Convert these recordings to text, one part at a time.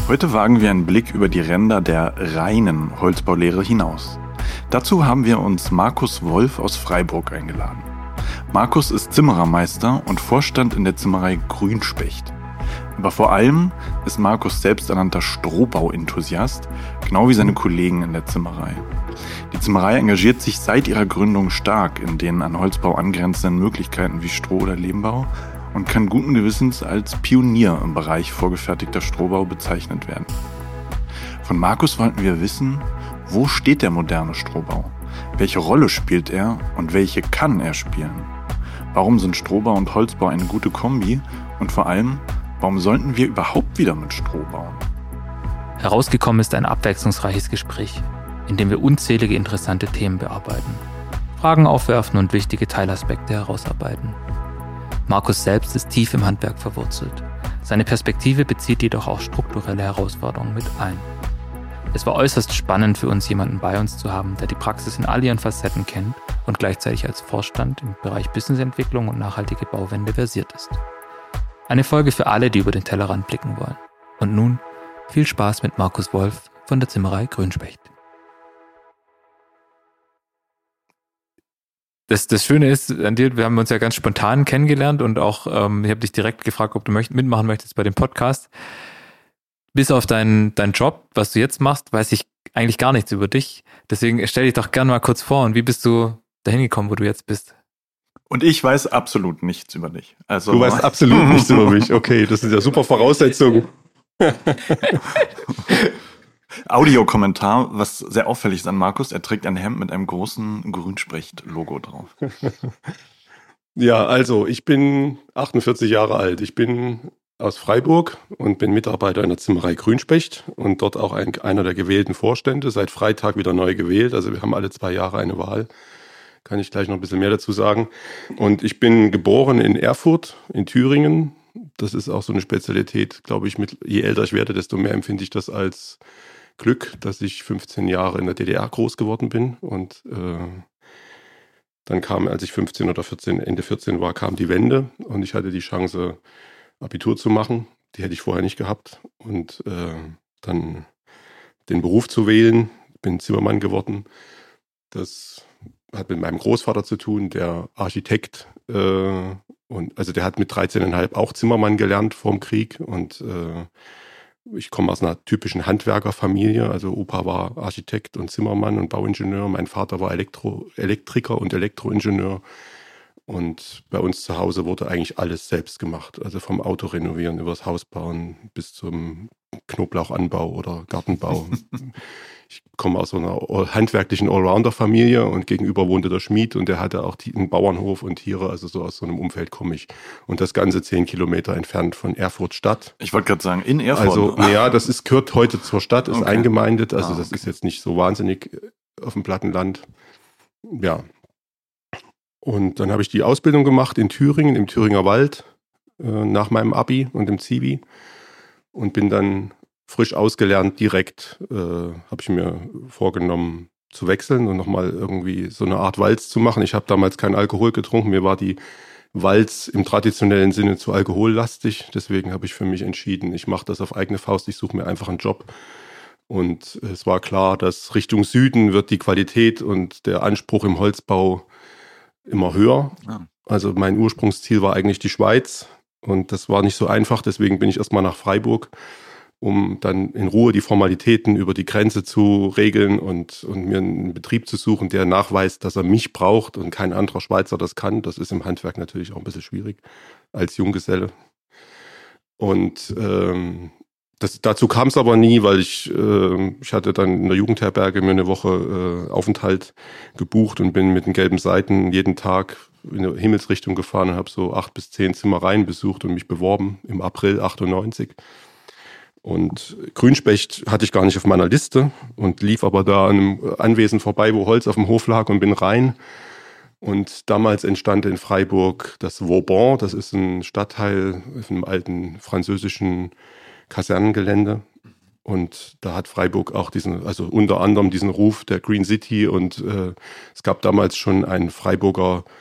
Heute wagen wir einen Blick über die Ränder der reinen Holzbaulehre hinaus. Dazu haben wir uns Markus Wolf aus Freiburg eingeladen. Markus ist Zimmerermeister und Vorstand in der Zimmerei Grünspecht. Aber vor allem ist Markus selbsternannter Strohbau-Enthusiast, genau wie seine Kollegen in der Zimmerei. Die Zimmerei engagiert sich seit ihrer Gründung stark in den an Holzbau angrenzenden Möglichkeiten wie Stroh- oder Lehmbau und kann guten Gewissens als Pionier im Bereich vorgefertigter Strohbau bezeichnet werden. Von Markus wollten wir wissen, wo steht der moderne Strohbau? Welche Rolle spielt er und welche kann er spielen? Warum sind Strohbau und Holzbau eine gute Kombi? Und vor allem, warum sollten wir überhaupt wieder mit Stroh bauen? Herausgekommen ist ein abwechslungsreiches Gespräch, in dem wir unzählige interessante Themen bearbeiten, Fragen aufwerfen und wichtige Teilaspekte herausarbeiten. Markus selbst ist tief im Handwerk verwurzelt. Seine Perspektive bezieht jedoch auch strukturelle Herausforderungen mit ein. Es war äußerst spannend für uns, jemanden bei uns zu haben, der die Praxis in all ihren Facetten kennt und gleichzeitig als Vorstand im Bereich Businessentwicklung und nachhaltige Bauwende versiert ist. Eine Folge für alle, die über den Tellerrand blicken wollen. Und nun viel Spaß mit Markus Wolf von der Zimmerei Grünspecht. Das Schöne ist an dir, wir haben uns ja ganz spontan kennengelernt und auch, ich habe dich direkt gefragt, ob du mitmachen möchtest bei dem Podcast. Bis auf deinen Job, was du jetzt machst, weiß ich eigentlich gar nichts über dich. Deswegen stell dich doch gerne mal kurz vor und wie bist du dahin gekommen, wo du jetzt bist? Und ich weiß absolut nichts über dich. Also du weißt absolut nichts über mich. Okay, das sind ja super Voraussetzungen. Audiokommentar, was sehr auffällig ist an Markus, er trägt ein Hemd mit einem großen Grünspecht-Logo drauf. Ja, also ich bin 48 Jahre alt. Ich bin aus Freiburg und bin Mitarbeiter in der Zimmerei Grünspecht und dort auch einer der gewählten Vorstände, seit Freitag wieder neu gewählt. Also wir haben alle 2 Jahre eine Wahl. Kann ich gleich noch ein bisschen mehr dazu sagen. Und ich bin geboren in Erfurt, in Thüringen. Das ist auch so eine Spezialität, glaube ich, je älter ich werde, desto mehr empfinde ich das als Glück, dass ich 15 Jahre in der DDR groß geworden bin. Und dann kam, als ich 15 oder 14, Ende 14 war, kam die Wende und ich hatte die Chance, Abitur zu machen. Die hätte ich vorher nicht gehabt. Und dann den Beruf zu wählen, bin Zimmermann geworden. Das hat mit meinem Großvater zu tun, der Architekt, und also der hat mit 13,5 auch Zimmermann gelernt vorm Krieg und ich komme aus einer typischen Handwerkerfamilie, also Opa war Architekt und Zimmermann und Bauingenieur, mein Vater war Elektriker und Elektroingenieur und bei uns zu Hause wurde eigentlich alles selbst gemacht, also vom Auto renovieren über das Haus bauen bis zum Knoblauchanbau oder Gartenbau. Ich komme aus so einer handwerklichen Allrounder-Familie und gegenüber wohnte der Schmied und der hatte auch einen Bauernhof und Tiere, also so aus so einem Umfeld komme ich. Und das Ganze 10 Kilometer entfernt von Erfurt Stadt. Ich wollte gerade sagen, in Erfurt? Also, naja, gehört heute zur Stadt, ist eingemeindet, also das ist jetzt nicht so wahnsinnig auf dem Plattenland. Ja. Und dann habe ich die Ausbildung gemacht in Thüringen, im Thüringer Wald, nach meinem Abi und im Zivi und bin dann frisch ausgelernt, direkt habe ich mir vorgenommen zu wechseln und nochmal irgendwie so eine Art Walz zu machen. Ich habe damals keinen Alkohol getrunken, mir war die Walz im traditionellen Sinne zu alkohollastig. Deswegen habe ich für mich entschieden, ich mache das auf eigene Faust, ich suche mir einfach einen Job. Und es war klar, dass Richtung Süden wird die Qualität und der Anspruch im Holzbau immer höher. Also mein Ursprungsziel war eigentlich die Schweiz und das war nicht so einfach, deswegen bin ich erstmal nach Freiburg, um dann in Ruhe die Formalitäten über die Grenze zu regeln und mir einen Betrieb zu suchen, der nachweist, dass er mich braucht und kein anderer Schweizer das kann. Das ist im Handwerk natürlich auch ein bisschen schwierig als Junggeselle. Und dazu kam es aber nie, weil ich hatte dann in der Jugendherberge mir eine Woche Aufenthalt gebucht und bin mit den gelben Seiten jeden Tag in eine Himmelsrichtung gefahren und habe so 8 bis 10 Zimmereien besucht und mich beworben im April 98. Und Grünspecht hatte ich gar nicht auf meiner Liste und lief aber da an einem Anwesen vorbei, wo Holz auf dem Hof lag und bin rein. Und damals entstand in Freiburg das Vauban, das ist ein Stadtteil auf einem alten französischen Kasernengelände. Und da hat Freiburg auch unter anderem diesen Ruf der Green City und es gab damals schon einen Freiburger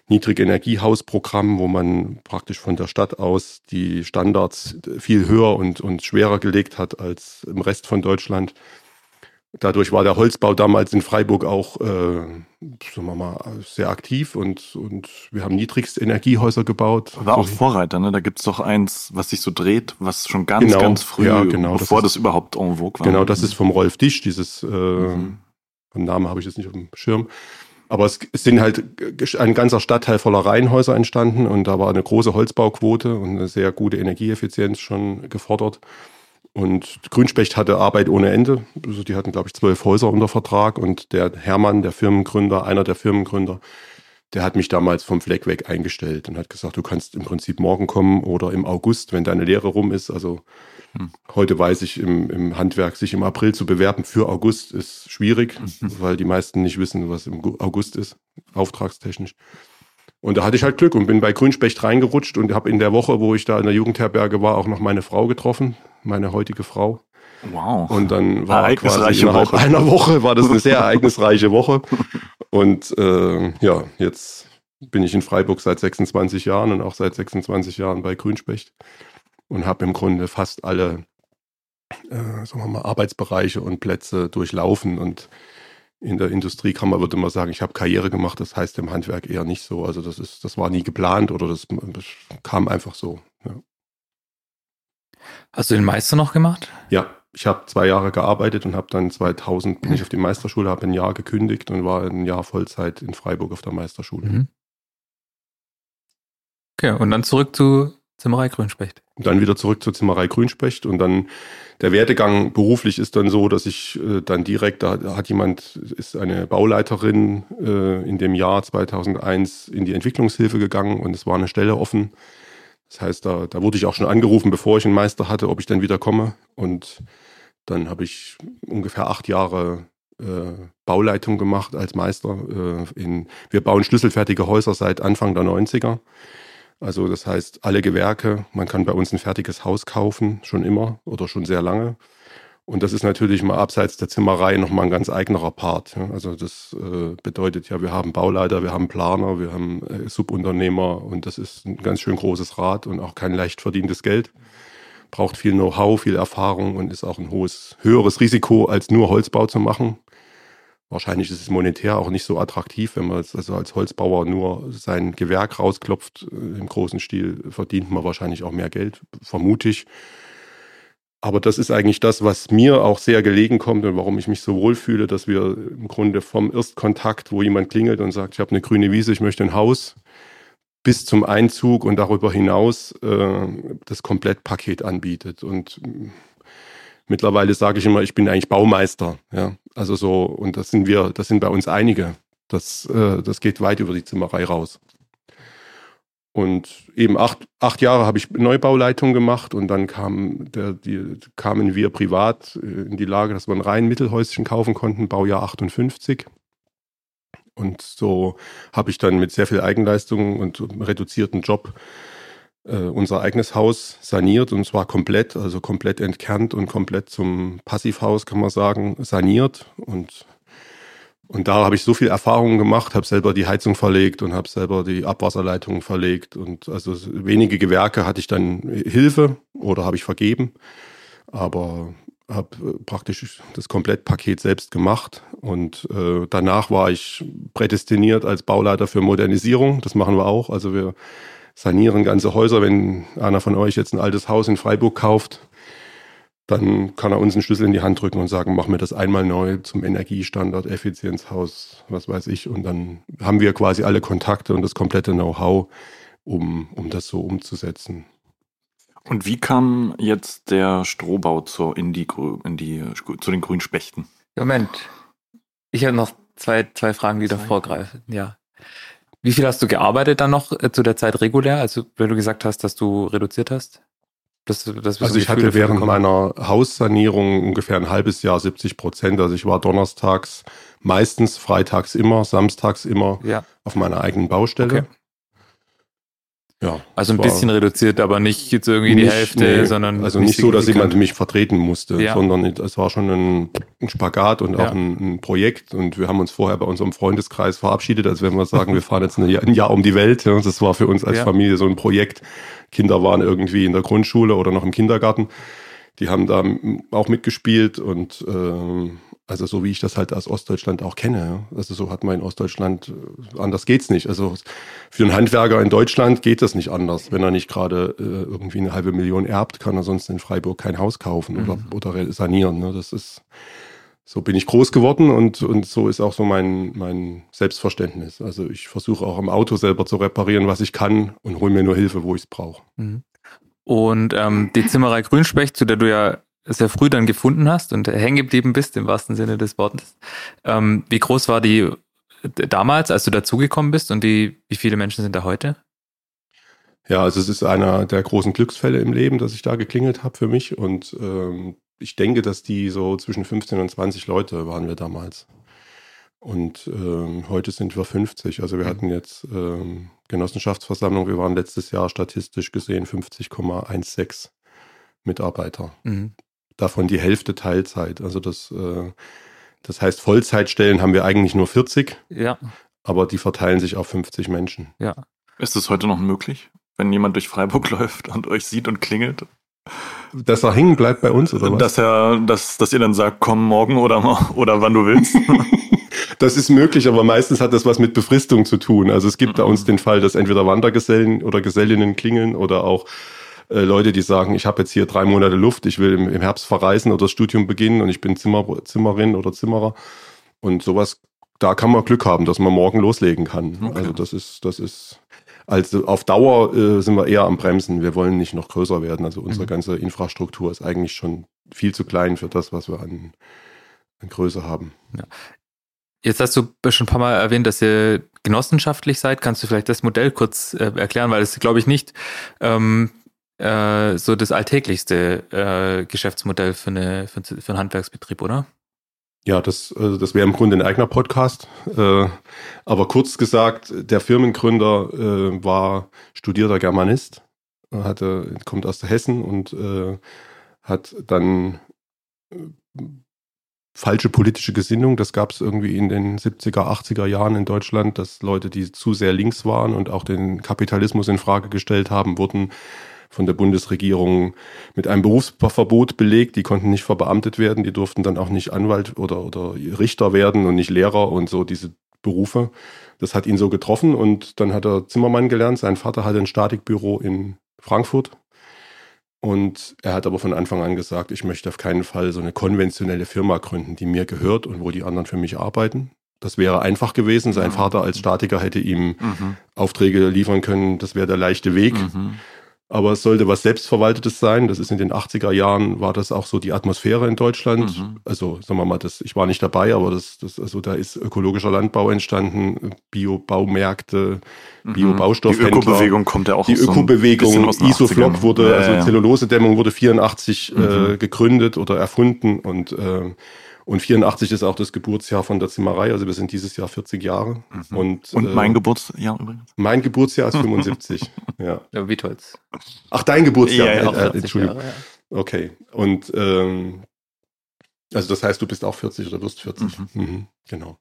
Niedrigenergiehausprogramm, wo man praktisch von der Stadt aus die Standards viel höher und schwerer gelegt hat als im Rest von Deutschland. Dadurch war der Holzbau damals in Freiburg auch sagen wir mal, sehr aktiv und wir haben Niedrigstenergiehäuser gebaut. War auch Vorreiter, ne? Da gibt es doch eins, was sich so dreht, was schon ganz früh, bevor das überhaupt en vogue war. Genau, das ist vom Rolf Disch, dieses den Namen habe ich jetzt nicht auf dem Schirm. Aber es sind halt ein ganzer Stadtteil voller Reihenhäuser entstanden und da war eine große Holzbauquote und eine sehr gute Energieeffizienz schon gefordert. Und Grünspecht hatte Arbeit ohne Ende. Also die hatten, glaube ich, 12 Häuser unter Vertrag. Und der Hermann, einer der Firmengründer, der hat mich damals vom Fleck weg eingestellt und hat gesagt, du kannst im Prinzip morgen kommen oder im August, wenn deine Lehre rum ist. Also heute weiß ich, im Handwerk sich im April zu bewerben für August ist schwierig, weil die meisten nicht wissen, was im August ist, auftragstechnisch. Und da hatte ich halt Glück und bin bei Grünspecht reingerutscht und habe in der Woche, wo ich da in der Jugendherberge war, auch noch meine Frau getroffen, meine heutige Frau. Wow. Und dann war quasi innerhalb einer Woche, war das eine sehr ereignisreiche Woche. Und jetzt bin ich in Freiburg seit 26 Jahren und auch seit 26 Jahren bei Grünspecht und habe im Grunde fast alle sagen wir mal, Arbeitsbereiche und Plätze durchlaufen. Und in der Industriekammer würde man sagen, ich habe Karriere gemacht, das heißt im Handwerk eher nicht so. Also das war nie geplant oder das kam einfach so. Ja. Hast du den Meister noch gemacht? Ja, ich habe 2 Jahre gearbeitet und habe dann 2000 bin ich auf die Meisterschule, habe ein Jahr gekündigt und war ein Jahr Vollzeit in Freiburg auf der Meisterschule. Mhm. Okay, und dann zurück zu Zimmerei Grünspecht. Und dann wieder zurück zur Zimmerei Grünspecht und dann der Werdegang beruflich ist dann so, dass ich dann direkt, ist eine Bauleiterin in dem Jahr 2001 in die Entwicklungshilfe gegangen und es war eine Stelle offen. Das heißt, da wurde ich auch schon angerufen, bevor ich einen Meister hatte, ob ich dann wieder komme. Und dann habe ich ungefähr 8 Jahre Bauleitung gemacht als Meister. Wir bauen schlüsselfertige Häuser seit Anfang der 90er. Also das heißt, alle Gewerke, man kann bei uns ein fertiges Haus kaufen, schon immer oder schon sehr lange. Und das ist natürlich mal abseits der Zimmerei nochmal ein ganz eigener Part. Ja. Also das bedeutet ja, wir haben Bauleiter, wir haben Planer, wir haben Subunternehmer und das ist ein ganz schön großes Rad und auch kein leicht verdientes Geld. Braucht viel Know-how, viel Erfahrung und ist auch ein höheres Risiko, als nur Holzbau zu machen. Wahrscheinlich ist es monetär auch nicht so attraktiv, wenn man also als Holzbauer nur sein Gewerk rausklopft. Im großen Stil verdient man wahrscheinlich auch mehr Geld, vermute ich. Aber das ist eigentlich das, was mir auch sehr gelegen kommt und warum ich mich so wohlfühle, dass wir im Grunde vom Erstkontakt, wo jemand klingelt und sagt, ich habe eine grüne Wiese, ich möchte ein Haus, bis zum Einzug und darüber hinaus das Komplettpaket anbietet. Und mittlerweile sage ich immer, ich bin eigentlich Baumeister. Ja? Also so, und das sind bei uns einige. Das geht weit über die Zimmerei raus. Und eben 8 Jahre habe ich Neubauleitung gemacht und dann kamen wir privat in die Lage, dass wir ein rein Mittelhäuschen kaufen konnten, Baujahr 58. Und so habe ich dann mit sehr viel Eigenleistung und reduzierten Job unser eigenes Haus saniert und zwar komplett entkernt und komplett zum Passivhaus, kann man sagen, saniert. Und da habe ich so viel Erfahrung gemacht, habe selber die Heizung verlegt und habe selber die Abwasserleitungen verlegt. Und also wenige Gewerke hatte ich dann Hilfe oder habe ich vergeben, aber habe praktisch das Komplettpaket selbst gemacht. Und danach war ich prädestiniert als Bauleiter für Modernisierung. Das machen wir auch. Also wir sanieren ganze Häuser. Wenn einer von euch jetzt ein altes Haus in Freiburg kauft, dann kann er uns einen Schlüssel in die Hand drücken und sagen, mach mir das einmal neu zum Energiestandard, Effizienzhaus, was weiß ich. Und dann haben wir quasi alle Kontakte und das komplette Know-how, um das so umzusetzen. Und wie kam jetzt der Strohbau zu den Grünspechten? Moment, ich habe noch zwei Fragen, die da vorgreifen. Ja. Wie viel hast du gearbeitet dann noch zu der Zeit regulär, also wenn du gesagt hast, dass du reduziert hast? Also ich hatte während meiner Haussanierung ungefähr ein halbes Jahr 70%. Also ich war donnerstags meistens, freitags immer, samstags immer auf meiner eigenen Baustelle. Okay. Ja, also ein bisschen reduziert, aber nicht jetzt irgendwie die Hälfte, sondern... Also nicht so, dass jemand mich vertreten musste, sondern es war schon ein Spagat und auch ein Projekt. Und wir haben uns vorher bei unserem Freundeskreis verabschiedet, als wenn wir sagen, wir fahren jetzt ein Jahr um die Welt. Das war für uns als Familie so ein Projekt. Kinder waren irgendwie in der Grundschule oder noch im Kindergarten. Die haben da auch mitgespielt und also so wie ich das halt aus Ostdeutschland auch kenne. Also so hat man in Ostdeutschland, anders geht's nicht. Also für einen Handwerker in Deutschland geht das nicht anders. Wenn er nicht gerade irgendwie 500.000 erbt, kann er sonst in Freiburg kein Haus kaufen oder sanieren. Ne? Das ist, so bin ich groß geworden und so ist auch so mein Selbstverständnis. Also ich versuche auch im Auto selber zu reparieren, was ich kann und hole mir nur Hilfe, wo ich es brauche. Und die Zimmerei Grünspecht, zu der du ja sehr früh dann gefunden hast und hängen geblieben bist, im wahrsten Sinne des Wortes. Wie groß war die damals, als du dazugekommen bist und wie viele Menschen sind da heute? Ja, also es ist einer der großen Glücksfälle im Leben, dass ich da geklingelt habe für mich und ich denke, dass die so zwischen 15 und 20 Leute waren wir damals. Und heute sind wir 50. Also wir hatten jetzt Genossenschaftsversammlung, wir waren letztes Jahr statistisch gesehen 50,16 Mitarbeiter. Davon die Hälfte Teilzeit. Also das heißt, Vollzeitstellen haben wir eigentlich nur 40, aber die verteilen sich auf 50 Menschen. Ja. Ist das heute noch möglich, wenn jemand durch Freiburg läuft und euch sieht und klingelt? Dass er hängen bleibt bei uns, oder was? Dass ihr dann sagt, komm morgen oder wann du willst? Das ist möglich, aber meistens hat das was mit Befristung zu tun. Also es gibt bei uns den Fall, dass entweder Wandergesellen oder Gesellinnen klingeln oder auch Leute, die sagen, ich habe jetzt hier 3 Monate Luft, ich will im Herbst verreisen oder das Studium beginnen und ich bin Zimmerin oder Zimmerer. Und sowas, da kann man Glück haben, dass man morgen loslegen kann. Okay. Also das ist, also auf Dauer sind wir eher am Bremsen. Wir wollen nicht noch größer werden. Also unsere ganze Infrastruktur ist eigentlich schon viel zu klein für das, was wir an Größe haben. Ja. Jetzt hast du schon ein paar Mal erwähnt, dass ihr genossenschaftlich seid. Kannst du vielleicht das Modell kurz erklären? Weil das, glaube ich, nicht so das alltäglichste Geschäftsmodell für einen Handwerksbetrieb, oder? Ja, das wäre im Grunde ein eigener Podcast. Aber kurz gesagt, der Firmengründer war studierter Germanist, kommt aus Hessen und hat dann falsche politische Gesinnung. Das gab es irgendwie in den 70er, 80er Jahren in Deutschland, dass Leute, die zu sehr links waren und auch den Kapitalismus in Frage gestellt haben, wurden von der Bundesregierung mit einem Berufsverbot belegt. Die konnten nicht verbeamtet werden. Die durften dann auch nicht Anwalt oder Richter werden und nicht Lehrer und so diese Berufe. Das hat ihn so getroffen und dann hat er Zimmermann gelernt. Sein Vater hatte ein Statikbüro in Frankfurt. Und er hat aber von Anfang an gesagt, ich möchte auf keinen Fall so eine konventionelle Firma gründen, die mir gehört und wo die anderen für mich arbeiten. Das wäre einfach gewesen. Sein Vater als Statiker hätte ihm Aufträge liefern können. Das wäre der leichte Weg. Aber es sollte was Selbstverwaltetes sein. Das ist in den 80er Jahren, war das auch so die Atmosphäre in Deutschland. Also sagen wir mal, ich war nicht dabei, aber also da ist ökologischer Landbau entstanden, Bio-Baumärkte, Bio-Baustoffhändler. Die Ökobewegung kommt ja auch Die Ökobewegung, Isoflok wurde, also Zellulosedämmung wurde 84 gegründet oder erfunden und 84 ist auch das Geburtsjahr von der Zimmerei. Also wir sind dieses Jahr 40 Jahre. Und mein Geburtsjahr übrigens? Mein Geburtsjahr ist 75. Ja. Ja, wie toll's. Ach, dein Geburtsjahr. Ja, Entschuldigung. Jahre, ja. Okay. Und also das heißt, du bist auch 40 oder wirst 40. Genau.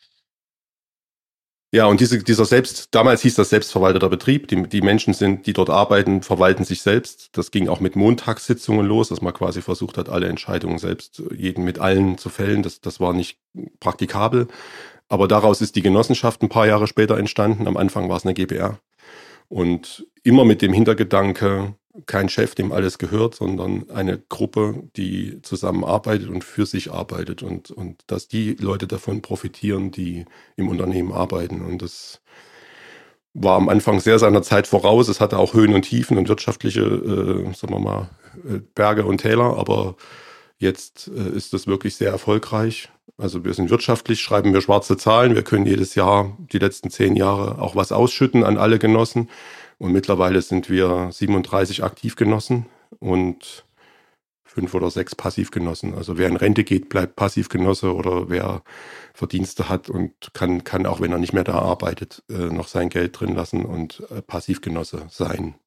Ja, und damals hieß das selbstverwalteter Betrieb. Die Menschen die dort arbeiten, verwalten sich selbst. Das ging auch mit Montagssitzungen los, dass man quasi versucht hat, alle Entscheidungen selbst, jeden mit allen zu fällen. Das war nicht praktikabel. Aber daraus ist die Genossenschaft ein paar Jahre später entstanden. Am Anfang war es eine GbR. Und immer mit dem Hintergedanke, kein Chef, dem alles gehört, sondern eine Gruppe, die zusammenarbeitet und für sich arbeitet und dass die Leute davon profitieren, die im Unternehmen arbeiten. Und das war am Anfang sehr seiner Zeit voraus. Es hatte auch Höhen und Tiefen und wirtschaftliche, sagen wir mal, Berge und Täler, aber jetzt ist das wirklich sehr erfolgreich. Also wir sind wirtschaftlich, schreiben wir schwarze Zahlen. Wir können jedes Jahr, die letzten 10 Jahre, auch was ausschütten an alle Genossen. Und mittlerweile sind wir 37 Aktivgenossen und 5 oder 6 Passivgenossen. Also wer in Rente geht, bleibt Passivgenosse, oder wer Verdienste hat und kann auch, wenn er nicht mehr da arbeitet, noch sein Geld drin lassen und Passivgenosse sein.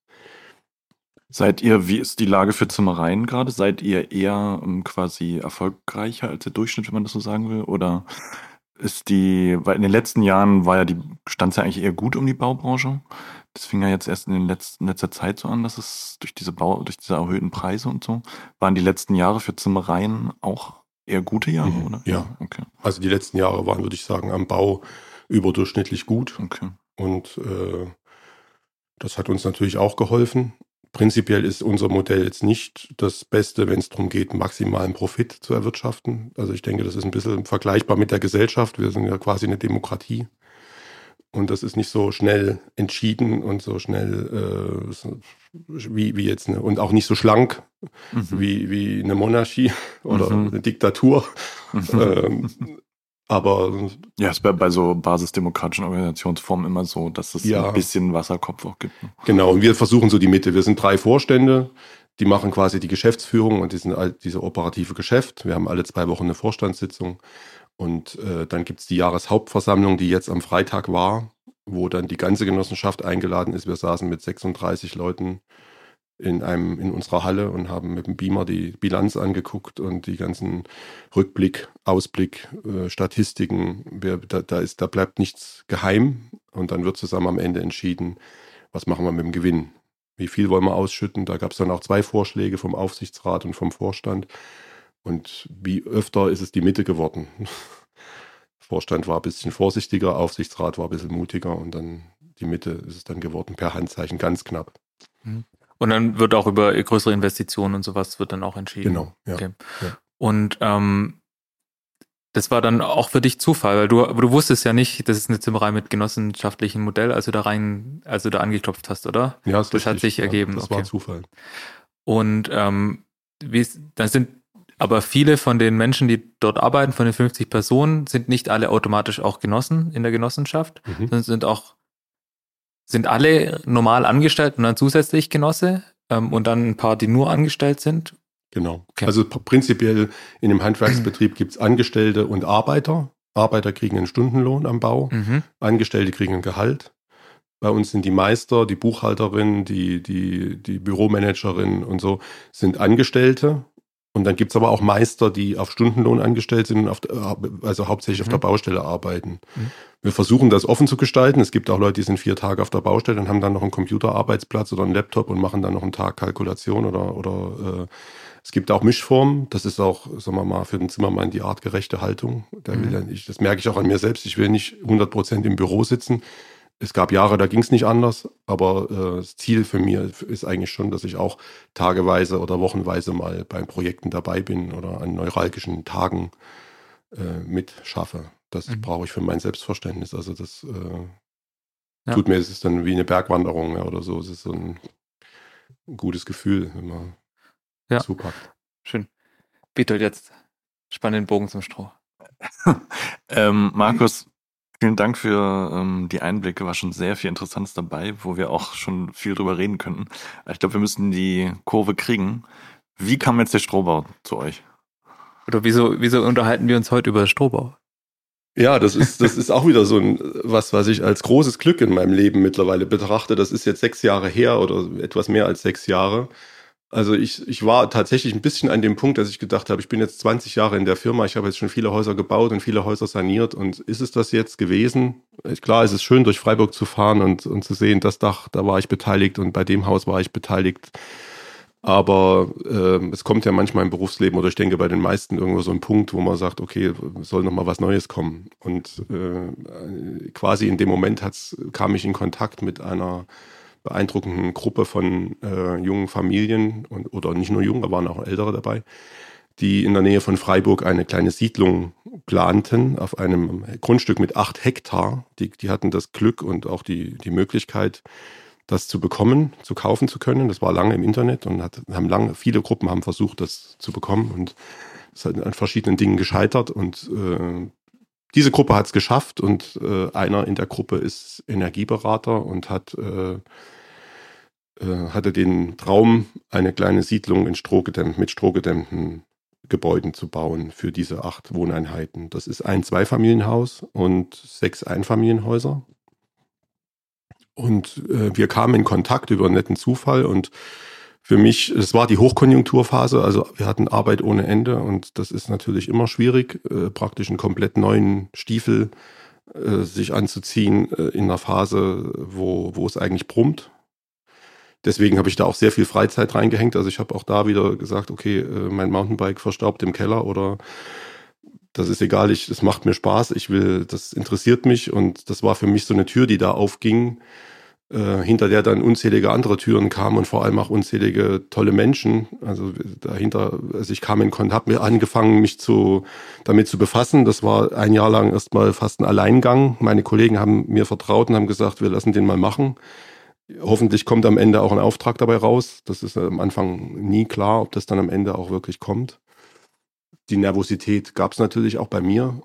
Wie ist die Lage für Zimmereien gerade? Seid ihr eher quasi erfolgreicher als der Durchschnitt, wenn man das so sagen will? Oder weil in den letzten Jahren stand es ja eigentlich eher gut um die Baubranche. Das fing ja jetzt erst in letzter Zeit so an, dass es durch diese erhöhten Preise und so, waren die letzten Jahre für Zimmereien auch eher gute Jahre, oder? Ja, okay. Also die letzten Jahre waren, würde ich sagen, am Bau überdurchschnittlich gut. Okay. Und das hat uns natürlich auch geholfen. Prinzipiell ist unser Modell jetzt nicht das Beste, wenn es darum geht, maximalen Profit zu erwirtschaften. Also ich denke, das ist ein bisschen vergleichbar mit der Gesellschaft. Wir sind ja quasi eine Demokratie. Und das ist nicht so schnell entschieden und so schnell wie jetzt und auch nicht so schlank wie eine Monarchie oder eine Diktatur. Aber ja, es ist bei so basisdemokratischen Organisationsformen immer so, dass es ein bisschen Wasserkopf auch gibt. Genau, und wir versuchen so die Mitte. Wir sind 3 Vorstände, die machen quasi die Geschäftsführung und diese operative Geschäft. Wir haben alle 2 Wochen eine Vorstandssitzung. Und dann gibt es die Jahreshauptversammlung, die jetzt am Freitag war, wo dann die ganze Genossenschaft eingeladen ist. Wir saßen mit 36 Leuten in unserer Halle und haben mit dem Beamer die Bilanz angeguckt und die ganzen Rückblick, Ausblick, Statistiken. Da bleibt nichts geheim, und dann wird zusammen am Ende entschieden, was machen wir mit dem Gewinn. Wie viel wollen wir ausschütten? Da gab es dann auch 2 Vorschläge vom Aufsichtsrat und vom Vorstand. Und wie öfter ist es die Mitte geworden. Vorstand war ein bisschen vorsichtiger, Aufsichtsrat war ein bisschen mutiger, und dann die Mitte ist es dann geworden, per Handzeichen, ganz knapp. Und dann wird auch über größere Investitionen und sowas wird dann auch entschieden. Genau, ja. Okay. Ja. Und das war dann auch für dich Zufall, weil du wusstest ja nicht, das ist eine Zimmerei mit genossenschaftlichem Modell, als du da angeklopft hast, oder? Ja, das hat sich ergeben. Das war Zufall. Und dann sind aber viele von den Menschen, die dort arbeiten, von den 50 Personen, sind nicht alle automatisch auch Genossen in der Genossenschaft, sondern sind alle normal angestellt und dann zusätzlich Genosse und dann ein paar, die nur angestellt sind. Genau. Okay. Also prinzipiell in dem Handwerksbetrieb gibt es Angestellte und Arbeiter. Arbeiter kriegen einen Stundenlohn am Bau, Angestellte kriegen ein Gehalt. Bei uns sind die Meister, die Buchhalterin, die Büromanagerin und so sind Angestellte. Und dann gibt es aber auch Meister, die auf Stundenlohn angestellt sind und also hauptsächlich auf der Baustelle arbeiten. Wir versuchen das offen zu gestalten. Es gibt auch Leute, die sind 4 Tage auf der Baustelle und haben dann noch einen Computerarbeitsplatz oder einen Laptop und machen dann noch einen Tag Kalkulation oder es gibt auch Mischformen. Das ist auch, sagen wir mal, für den Zimmermann die artgerechte Haltung. Das merke ich auch an mir selbst. Ich will nicht 100% im Büro sitzen. Es gab Jahre, da ging es nicht anders, aber das Ziel für mich ist eigentlich schon, dass ich auch tageweise oder wochenweise mal bei Projekten dabei bin oder an neuralgischen Tagen mitschaffe. Das brauche ich für mein Selbstverständnis. Also das tut mir, es ist dann wie eine Bergwanderung oder so. Es ist so ein gutes Gefühl, wenn man zupackt. Schön. Bitte jetzt spann den Bogen zum Stroh. Markus, vielen Dank für die Einblicke, war schon sehr viel Interessantes dabei, wo wir auch schon viel drüber reden könnten. Ich glaube, wir müssen die Kurve kriegen. Wie kam jetzt der Strohbau zu euch? Oder wieso unterhalten wir uns heute über Strohbau? Ja, das ist auch wieder so was ich als großes Glück in meinem Leben mittlerweile betrachte. Das ist jetzt 6 Jahre her oder etwas mehr als 6 Jahre. Also ich war tatsächlich ein bisschen an dem Punkt, dass ich gedacht habe, ich bin jetzt 20 Jahre in der Firma, ich habe jetzt schon viele Häuser gebaut und viele Häuser saniert, und ist es das jetzt gewesen? Klar, es ist schön, durch Freiburg zu fahren und zu sehen, das Dach, da war ich beteiligt und bei dem Haus war ich beteiligt. Aber es kommt ja manchmal im Berufsleben, oder ich denke bei den meisten irgendwo so ein Punkt, wo man sagt, okay, soll noch mal was Neues kommen. Und quasi in dem Moment kam ich in Kontakt mit einer beeindruckenden Gruppe von jungen Familien oder nicht nur jung, da waren auch Ältere dabei, die in der Nähe von Freiburg eine kleine Siedlung planten auf einem Grundstück mit 8 Hektar. Die hatten das Glück und auch die Möglichkeit, das zu bekommen, zu kaufen zu können. Das war lange im Internet und viele Gruppen haben versucht, das zu bekommen, und es hat an verschiedenen Dingen gescheitert, und diese Gruppe hat es geschafft, und einer in der Gruppe ist Energieberater und hat hatte den Traum, eine kleine Siedlung mit strohgedämmten Gebäuden zu bauen für diese 8 Wohneinheiten. Das ist ein Zweifamilienhaus und 6 Einfamilienhäuser. Und wir kamen in Kontakt über einen netten Zufall und für mich, es war die Hochkonjunkturphase, also wir hatten Arbeit ohne Ende und das ist natürlich immer schwierig, praktisch einen komplett neuen Stiefel sich anzuziehen in einer Phase, wo es eigentlich brummt. Deswegen habe ich da auch sehr viel Freizeit reingehängt. Also ich habe auch da wieder gesagt, okay, mein Mountainbike verstaubt im Keller oder das ist egal, das macht mir Spaß, das interessiert mich und das war für mich so eine Tür, die da aufging, hinter der dann unzählige andere Türen kamen und vor allem auch unzählige tolle Menschen. Also ich kam in Kontakt, habe mir angefangen, mich damit zu befassen. Das war ein Jahr lang erstmal fast ein Alleingang. Meine Kollegen haben mir vertraut und haben gesagt, wir lassen den mal machen. Hoffentlich kommt am Ende auch ein Auftrag dabei raus. Das ist am Anfang nie klar, ob das dann am Ende auch wirklich kommt. Die Nervosität gab es natürlich auch bei mir.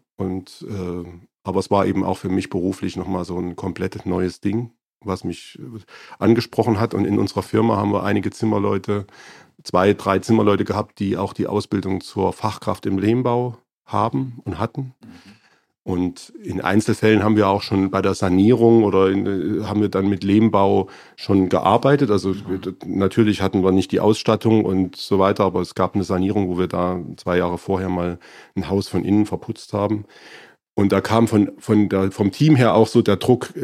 Aber es war eben auch für mich beruflich nochmal so ein komplett neues Ding, was mich angesprochen hat. Und in unserer Firma haben wir einige Zimmerleute, 2, 3 Zimmerleute gehabt, die auch die Ausbildung zur Fachkraft im Lehmbau haben und hatten. Und in Einzelfällen haben wir auch schon bei der Sanierung haben wir dann mit Lehmbau schon gearbeitet. Also natürlich hatten wir nicht die Ausstattung und so weiter, aber es gab eine Sanierung, wo wir da 2 Jahre vorher mal ein Haus von innen verputzt haben. Und da kam vom Team her auch so der Druck,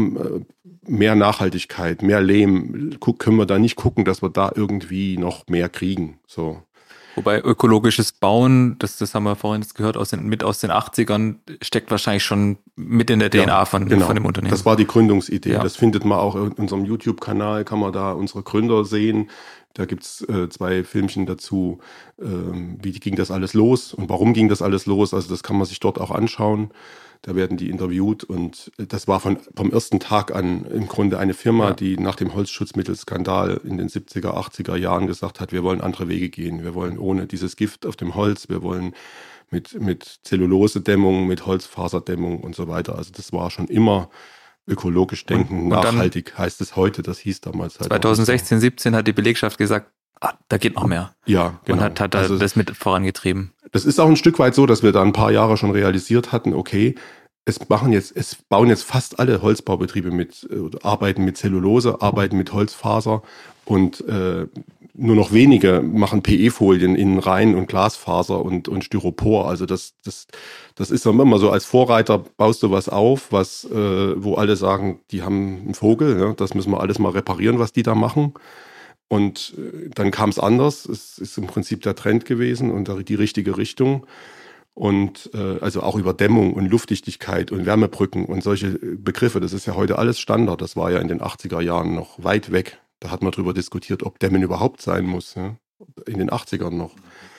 mehr Nachhaltigkeit, mehr Lehm. Können wir da nicht gucken, dass wir da irgendwie noch mehr kriegen? So. Wobei ökologisches Bauen, das haben wir vorhin jetzt gehört, aus den 80ern, steckt wahrscheinlich schon mit in der DNA von dem Unternehmen. Das war die Gründungsidee. Ja. Das findet man auch in unserem YouTube-Kanal, kann man da unsere Gründer sehen. Da gibt's 2 Filmchen dazu, wie ging das alles los und warum ging das alles los. Also das kann man sich dort auch anschauen. Da werden die interviewt und das war vom ersten Tag an im Grunde eine Firma, die nach dem Holzschutzmittelskandal in den 70er, 80er Jahren gesagt hat, wir wollen andere Wege gehen. Wir wollen ohne dieses Gift auf dem Holz, wir wollen mit Zellulosedämmung, mit Holzfaserdämmung und so weiter. Also das war schon immer ökologisch denken, nachhaltig heißt es heute, das hieß damals halt. 2016, 17 hat die Belegschaft gesagt, da geht noch mehr. Ja, genau. Und hat also das mit vorangetrieben. Das ist auch ein Stück weit so, dass wir da ein paar Jahre schon realisiert hatten, okay, es bauen jetzt fast alle Holzbaubetriebe arbeiten mit Zellulose, arbeiten mit Holzfaser und nur noch wenige machen PE-Folien innen rein und Glasfaser und Styropor. Also das ist immer so, als Vorreiter baust du was auf, wo alle sagen, die haben einen Vogel, ja, das müssen wir alles mal reparieren, was die da machen. Und dann kam es anders. Es ist im Prinzip der Trend gewesen und die richtige Richtung. Und also auch über Dämmung und Luftdichtigkeit und Wärmebrücken und solche Begriffe, das ist ja heute alles Standard. Das war ja in den 80er Jahren noch weit weg. Da hat man darüber diskutiert, ob Dämmen überhaupt sein muss, ja? In den 80ern noch.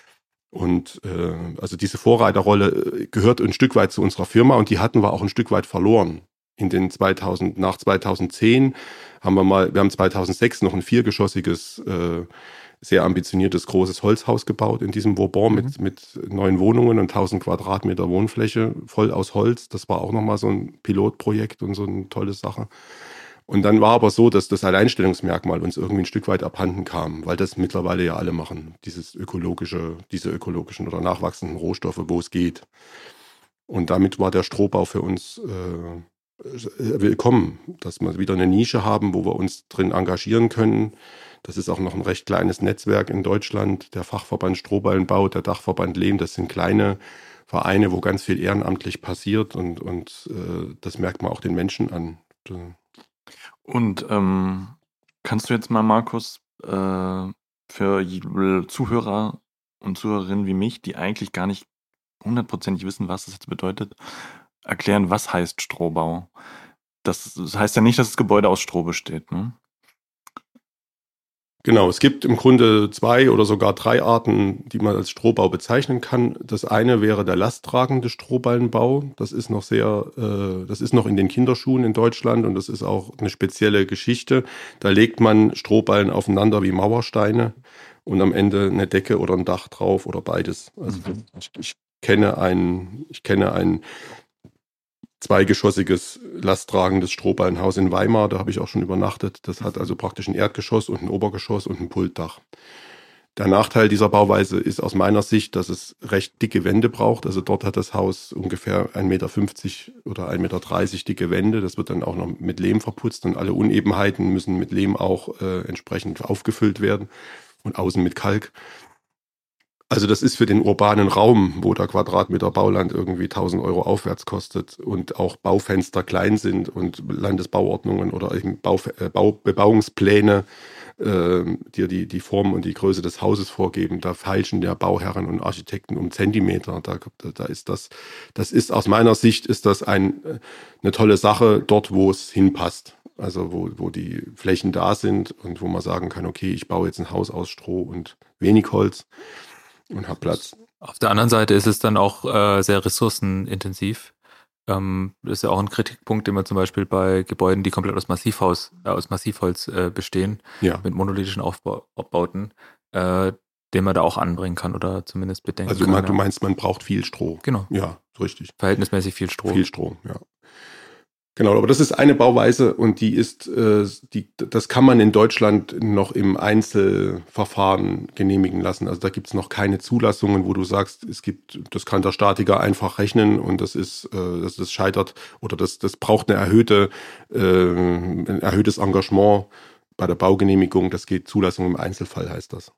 Und also diese Vorreiterrolle gehört ein Stück weit zu unserer Firma und die hatten wir auch ein Stück weit verloren. Nach 2010 haben wir haben 2006 noch ein 4-geschossiges, sehr ambitioniertes, großes Holzhaus gebaut in diesem Vauban mit 9 Wohnungen und 1000 Quadratmeter Wohnfläche, voll aus Holz. Das war auch nochmal so ein Pilotprojekt und so eine tolle Sache. Und dann war aber so, dass das Alleinstellungsmerkmal uns irgendwie ein Stück weit abhanden kam, weil das mittlerweile ja alle machen, diese ökologischen oder nachwachsenden Rohstoffe, wo es geht. Und damit war der Strohbau für uns willkommen, dass wir wieder eine Nische haben, wo wir uns drin engagieren können. Das ist auch noch ein recht kleines Netzwerk in Deutschland. Der Fachverband Strohballenbau, der Dachverband Lehm, das sind kleine Vereine, wo ganz viel ehrenamtlich passiert und das merkt man auch den Menschen an. Und kannst du jetzt mal, Markus, für Zuhörer und Zuhörerinnen wie mich, die eigentlich gar nicht 100%ig wissen, was das jetzt bedeutet, erklären, was heißt Strohbau? Das heißt ja nicht, dass das Gebäude aus Stroh besteht, ne? Genau, es gibt im Grunde 2 oder sogar 3 Arten, die man als Strohbau bezeichnen kann. Das eine wäre der lasttragende Strohballenbau. Das ist noch in den Kinderschuhen in Deutschland und das ist auch eine spezielle Geschichte. Da legt man Strohballen aufeinander wie Mauersteine und am Ende eine Decke oder ein Dach drauf oder beides. Also ich kenne ein zweigeschossiges, lasttragendes Strohballenhaus in Weimar. Da habe ich auch schon übernachtet. Das hat also praktisch ein Erdgeschoss und ein Obergeschoss und ein Pultdach. Der Nachteil dieser Bauweise ist aus meiner Sicht, dass es recht dicke Wände braucht. Also dort hat das Haus ungefähr 1,50 Meter oder 1,30 Meter dicke Wände. Das wird dann auch noch mit Lehm verputzt und alle Unebenheiten müssen mit Lehm auch entsprechend aufgefüllt werden und außen mit Kalk. Also das ist für den urbanen Raum, wo der Quadratmeter Bauland irgendwie 1.000 Euro aufwärts kostet und auch Baufenster klein sind und Landesbauordnungen oder eben Bebauungspläne dir die Form und die Größe des Hauses vorgeben. Da feilschen der Bauherren und Architekten um Zentimeter. Da ist das ist aus meiner Sicht ist das eine tolle Sache dort, wo es hinpasst. Also wo die Flächen da sind und wo man sagen kann, okay, ich baue jetzt ein Haus aus Stroh und wenig Holz und habe Platz. Auf der anderen Seite ist es dann auch sehr ressourcenintensiv. Das ist ja auch ein Kritikpunkt, den man zum Beispiel bei Gebäuden, die komplett aus Massivholz bestehen, mit monolithischen Aufbauten, den man da auch anbringen kann oder zumindest bedenken kann. Also du meinst, man braucht viel Stroh. Genau. Ja, richtig. Verhältnismäßig viel Stroh. Viel Stroh, ja. Genau, aber das ist eine Bauweise und das kann man in Deutschland noch im Einzelverfahren genehmigen lassen. Also da gibt es noch keine Zulassungen, wo du sagst, das kann der Statiker einfach rechnen und das scheitert oder das braucht ein erhöhtes Engagement bei der Baugenehmigung. Das geht Zulassung im Einzelfall, heißt das.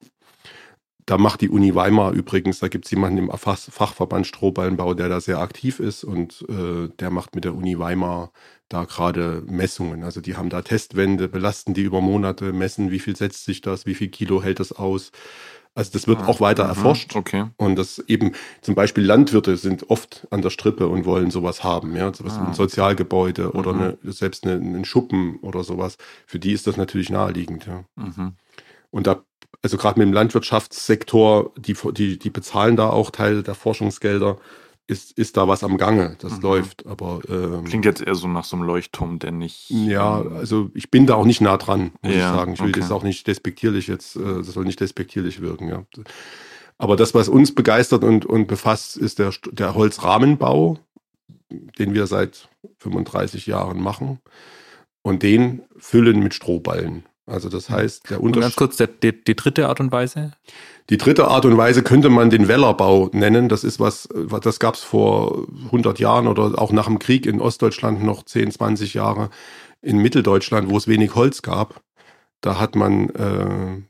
Da macht die Uni Weimar übrigens, da gibt es jemanden im Fachverband Strohballenbau, der da sehr aktiv ist und der macht mit der Uni Weimar da gerade Messungen. Also die haben da Testwände, belasten die über Monate, messen, wie viel setzt sich das, wie viel Kilo hält das aus. Also das wird auch weiter erforscht. Okay. Und das eben, zum Beispiel Landwirte sind oft an der Strippe und wollen sowas haben. Ja, sowas wie ein Sozialgebäude oder selbst einen Schuppen oder sowas. Für die ist das natürlich naheliegend. Ja. Und also gerade mit dem Landwirtschaftssektor, die bezahlen da auch Teile der Forschungsgelder, ist da was am Gange, das läuft. Aber klingt jetzt eher so nach so einem Leuchtturm, der nicht... Ja, also ich bin da auch nicht nah dran, muss ich sagen. Ich will das auch nicht despektierlich das soll nicht despektierlich wirken. Ja. Aber das, was uns begeistert und befasst, ist der Holzrahmenbau, den wir seit 35 Jahren machen und den füllen mit Strohballen. Also das heißt, der Unterschied... Und ganz kurz, die dritte Art und Weise? Die dritte Art und Weise könnte man den Wellerbau nennen. Das ist das gab es vor 100 Jahren oder auch nach dem Krieg in Ostdeutschland noch 10, 20 Jahre. In Mitteldeutschland, wo es wenig Holz gab, da hat man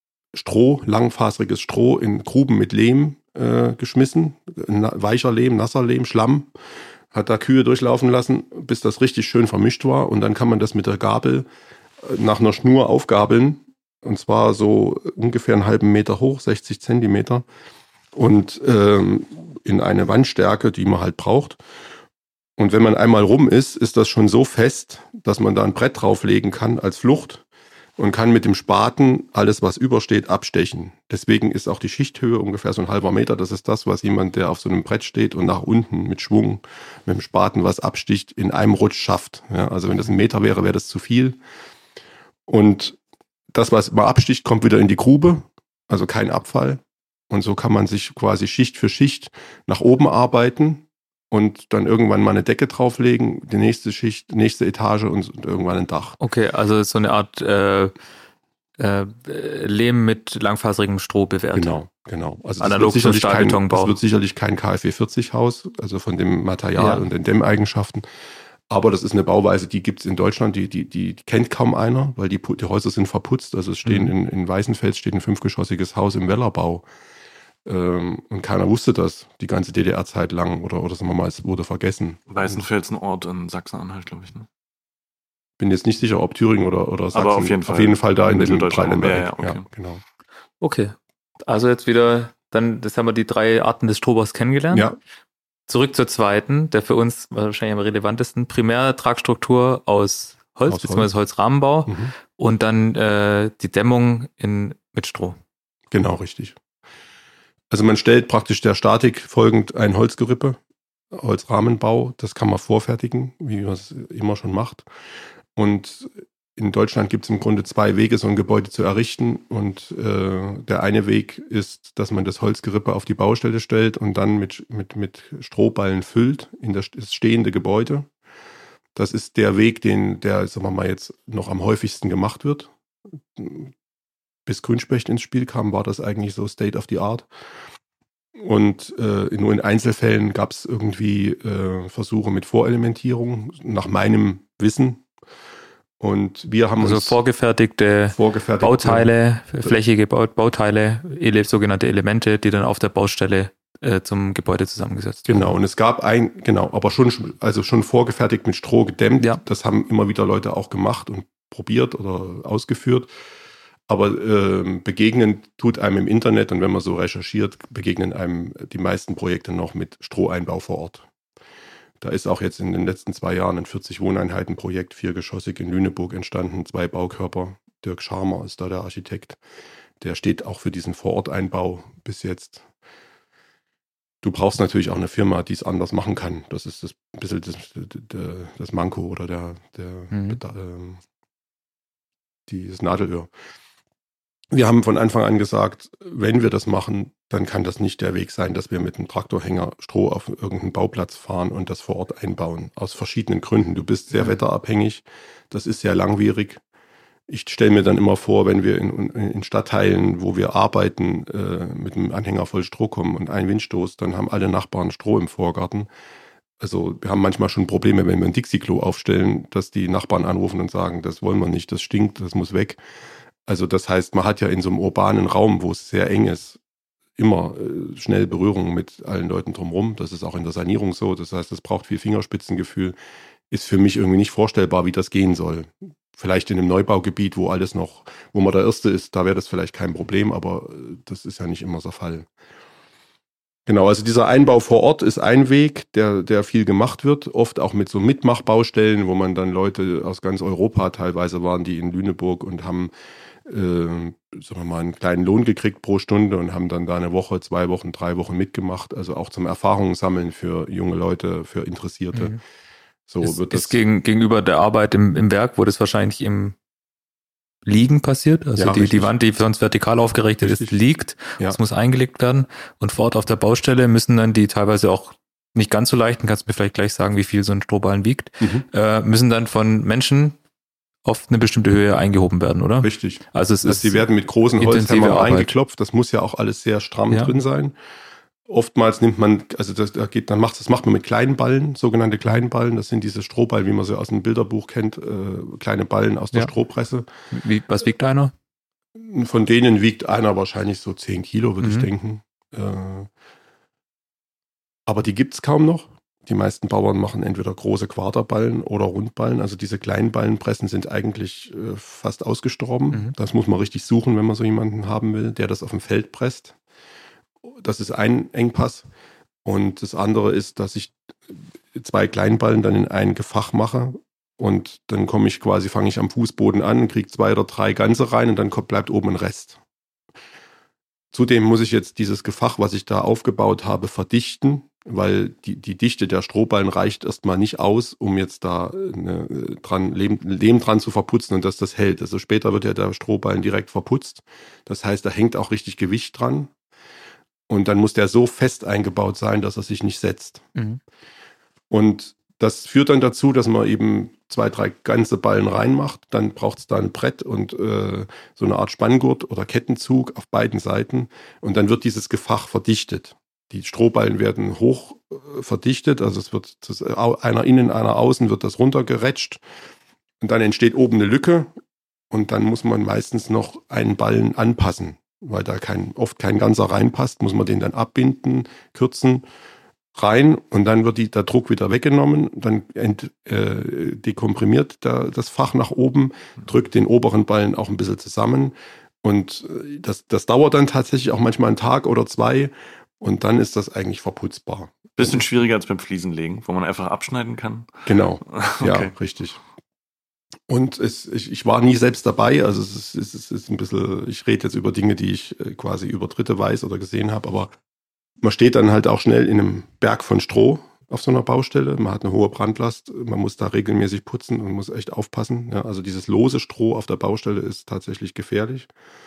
langfaseriges Stroh in Gruben mit Lehm geschmissen. Weicher Lehm, nasser Lehm, Schlamm. Hat da Kühe durchlaufen lassen, bis das richtig schön vermischt war. Und dann kann man das mit der Gabel nach einer Schnur aufgabeln, und zwar so ungefähr einen halben Meter hoch, 60 Zentimeter, und in eine Wandstärke, die man halt braucht. Und wenn man einmal rum ist das schon so fest, dass man da ein Brett drauflegen kann als Flucht und kann mit dem Spaten alles, was übersteht, abstechen. Deswegen ist auch die Schichthöhe ungefähr so ein halber Meter. Das ist das, was jemand, der auf so einem Brett steht und nach unten mit Schwung, mit dem Spaten was absticht, in einem Rutsch schafft. Ja, also wenn das ein Meter wäre, wäre das zu viel. Und das, was man absticht, kommt wieder in die Grube, also kein Abfall. Und so kann man sich quasi Schicht für Schicht nach oben arbeiten und dann irgendwann mal eine Decke drauflegen, die nächste Schicht, nächste Etage und irgendwann ein Dach. Okay, also so eine Art Lehm mit langfaserigem Stroh bewertet. Genau. Also analog zum Stahlbetonbau. Das wird sicherlich kein KfW 40 Haus, also von dem Material und den Dämmeigenschaften. Aber das ist eine Bauweise, die gibt es in Deutschland, die kennt kaum einer, weil die Häuser sind verputzt. Also es stehen in Weißenfels steht ein 5-geschossiges Haus im Wellerbau. Und keiner wusste das die ganze DDR-Zeit lang oder sagen wir mal, es wurde vergessen. Weißenfels ein Ort in Sachsen-Anhalt, glaube ich, ne? Bin jetzt nicht sicher, ob Thüringen oder Sachsen. Aber auf jeden Fall da in dem Rheinland-Pfalz. Okay. Ja, genau. Okay, also jetzt wieder, das haben wir die 3 Arten des Strohbaus kennengelernt. Ja. Zurück zur zweiten, der für uns wahrscheinlich am relevantesten, Primärtragstruktur aus Holz, beziehungsweise Holzrahmenbau und dann die Dämmung mit Stroh. Genau, richtig. Also man stellt praktisch der Statik folgend ein Holzgerippe, Holzrahmenbau, das kann man vorfertigen, wie man es immer schon macht. Und in Deutschland gibt es im Grunde 2 Wege, so ein Gebäude zu errichten. Und der eine Weg ist, dass man das Holzgerippe auf die Baustelle stellt und dann mit Strohballen füllt in das stehende Gebäude. Das ist der Weg, der, sagen wir mal, jetzt noch am häufigsten gemacht wird. Bis Grünspecht ins Spiel kam, war das eigentlich so State of the Art. Und nur in Einzelfällen gab es irgendwie Versuche mit Vorelementierung, nach meinem Wissen. Und wir haben uns vorgefertigte Bauteile, flächige Bauteile, sogenannte Elemente, die dann auf der Baustelle zum Gebäude zusammengesetzt werden. Genau, und es gab aber schon vorgefertigt mit Stroh gedämmt. Ja. Das haben immer wieder Leute auch gemacht und probiert oder ausgeführt. Aber begegnen tut einem im Internet, und wenn man so recherchiert, begegnen einem die meisten Projekte noch mit Stroheinbau vor Ort. Da ist auch jetzt in den letzten 2 Jahren ein 40-Wohneinheiten-Projekt, 4-geschossig in Lüneburg entstanden, 2 Baukörper. Dirk Scharmer ist da der Architekt. Der steht auch für diesen Vororteinbau bis jetzt. Du brauchst natürlich auch eine Firma, die es anders machen kann. Das ist ein bisschen das Manko oder das Nadelöhr. Wir haben von Anfang an gesagt, wenn wir das machen, dann kann das nicht der Weg sein, dass wir mit einem Traktorhänger Stroh auf irgendeinen Bauplatz fahren und das vor Ort einbauen. Aus verschiedenen Gründen. Du bist sehr wetterabhängig. Das ist sehr langwierig. Ich stelle mir dann immer vor, wenn wir in Stadtteilen, wo wir arbeiten, mit einem Anhänger voll Stroh kommen und ein Windstoß, dann haben alle Nachbarn Stroh im Vorgarten. Also wir haben manchmal schon Probleme, wenn wir ein Dixie-Klo aufstellen, dass die Nachbarn anrufen und sagen, das wollen wir nicht, das stinkt, das muss weg. Also das heißt, man hat ja in so einem urbanen Raum, wo es sehr eng ist, immer schnell Berührung mit allen Leuten drumherum. Das ist auch in der Sanierung so. Das heißt, es braucht viel Fingerspitzengefühl. Ist für mich irgendwie nicht vorstellbar, wie das gehen soll. Vielleicht in einem Neubaugebiet, wo man der Erste ist, da wäre das vielleicht kein Problem, aber das ist ja nicht immer der Fall. Genau, also dieser Einbau vor Ort ist ein Weg, der viel gemacht wird, oft auch mit so Mitmachbaustellen, wo man dann Leute aus ganz Europa, teilweise waren die in Lüneburg und haben sagen wir mal, einen kleinen Lohn gekriegt pro Stunde und haben dann da 1 Woche, 2 Wochen, 3 Wochen mitgemacht. Also auch zum Erfahrungen sammeln für junge Leute, für Interessierte. Mhm. So wird das gegenüber der Arbeit im Werk, wo das wahrscheinlich im Liegen passiert. Also ja, die Wand, die sonst vertikal aufgerichtet ist, liegt. Ja. Das muss eingelegt werden. Und vor Ort auf der Baustelle müssen dann die teilweise auch nicht ganz so leichten, kannst du mir vielleicht gleich sagen, wie viel so ein Strohballen wiegt, müssen dann von Menschen auf eine bestimmte Höhe eingehoben werden, oder? Richtig. Also die werden mit großen Holzhämmern eingeklopft. Das muss ja auch alles sehr stramm drin sein. Oftmals nimmt man, also das macht man mit kleinen Ballen, sogenannte kleinen Ballen. Das sind diese Strohballen, wie man sie aus dem Bilderbuch kennt, kleine Ballen aus der Strohpresse. Was wiegt einer? Von denen wiegt einer wahrscheinlich so 10 Kilo, würde ich denken. Aber die gibt's kaum noch. Die meisten Bauern machen entweder große Quaderballen oder Rundballen. Also diese kleinen Ballenpressen sind eigentlich fast ausgestorben. Das muss man richtig suchen, wenn man so jemanden haben will, der das auf dem Feld presst. Das ist ein Engpass. Und das andere ist, dass ich 2 Kleinballen dann in ein Gefach mache. Und dann fange ich am Fußboden an, kriege 2 oder 3 Ganze rein und dann bleibt oben ein Rest. Zudem muss ich jetzt dieses Gefach, was ich da aufgebaut habe, verdichten, weil die Dichte der Strohballen reicht erstmal nicht aus, um jetzt da Lehm dran zu verputzen und dass das hält. Also später wird ja der Strohballen direkt verputzt. Das heißt, da hängt auch richtig Gewicht dran. Und dann muss der so fest eingebaut sein, dass er sich nicht setzt. Und das führt dann dazu, dass man eben 2, 3 ganze Ballen reinmacht. Dann braucht es da ein Brett und so eine Art Spanngurt oder Kettenzug auf beiden Seiten. Und dann wird dieses Gefach verdichtet. Die Strohballen werden hoch verdichtet, also es wird einer innen, einer außen, wird das runtergerätscht. Und dann entsteht oben eine Lücke. Und dann muss man meistens noch einen Ballen anpassen. Weil da oft kein ganzer reinpasst, muss man den dann abbinden, kürzen, rein und dann wird der Druck wieder weggenommen, dann dekomprimiert das Fach nach oben, drückt den oberen Ballen auch ein bisschen zusammen und das dauert dann tatsächlich auch manchmal einen Tag oder 2 und dann ist das eigentlich verputzbar. Bisschen schwieriger als beim Fliesenlegen, wo man einfach abschneiden kann. Genau, okay. Ja, richtig. Und ich war nie selbst dabei, also es ist ein bisschen, ich rede jetzt über Dinge, die ich quasi über Dritte weiß oder gesehen habe, aber man steht dann halt auch schnell in einem Berg von Stroh auf so einer Baustelle. Man hat eine hohe Brandlast, man muss da regelmäßig putzen und muss echt aufpassen. Ja, also dieses lose Stroh auf der Baustelle ist tatsächlich gefährlich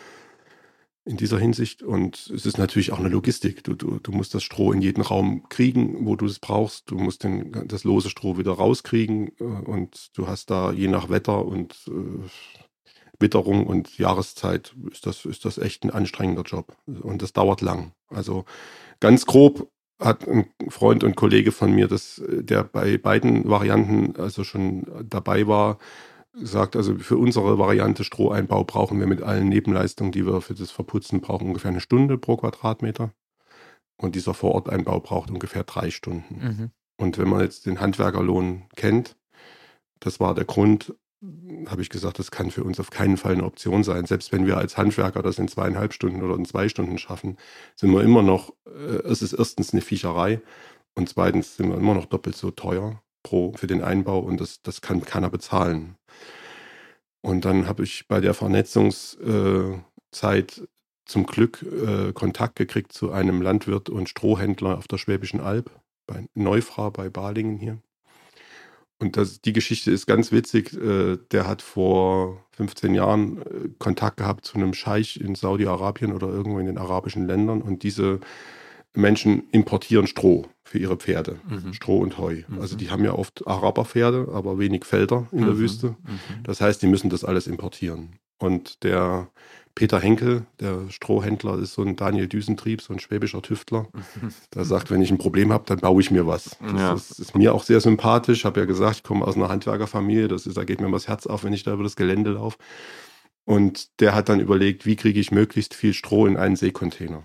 in dieser Hinsicht. Und es ist natürlich auch eine Logistik. Du musst das Stroh in jeden Raum kriegen, wo du es brauchst. Du musst das lose Stroh wieder rauskriegen. Und du hast da je nach Wetter und Witterung und Jahreszeit ist das echt ein anstrengender Job. Und das dauert lang. Also ganz grob hat ein Freund und Kollege von mir, der bei beiden Varianten also schon dabei war, sagt, also für unsere Variante Stroheinbau brauchen wir mit allen Nebenleistungen, die wir für das Verputzen brauchen, ungefähr 1 Stunde pro Quadratmeter. Und dieser Vororteinbau braucht ungefähr 3 Stunden. Mhm. Und wenn man jetzt den Handwerkerlohn kennt, das war der Grund, habe ich gesagt, das kann für uns auf keinen Fall eine Option sein. Selbst wenn wir als Handwerker das in 2,5 Stunden oder in 2 Stunden schaffen, sind wir immer noch, es ist erstens eine Viecherei und zweitens sind wir immer noch doppelt so teuer für den Einbau und das kann keiner bezahlen. Und dann habe ich bei der Vernetzungszeit zum Glück Kontakt gekriegt zu einem Landwirt und Strohhändler auf der Schwäbischen Alb, bei Neufra bei Balingen hier. Und die Geschichte ist ganz witzig. Der hat vor 15 Jahren Kontakt gehabt zu einem Scheich in Saudi-Arabien oder irgendwo in den arabischen Ländern. Und diese Menschen importieren Stroh für ihre Pferde, Stroh und Heu. Also die haben ja oft Araberpferde, aber wenig Felder in der Wüste. Das heißt, die müssen das alles importieren. Und der Peter Henkel, der Strohhändler, ist so ein Daniel Düsentrieb, so ein schwäbischer Tüftler. Der sagt, wenn ich ein Problem habe, dann baue ich mir was. Das ist mir auch sehr sympathisch. Ich habe ja gesagt, ich komme aus einer Handwerkerfamilie. Da geht mir immer das Herz auf, wenn ich da über das Gelände laufe. Und der hat dann überlegt, wie kriege ich möglichst viel Stroh in einen Seekontainer.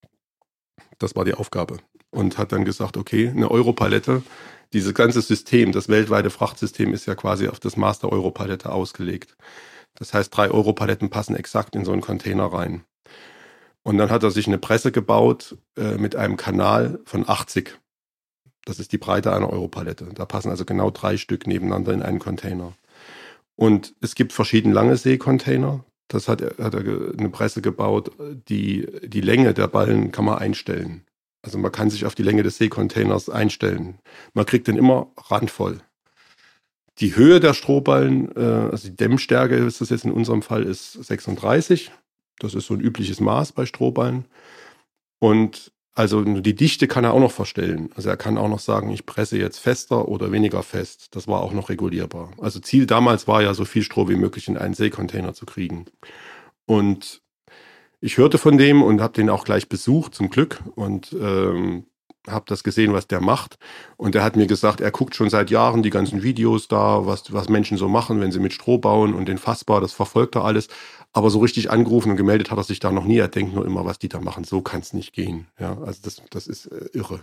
Das war die Aufgabe. Und hat dann gesagt, okay, eine Europalette, dieses ganze System, das weltweite Frachtsystem ist ja quasi auf das Maß der Europalette ausgelegt. Das heißt, 3 Europaletten passen exakt in so einen Container rein. Und dann hat er sich eine Presse gebaut mit einem Kanal von 80. Das ist die Breite einer Europalette. Da passen also genau 3 Stück nebeneinander in einen Container. Und es gibt verschiedene lange Seekontainer. Das hat er eine Presse gebaut, die Länge der Ballen kann man einstellen. Also man kann sich auf die Länge des Seekontainers einstellen. Man kriegt den immer randvoll. Die Höhe der Strohballen, also die Dämmstärke ist das jetzt in unserem Fall, ist 36. Das ist so ein übliches Maß bei Strohballen. Und also die Dichte kann er auch noch verstellen. Also er kann auch noch sagen, ich presse jetzt fester oder weniger fest. Das war auch noch regulierbar. Also Ziel damals war ja, so viel Stroh wie möglich in einen Seekontainer zu kriegen. Und ich hörte von dem und habe den auch gleich besucht, zum Glück. Und habe das gesehen, was der macht. Und der hat mir gesagt, er guckt schon seit Jahren die ganzen Videos da, was Menschen so machen, wenn sie mit Stroh bauen und den Fassbar, das verfolgt er alles. Aber so richtig angerufen und gemeldet hat er sich da noch nie. Er denkt nur immer, was die da machen, so kann es nicht gehen. Ja, also das ist irre.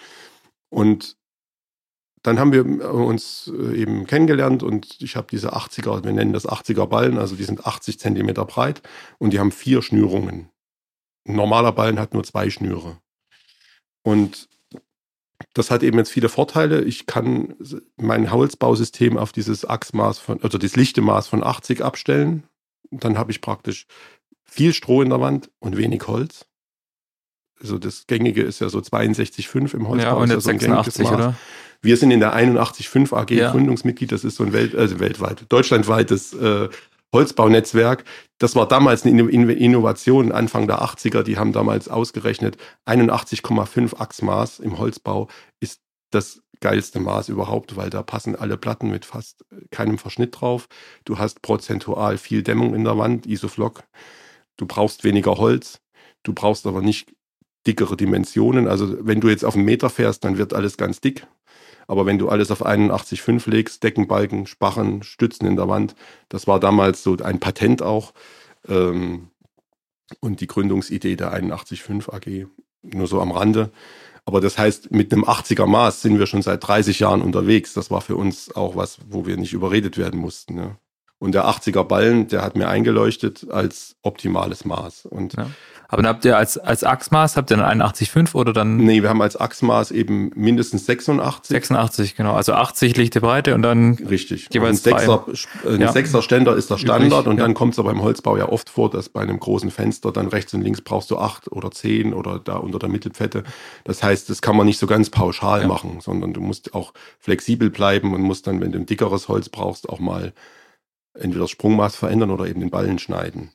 Und dann haben wir uns eben kennengelernt und ich habe diese 80er, wir nennen das 80er Ballen, also die sind 80 Zentimeter breit und die haben 4 Schnürungen. Ein normaler Ballen hat nur 2 Schnüre. Und das hat eben jetzt viele Vorteile. Ich kann mein Holzbausystem auf dieses Achsmaß das lichte Maß von 80 abstellen. Dann habe ich praktisch viel Stroh in der Wand und wenig Holz. Also das Gängige ist ja so 62,5 im Holzbau. Ja, und jetzt so 86, oder? Wir sind in der 81,5 AG Gründungsmitglied. Das ist so ein deutschlandweites Holzbaunetzwerk. Das war damals eine Innovation, Anfang der 80er. Die haben damals ausgerechnet, 81,5 Achsmaß im Holzbau ist das geilste Maß überhaupt, weil da passen alle Platten mit fast keinem Verschnitt drauf. Du hast prozentual viel Dämmung in der Wand, Isoflok. Du brauchst weniger Holz. Du brauchst aber nicht dickere Dimensionen. Also wenn du jetzt auf einen Meter fährst, dann wird alles ganz dick. Aber wenn du alles auf 81,5 legst, Deckenbalken, Sparren, Stützen in der Wand, das war damals so ein Patent auch. Und die Gründungsidee der 81,5 AG, nur so am Rande. Aber das heißt, mit einem 80er Maß sind wir schon seit 30 Jahren unterwegs. Das war für uns auch was, wo wir nicht überredet werden mussten. Ne? Und der 80er Ballen, der hat mir eingeleuchtet als optimales Maß. Und Aber dann habt ihr als Achsmaß, habt ihr dann 81,5 oder dann? Nee, wir haben als Achsmaß eben mindestens 86. 86, genau. Also 80 lichte Breite und dann richtig. Jeweils Ein Sechser-Ständer ist der Standard üblich, und dann kommt es aber im Holzbau ja oft vor, dass bei einem großen Fenster dann rechts und links brauchst du 8 oder 10 oder da unter der Mittelpfette. Das heißt, das kann man nicht so ganz pauschal machen, sondern du musst auch flexibel bleiben und musst dann, wenn du ein dickeres Holz brauchst, auch mal entweder das Sprungmaß verändern oder eben den Ballen schneiden.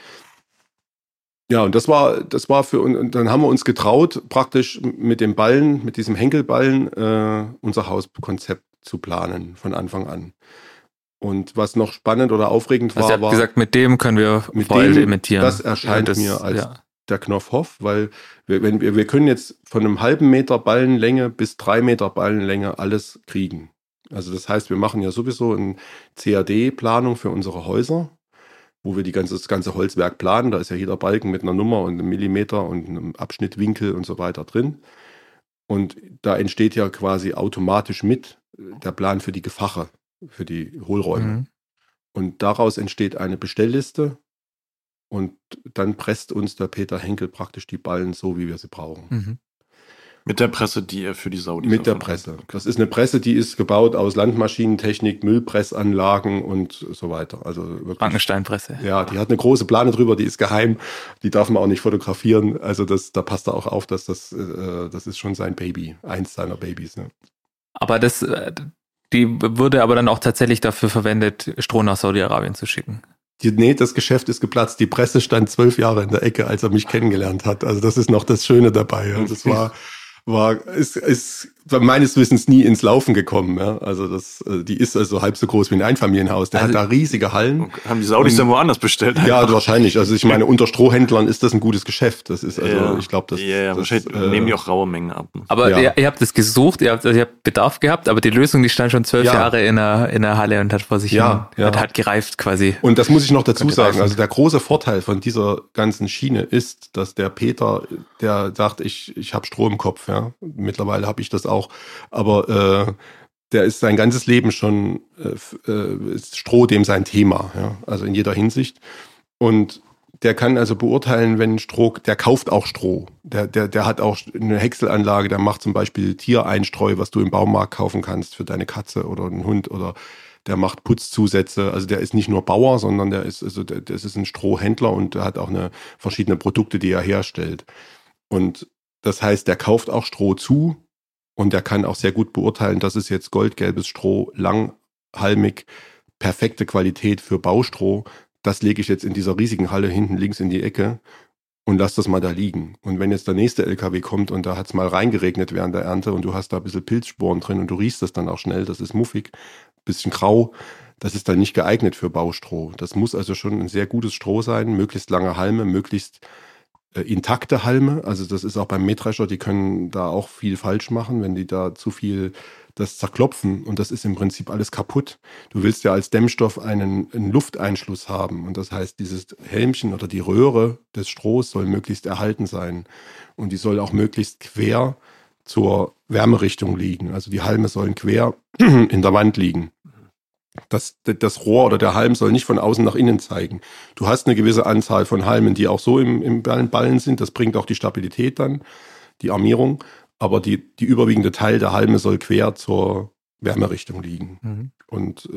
Ja, und das war für uns, und dann haben wir uns getraut, praktisch mit dem Ballen, mit diesem Henkelballen, unser Hauskonzept zu planen von Anfang an. Und was noch spannend oder aufregend war, ihr habt gesagt, mit dem können wir Fäule imitieren. Das erscheint mir als der Knopfhoff, weil wir können jetzt von einem halben Meter Ballenlänge bis 3 Meter Ballenlänge alles kriegen. Also das heißt, wir machen ja sowieso eine CAD-Planung für unsere Häuser, wo wir das ganze Holzwerk planen. Da ist ja jeder Balken mit einer Nummer und einem Millimeter und einem Abschnittwinkel und so weiter drin. Und da entsteht ja quasi automatisch mit der Plan für die Gefache, für die Hohlräume. Mhm. Und daraus entsteht eine Bestellliste und dann presst uns der Peter Henkel praktisch die Ballen so, wie wir sie brauchen. Mhm. Mit der Presse, die er für die Saudis Mit der Presse. Das ist eine Presse, die ist gebaut aus Landmaschinentechnik, Müllpressanlagen und so weiter. Also Frankensteinpresse. Ja, die hat eine große Plane drüber, die ist geheim. Die darf man auch nicht fotografieren. Also da passt er auch auf, dass das ist schon sein Baby, eins seiner Babys. Ne? Aber die wurde aber dann auch tatsächlich dafür verwendet, Stroh nach Saudi-Arabien zu schicken. Nee, das Geschäft ist geplatzt. Die Presse stand 12 Jahre in der Ecke, als er mich kennengelernt hat. Also das ist noch das Schöne dabei. Ja. Das ist meines Wissens nie ins Laufen gekommen. Ja. Also die ist also halb so groß wie ein Einfamilienhaus. Der hat da riesige Hallen. Haben die Saudis dann woanders bestellt? Ja, wahrscheinlich. Also ich meine, unter Strohhändlern ist das ein gutes Geschäft. Das ist ich glaube, das. Ja, wahrscheinlich nehmen die auch raue Mengen ab. Aber ihr habt es gesucht, ihr habt Bedarf gehabt, aber die Lösung, die stand schon 12 Jahre in der Halle und hat vor sich hin, hat gereift quasi. Und das muss ich noch dazu sagen. Also der große Vorteil von dieser ganzen Schiene ist, dass der Peter, der sagt, ich habe Stroh im Kopf. Ja. Mittlerweile habe ich das auch. Aber der ist sein ganzes Leben schon, ist Stroh dem sein Thema, ja? Also in jeder Hinsicht. Und der kann also beurteilen, wenn Stroh, der kauft auch Stroh. Der hat auch eine Häckselanlage, der macht zum Beispiel Tiereinstreu, was du im Baumarkt kaufen kannst für deine Katze oder einen Hund, oder der macht Putzzusätze. Also der ist nicht nur Bauer, sondern das ist ein Strohhändler und der hat auch verschiedene Produkte, die er herstellt. Und das heißt, der kauft auch Stroh zu. Und er kann auch sehr gut beurteilen, das ist jetzt goldgelbes Stroh, langhalmig, perfekte Qualität für Baustroh. Das lege ich jetzt in dieser riesigen Halle hinten links in die Ecke und lass das mal da liegen. Und wenn jetzt der nächste LKW kommt und da hat es mal reingeregnet während der Ernte und du hast da ein bisschen Pilzsporen drin und du riechst das dann auch schnell, das ist muffig, ein bisschen grau, das ist dann nicht geeignet für Baustroh. Das muss also schon ein sehr gutes Stroh sein, möglichst lange Halme, möglichst intakte Halme, also das ist auch beim Mähdrescher, die können da auch viel falsch machen, wenn die da zu viel das zerklopfen und das ist im Prinzip alles kaputt. Du willst ja als Dämmstoff einen Lufteinschluss haben und das heißt, dieses Helmchen oder die Röhre des Strohs soll möglichst erhalten sein und die soll auch möglichst quer zur Wärmerichtung liegen. Also die Halme sollen quer in der Wand liegen. Das Rohr oder der Halm soll nicht von außen nach innen zeigen. Du hast eine gewisse Anzahl von Halmen, die auch so im Ballen sind. Das bringt auch die Stabilität dann, die Armierung. Aber die überwiegende Teil der Halme soll quer zur Wärmerichtung liegen. Mhm. Und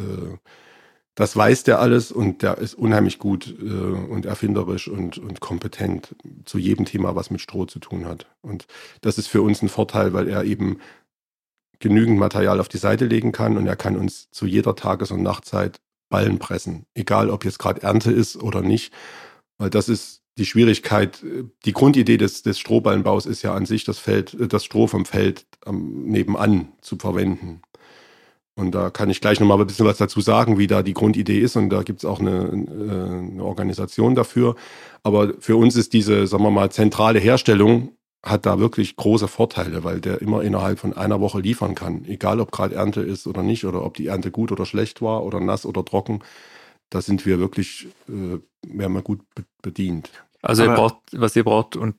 das weiß der alles und der ist unheimlich gut und erfinderisch und kompetent zu jedem Thema, was mit Stroh zu tun hat. Und das ist für uns ein Vorteil, weil er eben genügend Material auf die Seite legen kann und er kann uns zu jeder Tages- und Nachtzeit Ballen pressen. Egal, ob jetzt gerade Ernte ist oder nicht. Weil das ist die Schwierigkeit. Die Grundidee des Strohballenbaus ist ja an sich, das Stroh vom Feld nebenan zu verwenden. Und da kann ich gleich nochmal ein bisschen was dazu sagen, wie da die Grundidee ist. Und da gibt es auch eine Organisation dafür. Aber für uns ist diese, sagen wir mal, zentrale Herstellung hat da wirklich große Vorteile, weil der immer innerhalb von einer Woche liefern kann. Egal, ob gerade Ernte ist oder nicht, oder ob die Ernte gut oder schlecht war oder nass oder trocken. Da sind wir wirklich, werden wir gut bedient. Also was ihr braucht und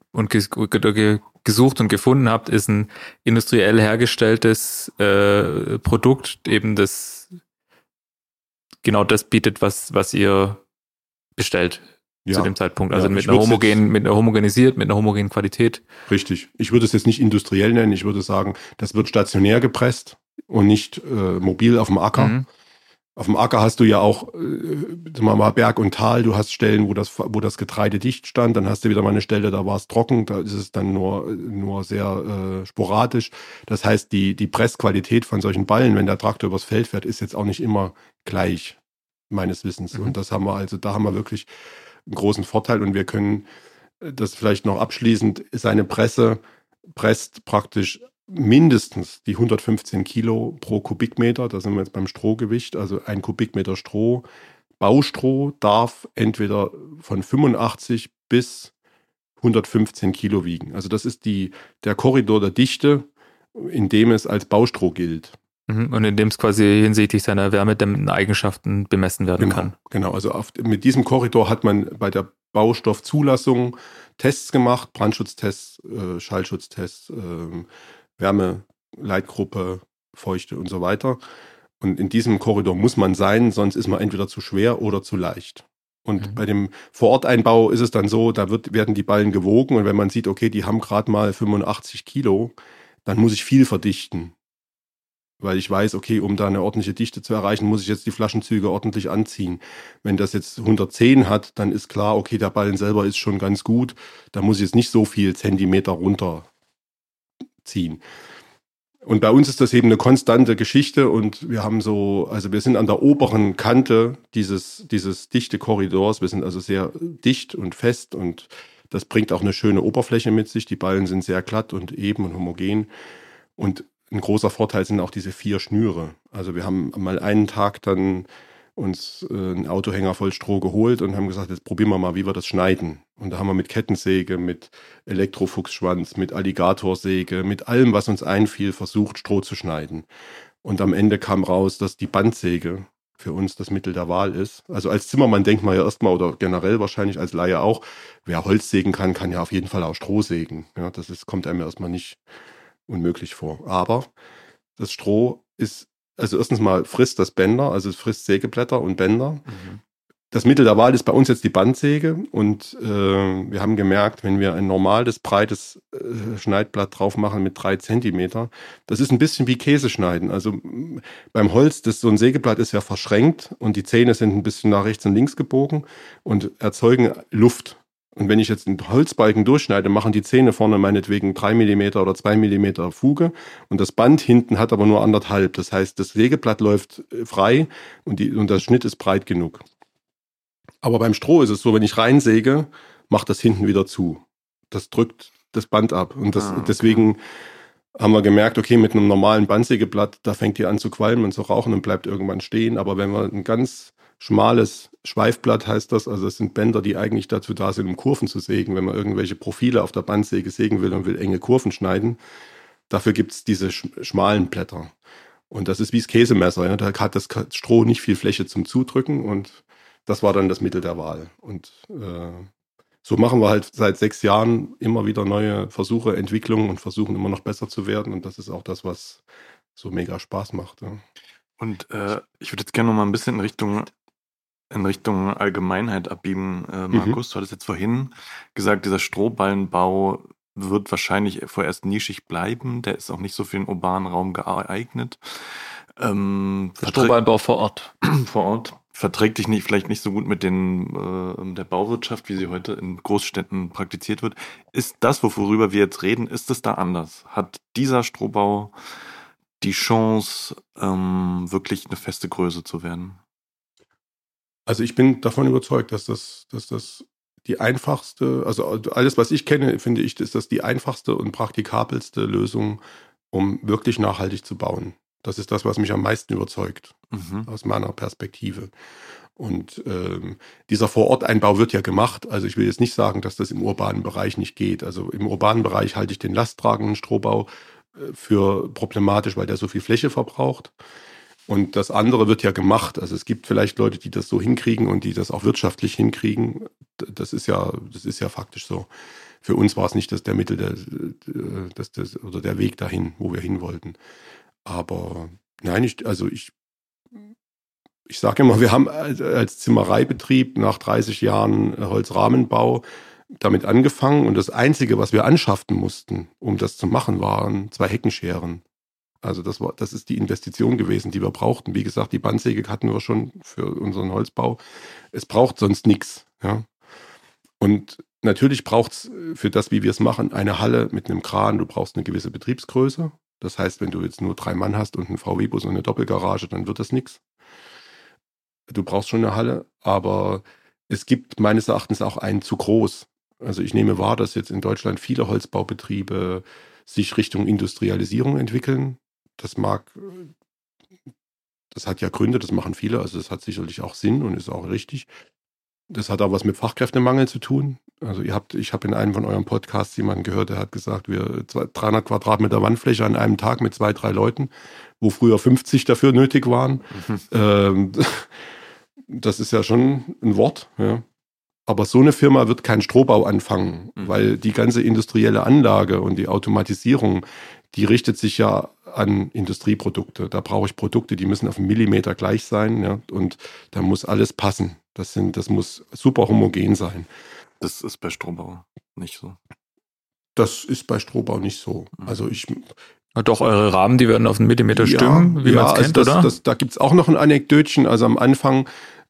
gesucht und gefunden habt, ist ein industriell hergestelltes Produkt, eben das genau das bietet, was ihr bestellt. zu dem Zeitpunkt. Also mit einer homogenen Qualität. Richtig. Ich würde es jetzt nicht industriell nennen. Ich würde sagen, das wird stationär gepresst und nicht mobil auf dem Acker. Mhm. Auf dem Acker hast du ja auch, sagen wir mal, Berg und Tal. Du hast Stellen, wo das Getreide dicht stand. Dann hast du wieder mal eine Stelle, da war es trocken. Da ist es dann nur sehr sporadisch. Das heißt, die Pressqualität von solchen Ballen, wenn der Traktor übers Feld fährt, ist jetzt auch nicht immer gleich, meines Wissens. Mhm. Und da haben wir wirklich einen großen Vorteil. Und wir können das vielleicht noch abschließend, seine Presse presst praktisch mindestens die 115 Kilo pro Kubikmeter, da sind wir jetzt beim Strohgewicht, also ein Kubikmeter Stroh. Baustroh darf entweder von 85 bis 115 Kilo wiegen. Also das ist der Korridor der Dichte, in dem es als Baustroh gilt. Und in dem es quasi hinsichtlich seiner wärmedämmenden Eigenschaften bemessen werden kann. Genau, also mit diesem Korridor hat man bei der Baustoffzulassung Tests gemacht, Brandschutztests, Schallschutztests, Wärmeleitgruppe, Feuchte und so weiter. Und in diesem Korridor muss man sein, sonst ist man entweder zu schwer oder zu leicht. Und bei dem Vororteinbau ist es dann so, da werden die Ballen gewogen und wenn man sieht, okay, die haben gerade mal 85 Kilo, dann muss ich viel verdichten. Weil ich weiß, okay, um da eine ordentliche Dichte zu erreichen, muss ich jetzt die Flaschenzüge ordentlich anziehen. Wenn das jetzt 110 hat, dann ist klar, okay, der Ballen selber ist schon ganz gut, da muss ich jetzt nicht so viel Zentimeter runterziehen. Und bei uns ist das eben eine konstante Geschichte und wir sind an der oberen Kante dieses dichte Korridors. Wir sind also sehr dicht und fest und das bringt auch eine schöne Oberfläche mit sich. Die Ballen sind sehr glatt und eben und homogen. Und ein großer Vorteil sind auch diese 4 Schnüre. Also wir haben mal einen Tag dann uns einen Autohänger voll Stroh geholt und haben gesagt, jetzt probieren wir mal, wie wir das schneiden. Und da haben wir mit Kettensäge, mit Elektrofuchsschwanz, mit Alligatorsäge, mit allem, was uns einfiel, versucht, Stroh zu schneiden. Und am Ende kam raus, dass die Bandsäge für uns das Mittel der Wahl ist. Also als Zimmermann denkt man ja erstmal, oder generell wahrscheinlich als Laie auch, wer Holz sägen kann, kann ja auf jeden Fall auch Stroh sägen. Ja, kommt einem erstmal nicht unmöglich vor. Aber das Stroh ist, also erstens mal frisst das Bänder, also es frisst Sägeblätter und Bänder. Mhm. Das Mittel der Wahl ist bei uns jetzt die Bandsäge und wir haben gemerkt, wenn wir ein normales, breites Schneidblatt drauf machen mit 3 Zentimeter, das ist ein bisschen wie Käseschneiden. Also beim Holz, so ein Sägeblatt ist ja verschränkt und die Zähne sind ein bisschen nach rechts und links gebogen und erzeugen Luft. Und wenn ich jetzt einen Holzbalken durchschneide, machen die Zähne vorne meinetwegen 3 mm oder 2 mm Fuge und das Band hinten hat aber nur 1,5. Das heißt, das Sägeblatt läuft frei und der Schnitt ist breit genug. Aber beim Stroh ist es so, wenn ich reinsäge, macht das hinten wieder zu. Das drückt das Band ab. Und deswegen haben wir gemerkt, okay, mit einem normalen Bandsägeblatt, da fängt die an zu qualmen und zu rauchen und bleibt irgendwann stehen. Aber wenn wir ein ganz schmales Schweifblatt heißt das, also es sind Bänder, die eigentlich dazu da sind, um Kurven zu sägen, wenn man irgendwelche Profile auf der Bandsäge sägen will und will enge Kurven schneiden, dafür gibt es diese schmalen Blätter. Und das ist wie das Käsemesser, ja? Da hat das Stroh nicht viel Fläche zum Zudrücken und das war dann das Mittel der Wahl. Und so machen wir halt seit 6 Jahren immer wieder neue Versuche, Entwicklungen und versuchen immer noch besser zu werden und das ist auch das, was so mega Spaß macht. Ja. Und ich würde jetzt gerne noch mal ein bisschen in Richtung Allgemeinheit abbiegen, Markus. Du hattest jetzt vorhin gesagt, dieser Strohballenbau wird wahrscheinlich vorerst nischig bleiben. Der ist auch nicht so für den urbanen Raum geeignet. Strohballenbau vor Ort. Vor Ort. Verträgt sich vielleicht nicht so gut mit der Bauwirtschaft, wie sie heute in Großstädten praktiziert wird. Ist das, worüber wir jetzt reden, ist es da anders? Hat dieser Strohbau die Chance, wirklich eine feste Größe zu werden? Also ich bin davon überzeugt, dass das die einfachste, also alles, was ich kenne, finde ich, ist das die einfachste und praktikabelste Lösung, um wirklich nachhaltig zu bauen. Das ist das, was mich am meisten überzeugt, aus meiner Perspektive. Und dieser Vororteinbau wird ja gemacht. Also ich will jetzt nicht sagen, dass das im urbanen Bereich nicht geht. Also im urbanen Bereich halte ich den lasttragenden Strohbau für problematisch, weil der so viel Fläche verbraucht. Und das andere wird ja gemacht. Also es gibt vielleicht Leute, die das so hinkriegen und die das auch wirtschaftlich hinkriegen. Das ist ja faktisch so. Für uns war es nicht der der Weg dahin, wo wir hin wollten. Aber nein, ich sage immer, wir haben als Zimmereibetrieb nach 30 Jahren Holzrahmenbau damit angefangen und das Einzige, was wir anschaffen mussten, um das zu machen, waren 2 Heckenscheren. Also das ist die Investition gewesen, die wir brauchten. Wie gesagt, die Bandsäge hatten wir schon für unseren Holzbau. Es braucht sonst nichts. Ja. Und natürlich braucht es für das, wie wir es machen, eine Halle mit einem Kran. Du brauchst eine gewisse Betriebsgröße. Das heißt, wenn du jetzt nur 3 Mann hast und einen VW-Bus und eine Doppelgarage, dann wird das nichts. Du brauchst schon eine Halle, aber es gibt meines Erachtens auch einen zu groß. Also ich nehme wahr, dass jetzt in Deutschland viele Holzbaubetriebe sich Richtung Industrialisierung entwickeln. Das hat ja Gründe, das machen viele, also das hat sicherlich auch Sinn und ist auch richtig. Das hat auch was mit Fachkräftemangel zu tun. Also ich habe in einem von euren Podcasts jemanden gehört, der hat gesagt, wir 300 Quadratmeter Wandfläche an einem Tag mit 2, 3 Leuten, wo früher 50 dafür nötig waren. Das ist ja schon ein Wort, ja. Aber so eine Firma wird keinen Strohbau anfangen, weil die ganze industrielle Anlage und die Automatisierung, die richtet sich ja an Industrieprodukte. Da brauche ich Produkte, die müssen auf einen Millimeter gleich sein, ja, und da muss alles passen. Das muss super homogen sein. Das ist bei Strohbau nicht so. Das ist bei Strohbau nicht so. Also doch, eure Rahmen, die werden auf einen Millimeter stimmen, wie man es kennt, oder? Da gibt es auch noch ein Anekdötchen. Also am Anfang,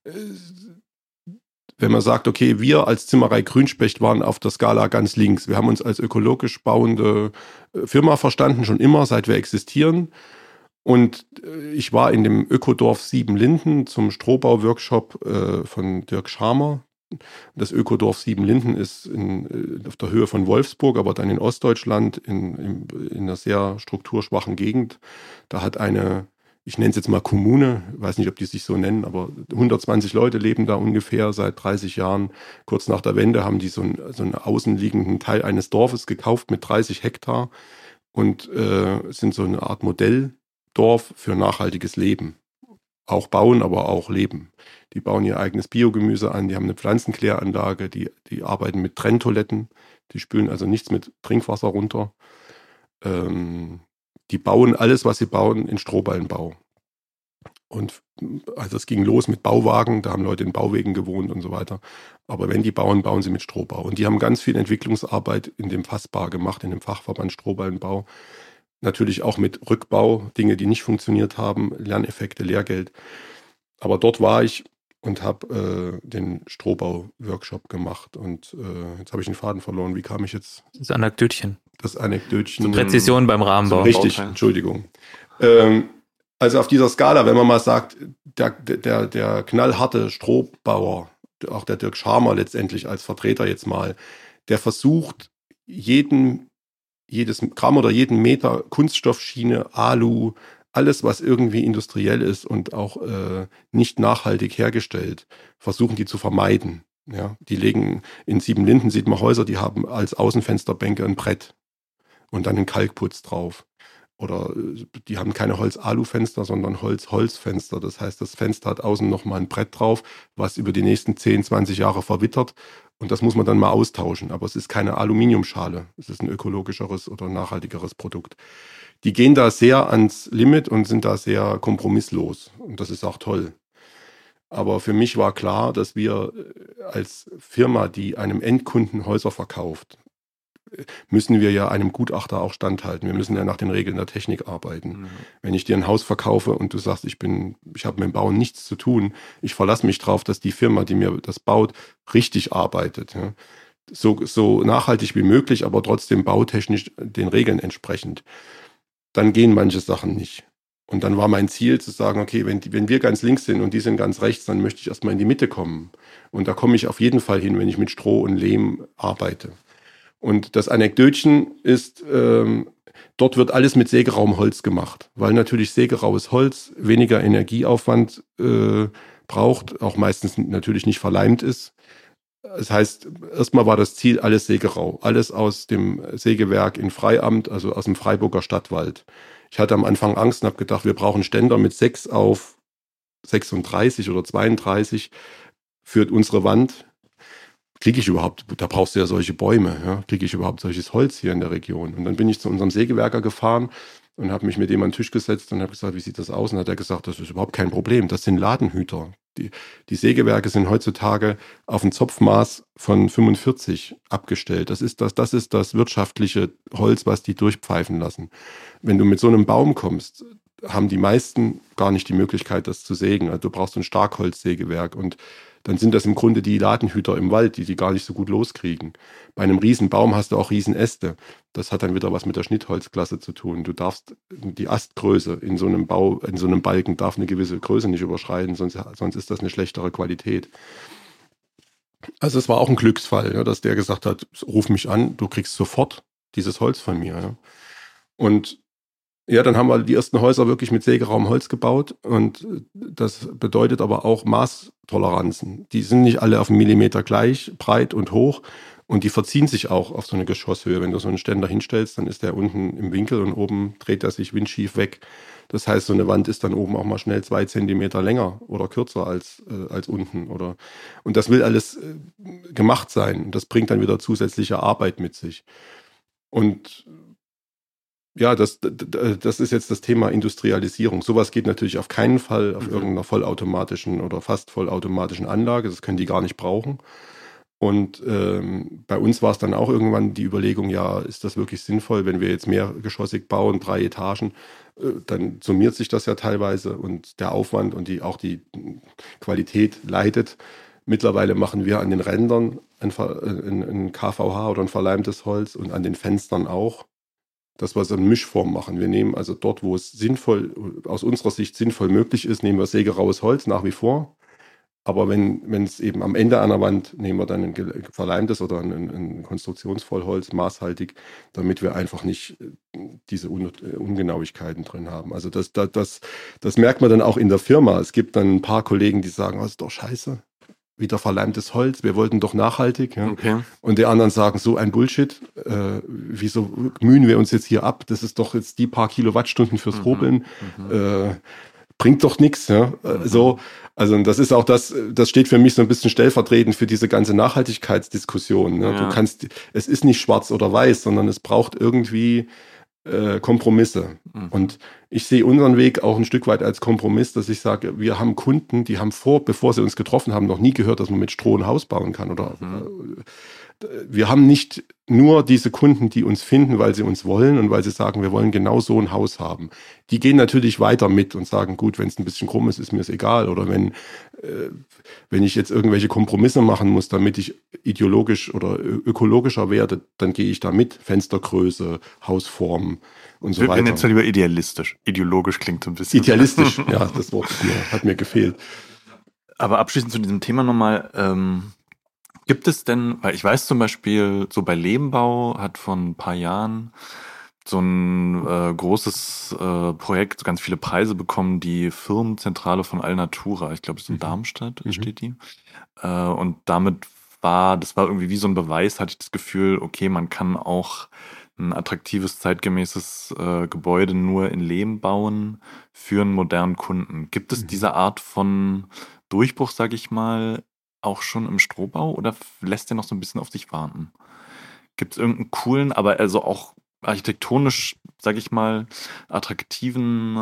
wenn man sagt, okay, wir als Zimmerei Grünspecht waren auf der Skala ganz links. Wir haben uns als ökologisch bauende Firma verstanden, schon immer, seit wir existieren. Und ich war in dem Ökodorf Siebenlinden zum Strohbau-Workshop von Dirk Schamer. Das Ökodorf Siebenlinden ist auf der Höhe von Wolfsburg, aber dann in Ostdeutschland, in einer sehr strukturschwachen Gegend. Da hat ich nenne es jetzt mal Kommune, weiß nicht, ob die sich so nennen, aber 120 Leute leben da ungefähr seit 30 Jahren. Kurz nach der Wende haben die so einen außenliegenden Teil eines Dorfes gekauft mit 30 Hektar und sind so eine Art Modelldorf für nachhaltiges Leben. Auch bauen, aber auch leben. Die bauen ihr eigenes Biogemüse an, die haben eine Pflanzenkläranlage, die arbeiten mit Trenntoiletten, die spülen also nichts mit Trinkwasser runter. Die bauen alles, was sie bauen, in Strohballenbau. Und also es ging los mit Bauwagen, da haben Leute in Bauwegen gewohnt und so weiter. Aber wenn die bauen, bauen sie mit Strohbau. Und die haben ganz viel Entwicklungsarbeit in dem Fassbar gemacht, in dem Fachverband Strohballenbau. Natürlich auch mit Rückbau, Dinge, die nicht funktioniert haben, Lerneffekte, Lehrgeld. Aber dort war ich und habe den Strohbau-Workshop gemacht. Und jetzt habe ich den Faden verloren. Wie kam ich jetzt? Das Anekdötchen. Das Anekdötchen. Präzision beim Rahmenbau. Richtig, Entschuldigung. Also auf dieser Skala, wenn man mal sagt, der knallharte Strohbauer, auch der Dirk Schamer letztendlich als Vertreter jetzt mal, der versucht, jedes Gramm oder jeden Meter Kunststoffschiene, Alu, alles, was irgendwie industriell ist und auch nicht nachhaltig hergestellt, versuchen die zu vermeiden. Ja, die legen in Siebenlinden, sieht man Häuser, die haben als Außenfensterbänke ein Brett und dann einen Kalkputz drauf. Oder die haben keine Holz-Alu-Fenster, sondern Holz-Holzfenster. Das heißt, das Fenster hat außen nochmal ein Brett drauf, was über die nächsten 10, 20 Jahre verwittert. Und das muss man dann mal austauschen. Aber es ist keine Aluminiumschale. Es ist ein ökologischeres oder nachhaltigeres Produkt. Die gehen da sehr ans Limit und sind da sehr kompromisslos. Und das ist auch toll. Aber für mich war klar, dass wir als Firma, die einem Endkunden Häuser verkauft, müssen wir ja einem Gutachter auch standhalten. Wir müssen ja nach den Regeln der Technik arbeiten. Mhm. Wenn ich dir ein Haus verkaufe und du sagst, ich habe mit dem Bauen nichts zu tun, ich verlasse mich drauf, dass die Firma, die mir das baut, richtig arbeitet. Ja. So nachhaltig wie möglich, aber trotzdem bautechnisch den Regeln entsprechend. Dann gehen manche Sachen nicht. Und dann war mein Ziel zu sagen, okay, wenn wir ganz links sind und die sind ganz rechts, dann möchte ich erstmal in die Mitte kommen. Und da komme ich auf jeden Fall hin, wenn ich mit Stroh und Lehm arbeite. Und das Anekdötchen ist, dort wird alles mit Sägeraumholz gemacht, weil natürlich sägeraues Holz weniger Energieaufwand braucht, auch meistens natürlich nicht verleimt ist. Das heißt, erstmal war das Ziel alles Sägerau, alles aus dem Sägewerk in Freiamt, also aus dem Freiburger Stadtwald. Ich hatte am Anfang Angst und habe gedacht, wir brauchen Ständer mit 6 auf 36 oder 32 für unsere Wand. da brauchst du ja solche Bäume, ja? Kriege ich überhaupt solches Holz hier in der Region? Und dann bin ich zu unserem Sägewerker gefahren und habe mich mit dem an den Tisch gesetzt und habe gesagt, wie sieht das aus? Und hat er gesagt, das ist überhaupt kein Problem, das sind Ladenhüter. Die Sägewerke sind heutzutage auf ein Zopfmaß von 45 abgestellt. Das ist das wirtschaftliche Holz, was die durchpfeifen lassen. Wenn du mit so einem Baum kommst, haben die meisten gar nicht die Möglichkeit, das zu sägen. Also du brauchst ein Starkholzsägewerk und dann sind das im Grunde die Ladenhüter im Wald, die gar nicht so gut loskriegen. Bei einem Riesenbaum hast du auch Riesenäste. Das hat dann wieder was mit der Schnittholzklasse zu tun. Du darfst die Astgröße in so einem Balken darf eine gewisse Größe nicht überschreiten, sonst ist das eine schlechtere Qualität. Also es war auch ein Glücksfall, ja, dass der gesagt hat, ruf mich an, du kriegst sofort dieses Holz von mir. Ja. Und ja, dann haben wir die ersten Häuser wirklich mit Sägeraum Holz gebaut und das bedeutet aber auch Maßtoleranzen. Die sind nicht alle auf einen Millimeter gleich, breit und hoch und die verziehen sich auch auf so eine Geschosshöhe. Wenn du so einen Ständer hinstellst, dann ist der unten im Winkel und oben dreht er sich windschief weg. Das heißt, so eine Wand ist dann oben auch mal schnell 2 Zentimeter länger oder kürzer als unten. Und das will alles gemacht sein. Das bringt dann wieder zusätzliche Arbeit mit sich. Und ja, das ist jetzt das Thema Industrialisierung. Sowas geht natürlich auf keinen Fall auf irgendeiner vollautomatischen oder fast vollautomatischen Anlage. Das können die gar nicht brauchen. Und bei uns war es dann auch irgendwann die Überlegung, ja, ist das wirklich sinnvoll, wenn wir jetzt mehrgeschossig bauen, 3 Etagen, dann summiert sich das ja teilweise und der Aufwand und auch die Qualität leidet. Mittlerweile machen wir an den Rändern ein KVH oder ein verleimtes Holz und an den Fenstern auch. Dass wir so eine Mischform machen. Wir nehmen also dort, wo es aus unserer Sicht sinnvoll möglich ist, nehmen wir sägeraues Holz nach wie vor. Aber wenn es eben am Ende einer Wand, nehmen wir dann ein verleimtes oder ein Konstruktionsvollholz, maßhaltig, damit wir einfach nicht diese Ungenauigkeiten drin haben. Also das merkt man dann auch in der Firma. Es gibt dann ein paar Kollegen, die sagen, das ist doch scheiße. Wieder verleimtes Holz, wir wollten doch nachhaltig. Ja? Okay. Und die anderen sagen, so ein Bullshit, wieso mühen wir uns jetzt hier ab? Das ist doch jetzt die paar Kilowattstunden fürs Hobeln. Bringt doch nichts. Ja? Also das ist auch das steht für mich so ein bisschen stellvertretend für diese ganze Nachhaltigkeitsdiskussion. Ne? Ja. Es ist nicht schwarz oder weiß, sondern es braucht irgendwie Kompromisse. Und ich sehe unseren Weg auch ein Stück weit als Kompromiss, dass ich sage, wir haben Kunden, die haben bevor sie uns getroffen haben, noch nie gehört, dass man mit Stroh ein Haus bauen kann. Oder wir haben nicht nur diese Kunden, die uns finden, weil sie uns wollen und weil sie sagen, wir wollen genau so ein Haus haben. Die gehen natürlich weiter mit und sagen, gut, wenn es ein bisschen krumm ist mir es egal. Oder wenn ich jetzt irgendwelche Kompromisse machen muss, damit ich ideologisch oder ökologischer werde, dann gehe ich da mit. Fenstergröße, Hausform und so weiter. Ich bin jetzt lieber idealistisch. Ideologisch klingt so ein bisschen. Idealistisch, ja, das Wort hat mir gefehlt. Aber abschließend zu diesem Thema nochmal, gibt es denn, weil ich weiß zum Beispiel, so bei Lehmbau hat vor ein paar Jahren so ein großes Projekt ganz viele Preise bekommen, die Firmenzentrale von Alnatura. Ich glaube, es ist in Darmstadt, steht die. Und damit das war irgendwie wie so ein Beweis, hatte ich das Gefühl, okay, man kann auch ein attraktives, zeitgemäßes Gebäude nur in Lehm bauen für einen modernen Kunden. Gibt es diese Art von Durchbruch, sage ich mal, auch schon im Strohbau oder lässt der noch so ein bisschen auf sich warten? Gibt es irgendeinen coolen, aber also auch architektonisch, sage ich mal, attraktiven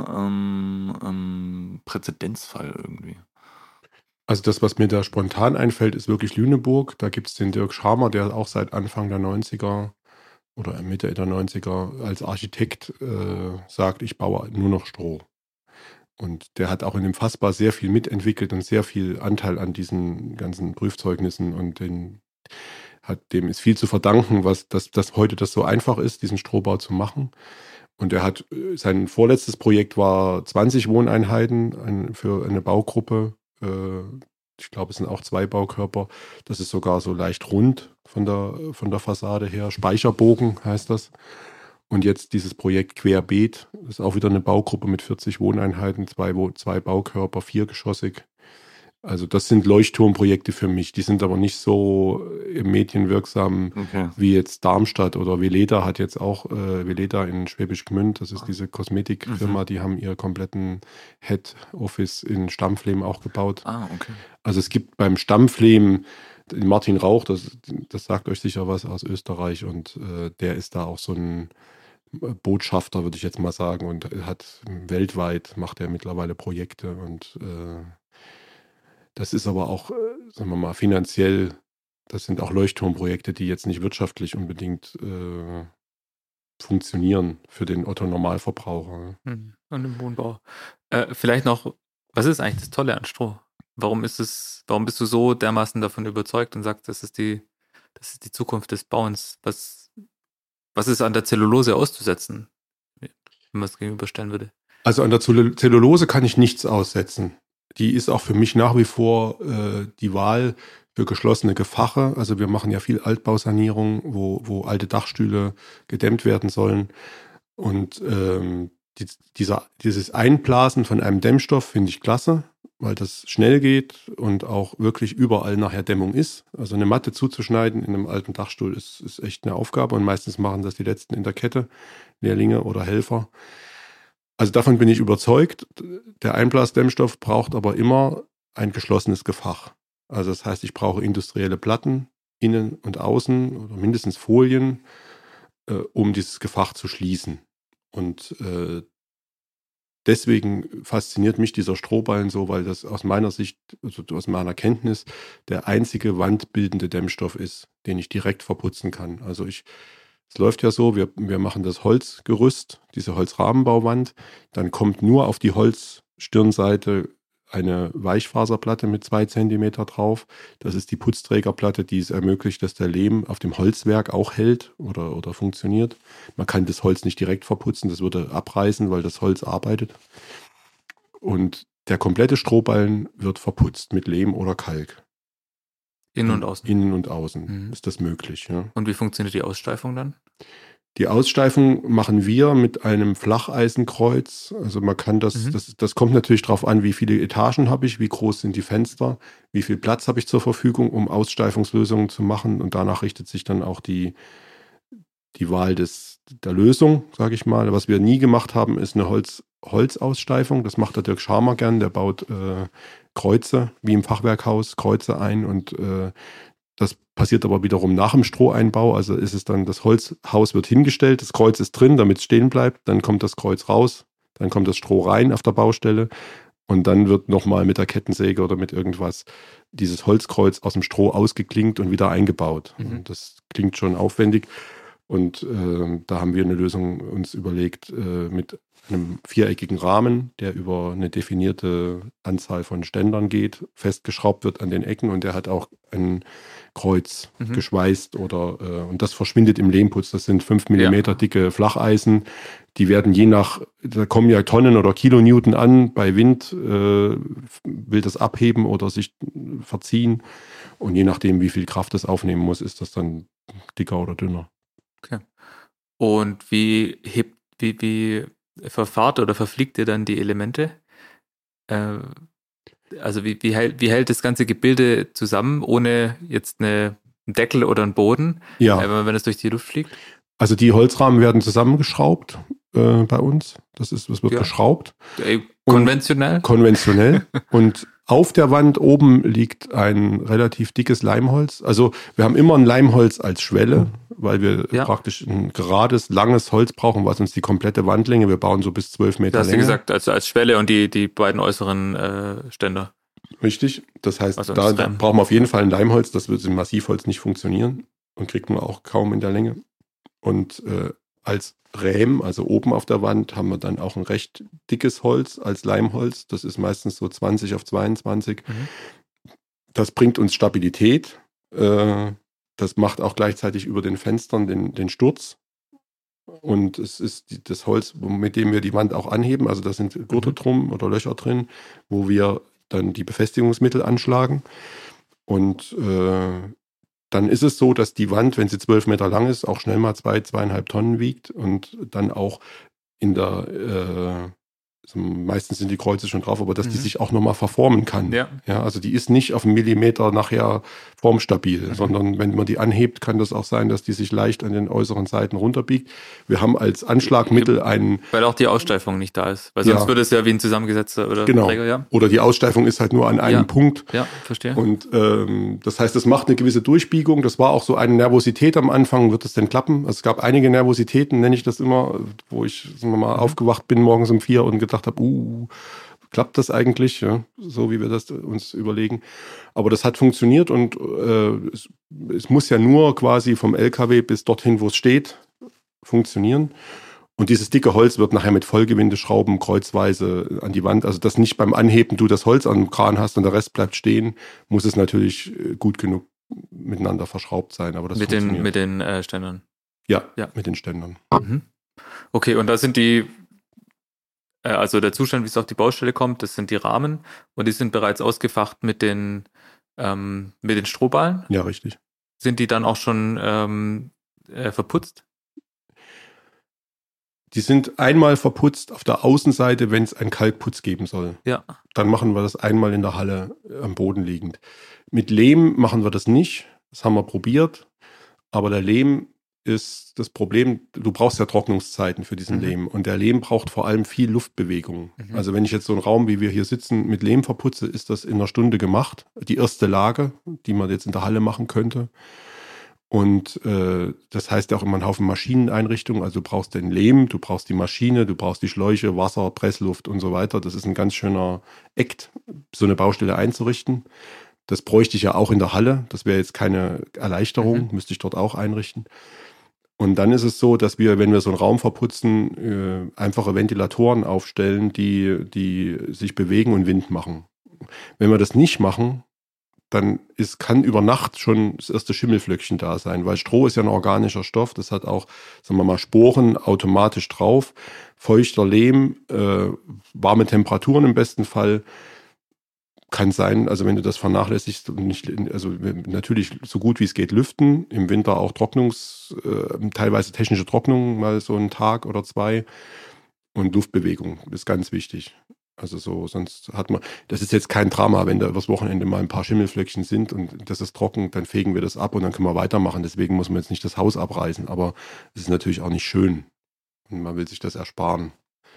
Präzedenzfall irgendwie? Also das, was mir da spontan einfällt, ist wirklich Lüneburg. Da gibt es den Dirk Scharmer, der auch seit Anfang der 90er oder Mitte der 90er als Architekt sagt, ich baue nur noch Stroh. Und der hat auch in dem Fassbar sehr viel mitentwickelt und sehr viel Anteil an diesen ganzen Prüfzeugnissen und dem ist viel zu verdanken, dass heute das so einfach ist, diesen Strohbau zu machen. Und er hat, sein vorletztes Projekt war 20 Wohneinheiten für eine Baugruppe. Ich glaube, es sind auch 2 Baukörper. Das ist sogar so leicht rund von der Fassade her. Speicherbogen heißt das. Und jetzt dieses Projekt Querbeet, das ist auch wieder eine Baugruppe mit 40 Wohneinheiten, 2 Baukörper, 4geschossig. Also das sind Leuchtturmprojekte für mich. Die sind aber nicht so medienwirksam wie jetzt Darmstadt oder Veleda hat jetzt auch, Veleda in Schwäbisch Gmünd, das ist diese Kosmetikfirma, die haben ihren kompletten Head Office in Stammflehm auch gebaut. Ah, okay. Also es gibt beim Stammflehm Martin Rauch, das sagt euch sicher was, aus Österreich, und der ist da auch so ein Botschafter, würde ich jetzt mal sagen, und hat weltweit, macht er mittlerweile Projekte, und das ist aber auch, sagen wir mal, finanziell, das sind auch Leuchtturmprojekte, die jetzt nicht wirtschaftlich unbedingt funktionieren für den Otto-Normalverbraucher. Und im Wohnbau. Vielleicht noch, was ist eigentlich das Tolle an Stroh? Warum bist du so dermaßen davon überzeugt und sagst, das ist die Zukunft des Bauens? Was ist an der Zellulose auszusetzen, wenn man es gegenüberstellen würde? Also an der Zellulose kann ich nichts aussetzen. Die ist auch für mich nach wie vor die Wahl für geschlossene Gefache. Also wir machen ja viel Altbausanierung, wo alte Dachstühle gedämmt werden sollen. Und dieses Einblasen von einem Dämmstoff finde ich klasse, weil das schnell geht und auch wirklich überall nachher Dämmung ist. Also eine Matte zuzuschneiden in einem alten Dachstuhl ist echt eine Aufgabe, und meistens machen das die Letzten in der Kette, Lehrlinge oder Helfer. Also davon bin ich überzeugt. Der Einblasdämmstoff braucht aber immer ein geschlossenes Gefach. Also das heißt, ich brauche industrielle Platten, innen und außen, oder mindestens Folien, um dieses Gefach zu schließen. Und deswegen fasziniert mich dieser Strohballen so, weil das aus meiner Sicht, also aus meiner Kenntnis, der einzige wandbildende Dämmstoff ist, den ich direkt verputzen kann. Also es läuft ja so, wir machen das Holzgerüst, diese Holzrahmenbauwand, dann kommt nur auf die Holzstirnseite eine Weichfaserplatte mit 2 Zentimeter drauf. Das ist die Putzträgerplatte, die es ermöglicht, dass der Lehm auf dem Holzwerk auch hält oder funktioniert. Man kann das Holz nicht direkt verputzen, das würde abreißen, weil das Holz arbeitet. Und der komplette Strohballen wird verputzt mit Lehm oder Kalk. Innen und außen? Innen und außen ist das möglich. Ja. Und wie funktioniert die Aussteifung dann? Die Aussteifung machen wir mit einem Flacheisenkreuz. Also man kann das kommt natürlich darauf an, wie viele Etagen habe ich, wie groß sind die Fenster, wie viel Platz habe ich zur Verfügung, um Aussteifungslösungen zu machen. Und danach richtet sich dann auch die Wahl der Lösung, sage ich mal. Was wir nie gemacht haben, ist eine Holzaussteifung. Das macht der Dirk Scharmer gern. Der baut Kreuze, wie im Fachwerkhaus, Kreuze ein, und das passiert aber wiederum nach dem Stroheinbau. Also ist es dann, das Holzhaus wird hingestellt, das Kreuz ist drin, damit es stehen bleibt, dann kommt das Kreuz raus, dann kommt das Stroh rein auf der Baustelle, und dann wird nochmal mit der Kettensäge oder mit irgendwas dieses Holzkreuz aus dem Stroh ausgeklinkt und wieder eingebaut. Und das klingt schon aufwendig, und da haben wir eine Lösung uns überlegt mit einem viereckigen Rahmen, der über eine definierte Anzahl von Ständern geht, festgeschraubt wird an den Ecken, und der hat auch ein Kreuz geschweißt und das verschwindet im Lehmputz. Das sind 5 Millimeter dicke Flacheisen. Die werden da kommen ja Tonnen oder Kilonewton an. Bei Wind will das abheben oder sich verziehen. Und je nachdem, wie viel Kraft es aufnehmen muss, ist das dann dicker oder dünner. Okay. Und wie verfahrt oder verfliegt ihr dann die Elemente? Also wie hält das ganze Gebilde zusammen, ohne jetzt einen Deckel oder einen Boden, wenn es durch die Luft fliegt? Also die Holzrahmen werden zusammengeschraubt bei uns. Das wird geschraubt. Konventionell? Konventionell. Und auf der Wand oben liegt ein relativ dickes Leimholz. Also wir haben immer ein Leimholz als Schwelle, weil wir praktisch ein gerades, langes Holz brauchen, was uns die komplette Wandlänge, wir bauen so bis 12 Meter Länge. Du hast gesagt, als Schwelle und die beiden äußeren Ständer. Richtig. Das heißt, da brauchen wir auf jeden Fall ein Leimholz. Das wird im Massivholz nicht funktionieren und kriegt man auch kaum in der Länge. Und als Rähm, also oben auf der Wand, haben wir dann auch ein recht dickes Holz als Leimholz. Das ist meistens so 20 auf 22. Das bringt uns Stabilität. Das macht auch gleichzeitig über den Fenstern den Sturz. Und es ist das Holz, mit dem wir die Wand auch anheben. Also da sind Gurte drum oder Löcher drin, wo wir dann die Befestigungsmittel anschlagen. Und dann ist es so, dass die Wand, wenn sie 12 Meter lang ist, auch schnell mal 2,5 Tonnen wiegt und dann auch in der meistens sind die Kreuze schon drauf, aber dass die sich auch nochmal verformen kann. Ja. Ja, also die ist nicht auf einen Millimeter nachher formstabil, sondern wenn man die anhebt, kann das auch sein, dass die sich leicht an den äußeren Seiten runterbiegt. Wir haben als Anschlagmittel einen... Weil auch die Aussteifung nicht da ist. Weil sonst würde es ja wie ein zusammengesetzter oder genau. Träger, ja. Oder die Aussteifung ist halt nur an einem Punkt. Ja, verstehe. Und das heißt, es macht eine gewisse Durchbiegung. Das war auch so eine Nervosität am Anfang. Wird es denn klappen? Also es gab einige Nervositäten, nenne ich das immer, wo ich mal aufgewacht bin morgens um 4 und gedacht habe, klappt das eigentlich? Ja, so wie wir das uns überlegen. Aber das hat funktioniert und es muss ja nur quasi vom LKW bis dorthin, wo es steht, funktionieren. Und dieses dicke Holz wird nachher mit Vollgewindeschrauben kreuzweise an die Wand, also dass nicht beim Anheben du das Holz am Kran hast und der Rest bleibt stehen, muss es natürlich gut genug miteinander verschraubt sein. Aber das funktioniert. Mit den Ständern? Ja, mit den Ständern. Mhm. Okay, und da sind also der Zustand, wie es auf die Baustelle kommt, das sind die Rahmen und die sind bereits ausgefacht mit den Strohballen. Ja, richtig. Sind die dann auch schon verputzt? Die sind einmal verputzt auf der Außenseite, wenn es einen Kalkputz geben soll. Ja. Dann machen wir das einmal in der Halle am Boden liegend. Mit Lehm machen wir das nicht. Das haben wir probiert. Aber der Lehm ist das Problem, du brauchst ja Trocknungszeiten für diesen Lehm. Und der Lehm braucht vor allem viel Luftbewegung. Also wenn ich jetzt so einen Raum, wie wir hier sitzen, mit Lehm verputze, ist das in einer Stunde gemacht. Die erste Lage, die man jetzt in der Halle machen könnte. Und das heißt ja auch immer ein Haufen Maschineneinrichtungen. Also du brauchst den Lehm, du brauchst die Maschine, du brauchst die Schläuche, Wasser, Pressluft und so weiter. Das ist ein ganz schöner Act, so eine Baustelle einzurichten. Das bräuchte ich ja auch in der Halle. Das wäre jetzt keine Erleichterung, müsste ich dort auch einrichten. Und dann ist es so, dass wir, wenn wir so einen Raum verputzen, einfache Ventilatoren aufstellen, die sich bewegen und Wind machen. Wenn wir das nicht machen, dann kann über Nacht schon das erste Schimmelflöckchen da sein, weil Stroh ist ja ein organischer Stoff, das hat auch, sagen wir mal, Sporen automatisch drauf, feuchter Lehm, warme Temperaturen im besten Fall, kann sein, also wenn du das vernachlässigst und nicht, also natürlich so gut wie es geht lüften, im Winter auch teilweise technische Trocknung, mal so einen Tag oder 2 und Luftbewegung, das ist ganz wichtig. Also so, sonst hat man, das ist jetzt kein Drama, wenn da übers Wochenende mal ein paar Schimmelflöckchen sind und das ist trocken, dann fegen wir das ab und dann können wir weitermachen. Deswegen muss man jetzt nicht das Haus abreißen, aber es ist natürlich auch nicht schön und man will sich das ersparen.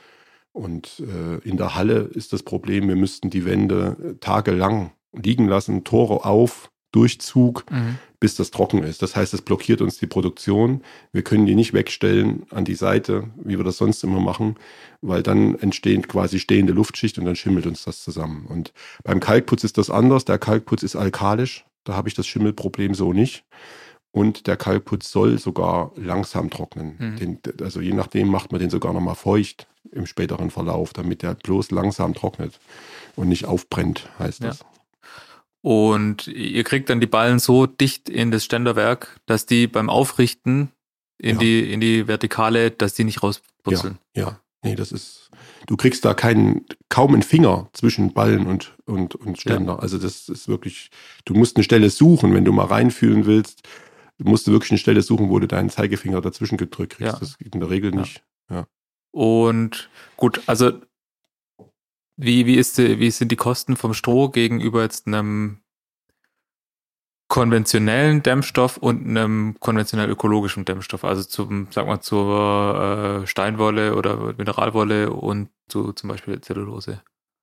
Und in der Halle ist das Problem, wir müssten die Wände tagelang liegen lassen, Tore auf, Durchzug, bis das trocken ist. Das heißt, es blockiert uns die Produktion. Wir können die nicht wegstellen an die Seite, wie wir das sonst immer machen, weil dann entsteht quasi stehende Luftschicht und dann schimmelt uns das zusammen. Und beim Kalkputz ist das anders. Der Kalkputz ist alkalisch. Da habe ich das Schimmelproblem so nicht. Und der Kalkputz soll sogar langsam trocknen. Also je nachdem macht man den sogar nochmal feucht im späteren Verlauf, damit der bloß langsam trocknet und nicht aufbrennt, heißt das. Und ihr kriegt dann die Ballen so dicht in das Ständerwerk, dass die beim Aufrichten in die Vertikale, dass die nicht rausputzeln. Ja. Nee, das ist, du kriegst da kaum einen Finger zwischen Ballen und Ständer. Ja. Also das ist wirklich, du musst eine Stelle suchen, wenn du mal reinfühlen willst. Du musst wirklich eine Stelle suchen, wo du deinen Zeigefinger dazwischen gedrückt kriegst. Ja. Das geht in der Regel nicht. Ja. Und gut, also wie sind die Kosten vom Stroh gegenüber jetzt einem konventionellen Dämmstoff und einem konventionell ökologischen Dämmstoff? Also zur Steinwolle oder Mineralwolle und zum Beispiel Zellulose.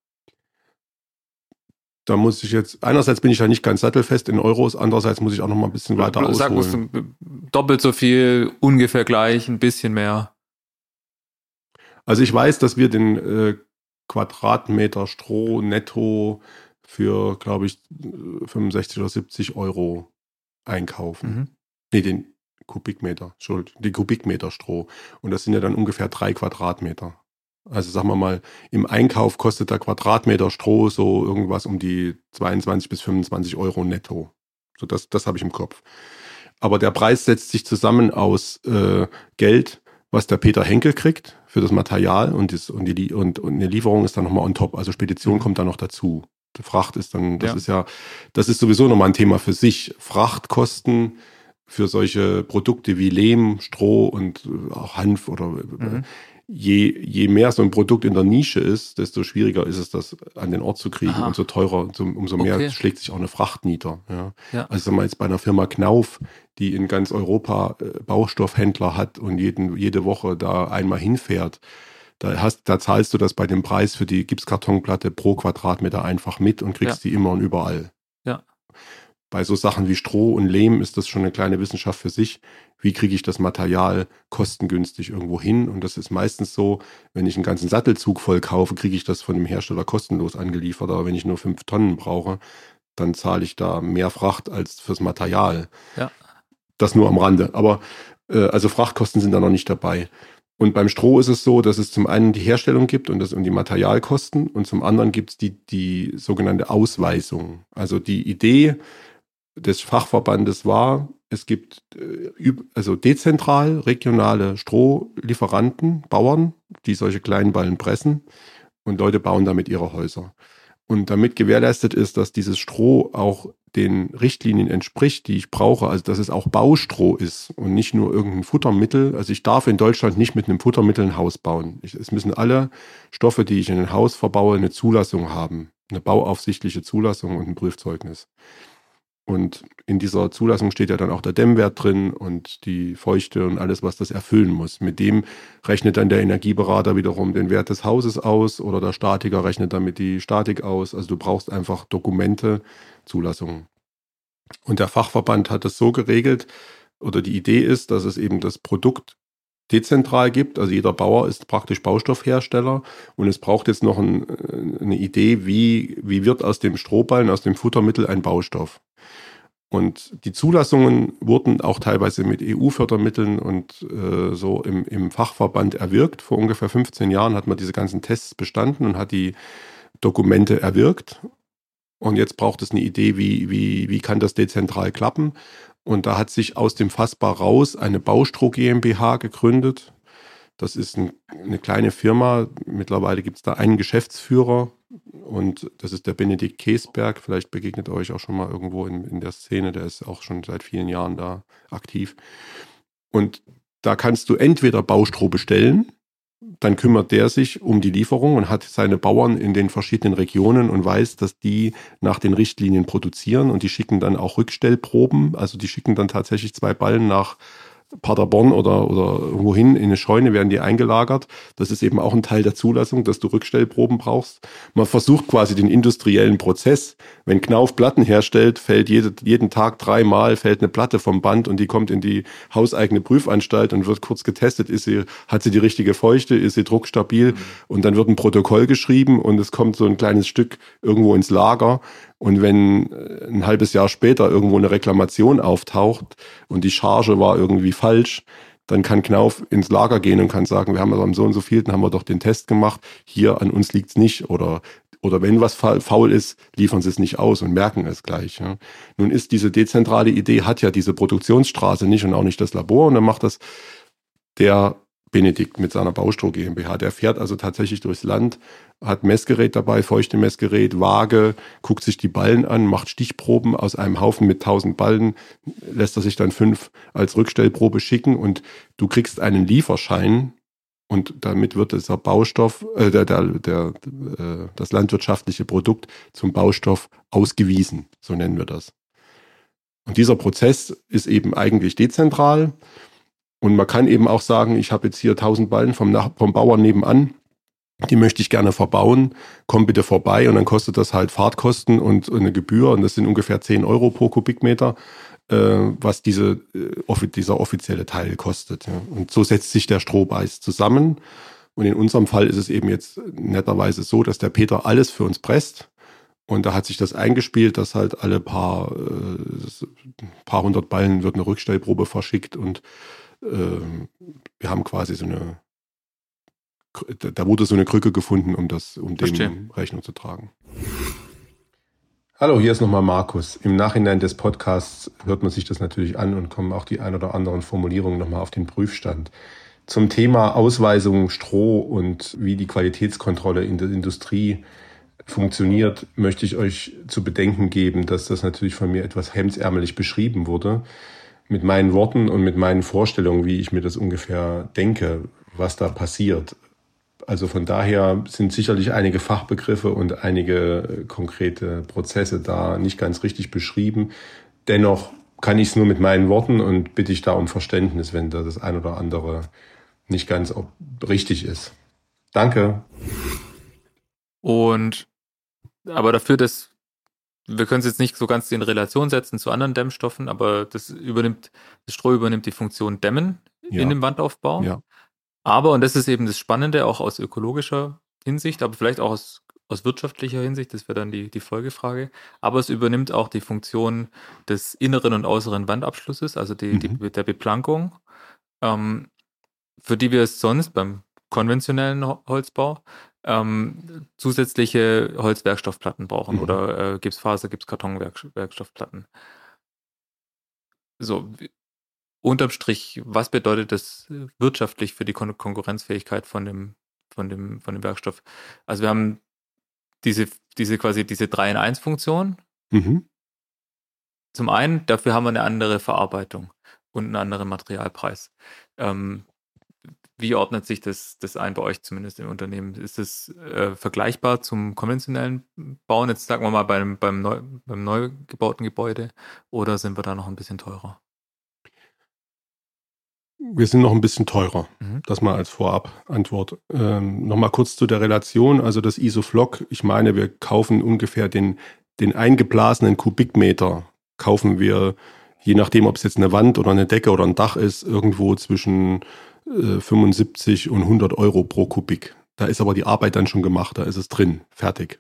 Da muss ich jetzt, einerseits bin ich da nicht ganz sattelfest in Euros, andererseits muss ich auch noch mal ein bisschen weiter ausholen. Sag mal, doppelt so viel, ungefähr gleich, ein bisschen mehr. Also ich weiß, dass wir den Quadratmeter Stroh netto für, glaube ich, 65 oder 70 Euro einkaufen. Nee, den Kubikmeter Stroh. Und das sind ja dann ungefähr 3 Quadratmeter. Also sagen wir mal, im Einkauf kostet der Quadratmeter Stroh so irgendwas um die 22 bis 25 Euro netto. So das habe ich im Kopf. Aber der Preis setzt sich zusammen aus Geld, was der Peter Henkel kriegt für das Material und eine Lieferung ist dann nochmal on top. Also Spedition kommt dann noch dazu. Die Fracht ist dann, das ist sowieso nochmal ein Thema für sich. Frachtkosten für solche Produkte wie Lehm, Stroh und auch Hanf oder je mehr so ein Produkt in der Nische ist, desto schwieriger ist es, das an den Ort zu kriegen. Aha. Und so teurer, umso mehr schlägt sich auch eine Fracht nieder. Ja. Ja. Also sagen wir jetzt bei einer Firma Knauf, die in ganz Europa Baustoffhändler hat und jede Woche da einmal hinfährt, da zahlst du das bei dem Preis für die Gipskartonplatte pro Quadratmeter einfach mit und kriegst die immer und überall. Ja. Bei so Sachen wie Stroh und Lehm ist das schon eine kleine Wissenschaft für sich. Wie kriege ich das Material kostengünstig irgendwo hin? Und das ist meistens so, wenn ich einen ganzen Sattelzug voll kaufe, kriege ich das von dem Hersteller kostenlos angeliefert. Aber wenn ich nur 5 Tonnen brauche, dann zahle ich da mehr Fracht als fürs Material. Ja. Das nur am Rande. Aber also Frachtkosten sind da noch nicht dabei. Und beim Stroh ist es so, dass es zum einen die Herstellung gibt und die Materialkosten und zum anderen gibt es die sogenannte Ausweisung. Also die Idee des Fachverbandes war, es gibt also dezentral regionale Strohlieferanten, Bauern, die solche kleinen Ballen pressen und Leute bauen damit ihre Häuser. Und damit gewährleistet ist, dass dieses Stroh auch den Richtlinien entspricht, die ich brauche, also dass es auch Baustroh ist und nicht nur irgendein Futtermittel. Also ich darf in Deutschland nicht mit einem Futtermittel ein Haus bauen. Es müssen alle Stoffe, die ich in ein Haus verbaue, eine Zulassung haben, eine bauaufsichtliche Zulassung und ein Prüfzeugnis. Und in dieser Zulassung steht ja dann auch der Dämmwert drin und die Feuchte und alles, was das erfüllen muss. Mit dem rechnet dann der Energieberater wiederum den Wert des Hauses aus oder der Statiker rechnet damit die Statik aus. Also du brauchst einfach Dokumente, Zulassungen. Und der Fachverband hat es so geregelt, oder die Idee ist, dass es eben das Produkt dezentral gibt. Also jeder Bauer ist praktisch Baustoffhersteller und es braucht jetzt noch eine Idee, wie wird aus dem Strohballen, aus dem Futtermittel ein Baustoff. Und die Zulassungen wurden auch teilweise mit EU-Fördermitteln und so im Fachverband erwirkt. Vor ungefähr 15 Jahren hat man diese ganzen Tests bestanden und hat die Dokumente erwirkt. Und jetzt braucht es eine Idee, wie kann das dezentral klappen. Und da hat sich aus dem Fassbar raus eine Baustroh GmbH gegründet. Das ist eine kleine Firma. Mittlerweile gibt es da einen Geschäftsführer und das ist der Benedikt Käsberg. Vielleicht begegnet euch auch schon mal irgendwo in der Szene. Der ist auch schon seit vielen Jahren da aktiv. Und da kannst du entweder Baustroh bestellen, dann kümmert der sich um die Lieferung und hat seine Bauern in den verschiedenen Regionen und weiß, dass die nach den Richtlinien produzieren und die schicken dann auch Rückstellproben. Also die schicken dann tatsächlich 2 Ballen nach Paderborn oder wohin in eine Scheune, werden die eingelagert. Das ist eben auch ein Teil der Zulassung, dass du Rückstellproben brauchst. Man versucht quasi den industriellen Prozess. Wenn Knauf Platten herstellt, fällt jeden Tag 3-mal fällt eine Platte vom Band und die kommt in die hauseigene Prüfanstalt und wird kurz getestet. Hat sie die richtige Feuchte, ist sie druckstabil? Und dann wird ein Protokoll geschrieben und es kommt so ein kleines Stück irgendwo ins Lager. Und wenn ein halbes Jahr später irgendwo eine Reklamation auftaucht und die Charge war irgendwie falsch, dann kann Knauf ins Lager gehen und kann sagen, wir haben aber am so und so viel, dann haben wir doch den Test gemacht, hier an uns liegt's nicht oder wenn was faul ist, liefern sie es nicht aus und merken es gleich. Ja. Nun ist diese dezentrale Idee, hat ja diese Produktionsstraße nicht und auch nicht das Labor und dann macht das der Benedikt mit seiner Baustroh GmbH. Der fährt also tatsächlich durchs Land, hat Messgerät dabei, Feuchtemessgerät, Waage, guckt sich die Ballen an, macht Stichproben aus einem Haufen mit 1000 Ballen, lässt er sich dann 5 als Rückstellprobe schicken und du kriegst einen Lieferschein und damit wird dieser Baustoff, das landwirtschaftliche Produkt zum Baustoff ausgewiesen, so nennen wir das. Und dieser Prozess ist eben eigentlich dezentral. Und man kann eben auch sagen, ich habe jetzt hier 1000 Ballen vom Bauern nebenan, die möchte ich gerne verbauen, komm bitte vorbei und dann kostet das halt Fahrtkosten und eine Gebühr und das sind ungefähr 10 Euro pro Kubikmeter, was dieser offizielle Teil kostet. Ja. Und so setzt sich der Strohbeiß zusammen und in unserem Fall ist es eben jetzt netterweise so, dass der Peter alles für uns presst. Und da hat sich das eingespielt, dass halt alle paar hundert Ballen wird eine Rückstellprobe verschickt und wir haben quasi da wurde so eine Krücke gefunden, um dem Rechnung zu tragen. Hallo, hier ist nochmal Markus. Im Nachhinein des Podcasts hört man sich das natürlich an und kommen auch die ein oder anderen Formulierungen nochmal auf den Prüfstand. Zum Thema Ausweisung Stroh und wie die Qualitätskontrolle in der Industrie funktioniert, möchte ich euch zu bedenken geben, dass das natürlich von mir etwas hemdsärmelig beschrieben wurde. Mit meinen Worten und mit meinen Vorstellungen, wie ich mir das ungefähr denke, was da passiert. Also von daher sind sicherlich einige Fachbegriffe und einige konkrete Prozesse da nicht ganz richtig beschrieben. Dennoch kann ich es nur mit meinen Worten und bitte ich da um Verständnis, wenn da das ein oder andere nicht ganz richtig ist. Danke. Aber dafür, wir können es jetzt nicht so ganz in Relation setzen zu anderen Dämmstoffen, aber das Stroh übernimmt die Funktion Dämmen in dem Wandaufbau. Ja. Aber, und das ist eben das Spannende, auch aus ökologischer Hinsicht, aber vielleicht auch aus wirtschaftlicher Hinsicht, das wäre dann die Folgefrage, aber es übernimmt auch die Funktion des inneren und äußeren Wandabschlusses, also der Beplankung, für die wir es sonst beim konventionellen Holzbau zusätzliche Holzwerkstoffplatten brauchen oder Gipsfaser, Gipskartonwerkstoffplatten. So, unterm Strich, was bedeutet das wirtschaftlich für die Konkurrenzfähigkeit von dem Werkstoff? Also wir haben diese 3-in-1-Funktion. Zum einen, dafür haben wir eine andere Verarbeitung und einen anderen Materialpreis. Wie ordnet sich das ein bei euch zumindest im Unternehmen? Ist es vergleichbar zum konventionellen Bauen? Jetzt sagen wir mal beim neu gebauten Gebäude, oder sind wir da noch ein bisschen teurer? Wir sind noch ein bisschen teurer. Das mal als Vorab-Antwort. Nochmal kurz zu der Relation. Also das Isoflok, ich meine, wir kaufen ungefähr den eingeblasenen Kubikmeter, kaufen wir, je nachdem, ob es jetzt eine Wand oder eine Decke oder ein Dach ist, irgendwo zwischen 75 und 100 Euro pro Kubik. Da ist aber die Arbeit dann schon gemacht, da ist es drin, fertig.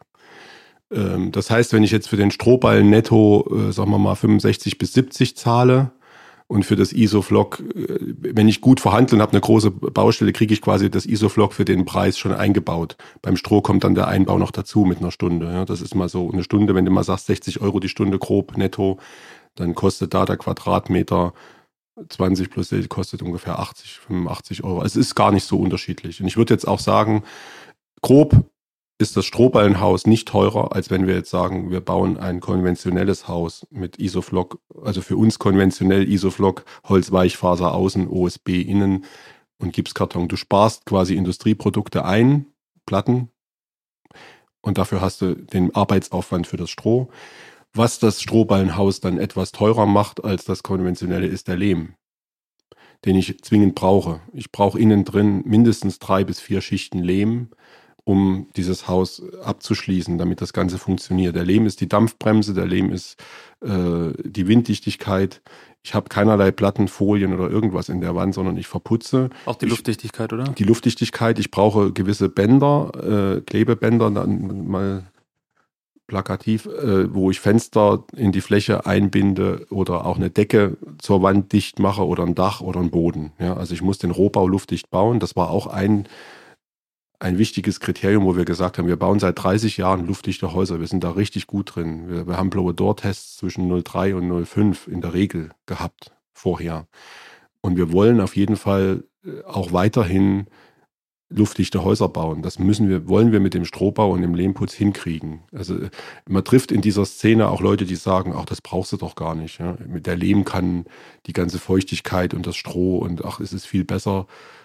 Das heißt, wenn ich jetzt für den Strohballen netto, sagen wir mal, 65 bis 70 zahle und für das Isoflok, wenn ich gut verhandle und habe eine große Baustelle, kriege ich quasi das Isoflok für den Preis schon eingebaut. Beim Stroh kommt dann der Einbau noch dazu mit einer Stunde. Ja, das ist mal so eine Stunde, wenn du mal sagst 60 Euro die Stunde grob netto, dann kostet da der Quadratmeter 20 plus kostet ungefähr 80, 85 Euro. Es ist gar nicht so unterschiedlich. Und ich würde jetzt auch sagen, grob ist das Strohballenhaus nicht teurer, als wenn wir jetzt sagen, wir bauen ein konventionelles Haus mit Isoflok, also für uns konventionell Isoflok, Holzweichfaser außen, OSB innen und Gipskarton. Du sparst quasi Industrieprodukte ein, Platten, und dafür hast du den Arbeitsaufwand für das Stroh. Was das Strohballenhaus dann etwas teurer macht als das konventionelle, ist der Lehm, den ich zwingend brauche. Ich brauche innen drin mindestens 3 bis 4 Schichten Lehm, um dieses Haus abzuschließen, damit das Ganze funktioniert. Der Lehm ist die Dampfbremse, der Lehm ist die Winddichtigkeit. Ich habe keinerlei Platten, Folien oder irgendwas in der Wand, sondern ich verputze. Auch die Luftdichtigkeit, oder? Die Luftdichtigkeit. Ich brauche gewisse Bänder, Klebebänder, dann mal plakativ, wo ich Fenster in die Fläche einbinde oder auch eine Decke zur Wand dicht mache oder ein Dach oder einen Boden. Ja, also ich muss den Rohbau luftdicht bauen. Das war auch ein wichtiges Kriterium, wo wir gesagt haben, wir bauen seit 30 Jahren luftdichte Häuser. Wir sind da richtig gut drin. Wir haben Blower-Door-Tests zwischen 0,3 und 0,5 in der Regel gehabt vorher. Und wir wollen auf jeden Fall auch weiterhin luftdichte Häuser bauen. Das wollen wir mit dem Strohbau und dem Lehmputz hinkriegen. Also man trifft in dieser Szene auch Leute, die sagen, ach, das brauchst du doch gar nicht. Ja? Mit der Lehm kann die ganze Feuchtigkeit und das Stroh und ach, es ist viel besser,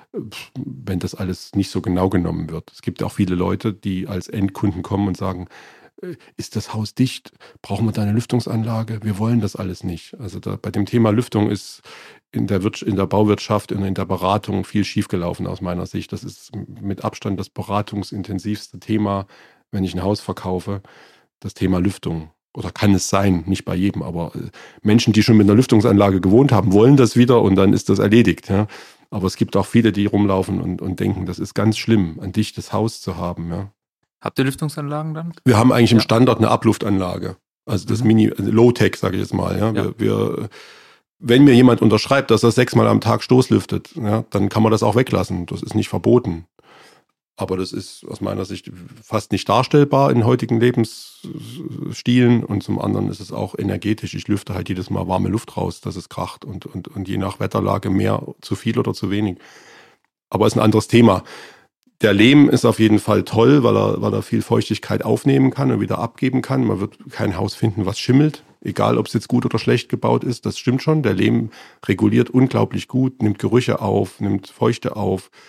wenn das alles nicht so genau genommen wird. Es gibt auch viele Leute, die als Endkunden kommen und sagen, ist das Haus dicht? Brauchen wir da eine Lüftungsanlage? Wir wollen das alles nicht. Also bei dem Thema Lüftung ist in der Bauwirtschaft und in der Beratung viel schiefgelaufen aus meiner Sicht. Das ist mit Abstand das beratungsintensivste Thema, wenn ich ein Haus verkaufe, das Thema Lüftung. Oder kann es sein, nicht bei jedem, aber Menschen, die schon mit einer Lüftungsanlage gewohnt haben, wollen das wieder und dann ist das erledigt. Ja. Aber es gibt auch viele, die rumlaufen und denken, das ist ganz schlimm, ein dichtes Haus zu haben. Ja. Habt ihr Lüftungsanlagen dann? Wir haben eigentlich im Standard eine Abluftanlage. Also das Low-Tech, sage ich jetzt mal. Ja. Wenn mir jemand unterschreibt, dass er 6-mal am Tag stoßlüftet, ja, dann kann man das auch weglassen. Das ist nicht verboten. Aber das ist aus meiner Sicht fast nicht darstellbar in heutigen Lebensstilen. Und zum anderen ist es auch energetisch. Ich lüfte halt jedes Mal warme Luft raus, dass es kracht. Und je nach Wetterlage mehr, zu viel oder zu wenig. Aber ist ein anderes Thema. Der Lehm ist auf jeden Fall toll, weil er viel Feuchtigkeit aufnehmen kann und wieder abgeben kann. Man wird kein Haus finden, was schimmelt. Egal, ob es jetzt gut oder schlecht gebaut ist, das stimmt schon. Der Lehm reguliert unglaublich gut, nimmt Gerüche auf, nimmt Feuchte auf,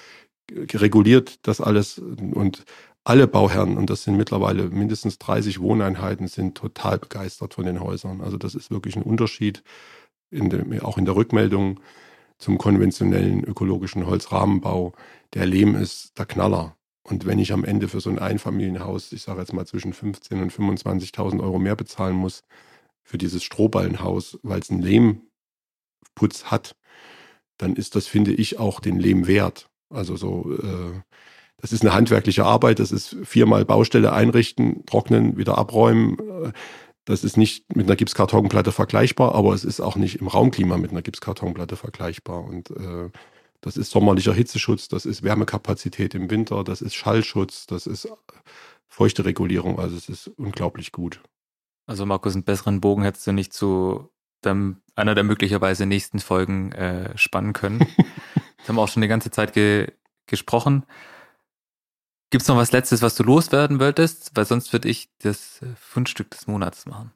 reguliert das alles und alle Bauherren, und das sind mittlerweile mindestens 30 Wohneinheiten, sind total begeistert von den Häusern. Also das ist wirklich ein Unterschied, auch in der Rückmeldung zum konventionellen ökologischen Holzrahmenbau. Der Lehm ist der Knaller. Und wenn ich am Ende für so ein Einfamilienhaus, ich sage jetzt mal zwischen 15.000 und 25.000 Euro mehr bezahlen muss für dieses Strohballenhaus, weil es einen Lehmputz hat, dann ist das, finde ich, auch den Lehm wert. Also das ist eine handwerkliche Arbeit, das ist 4-mal Baustelle einrichten, trocknen, wieder abräumen. Das ist nicht mit einer Gipskartonplatte vergleichbar, aber es ist auch nicht im Raumklima mit einer Gipskartonplatte vergleichbar. Und das ist sommerlicher Hitzeschutz, das ist Wärmekapazität im Winter, das ist Schallschutz, das ist Feuchteregulierung. Also es ist unglaublich gut. Also Markus, einen besseren Bogen hättest du nicht zu einer der möglicherweise nächsten Folgen spannen können. Jetzt haben wir auch schon die ganze Zeit gesprochen. Gibt es noch was Letztes, was du loswerden wolltest? Weil sonst würde ich das Fundstück des Monats machen.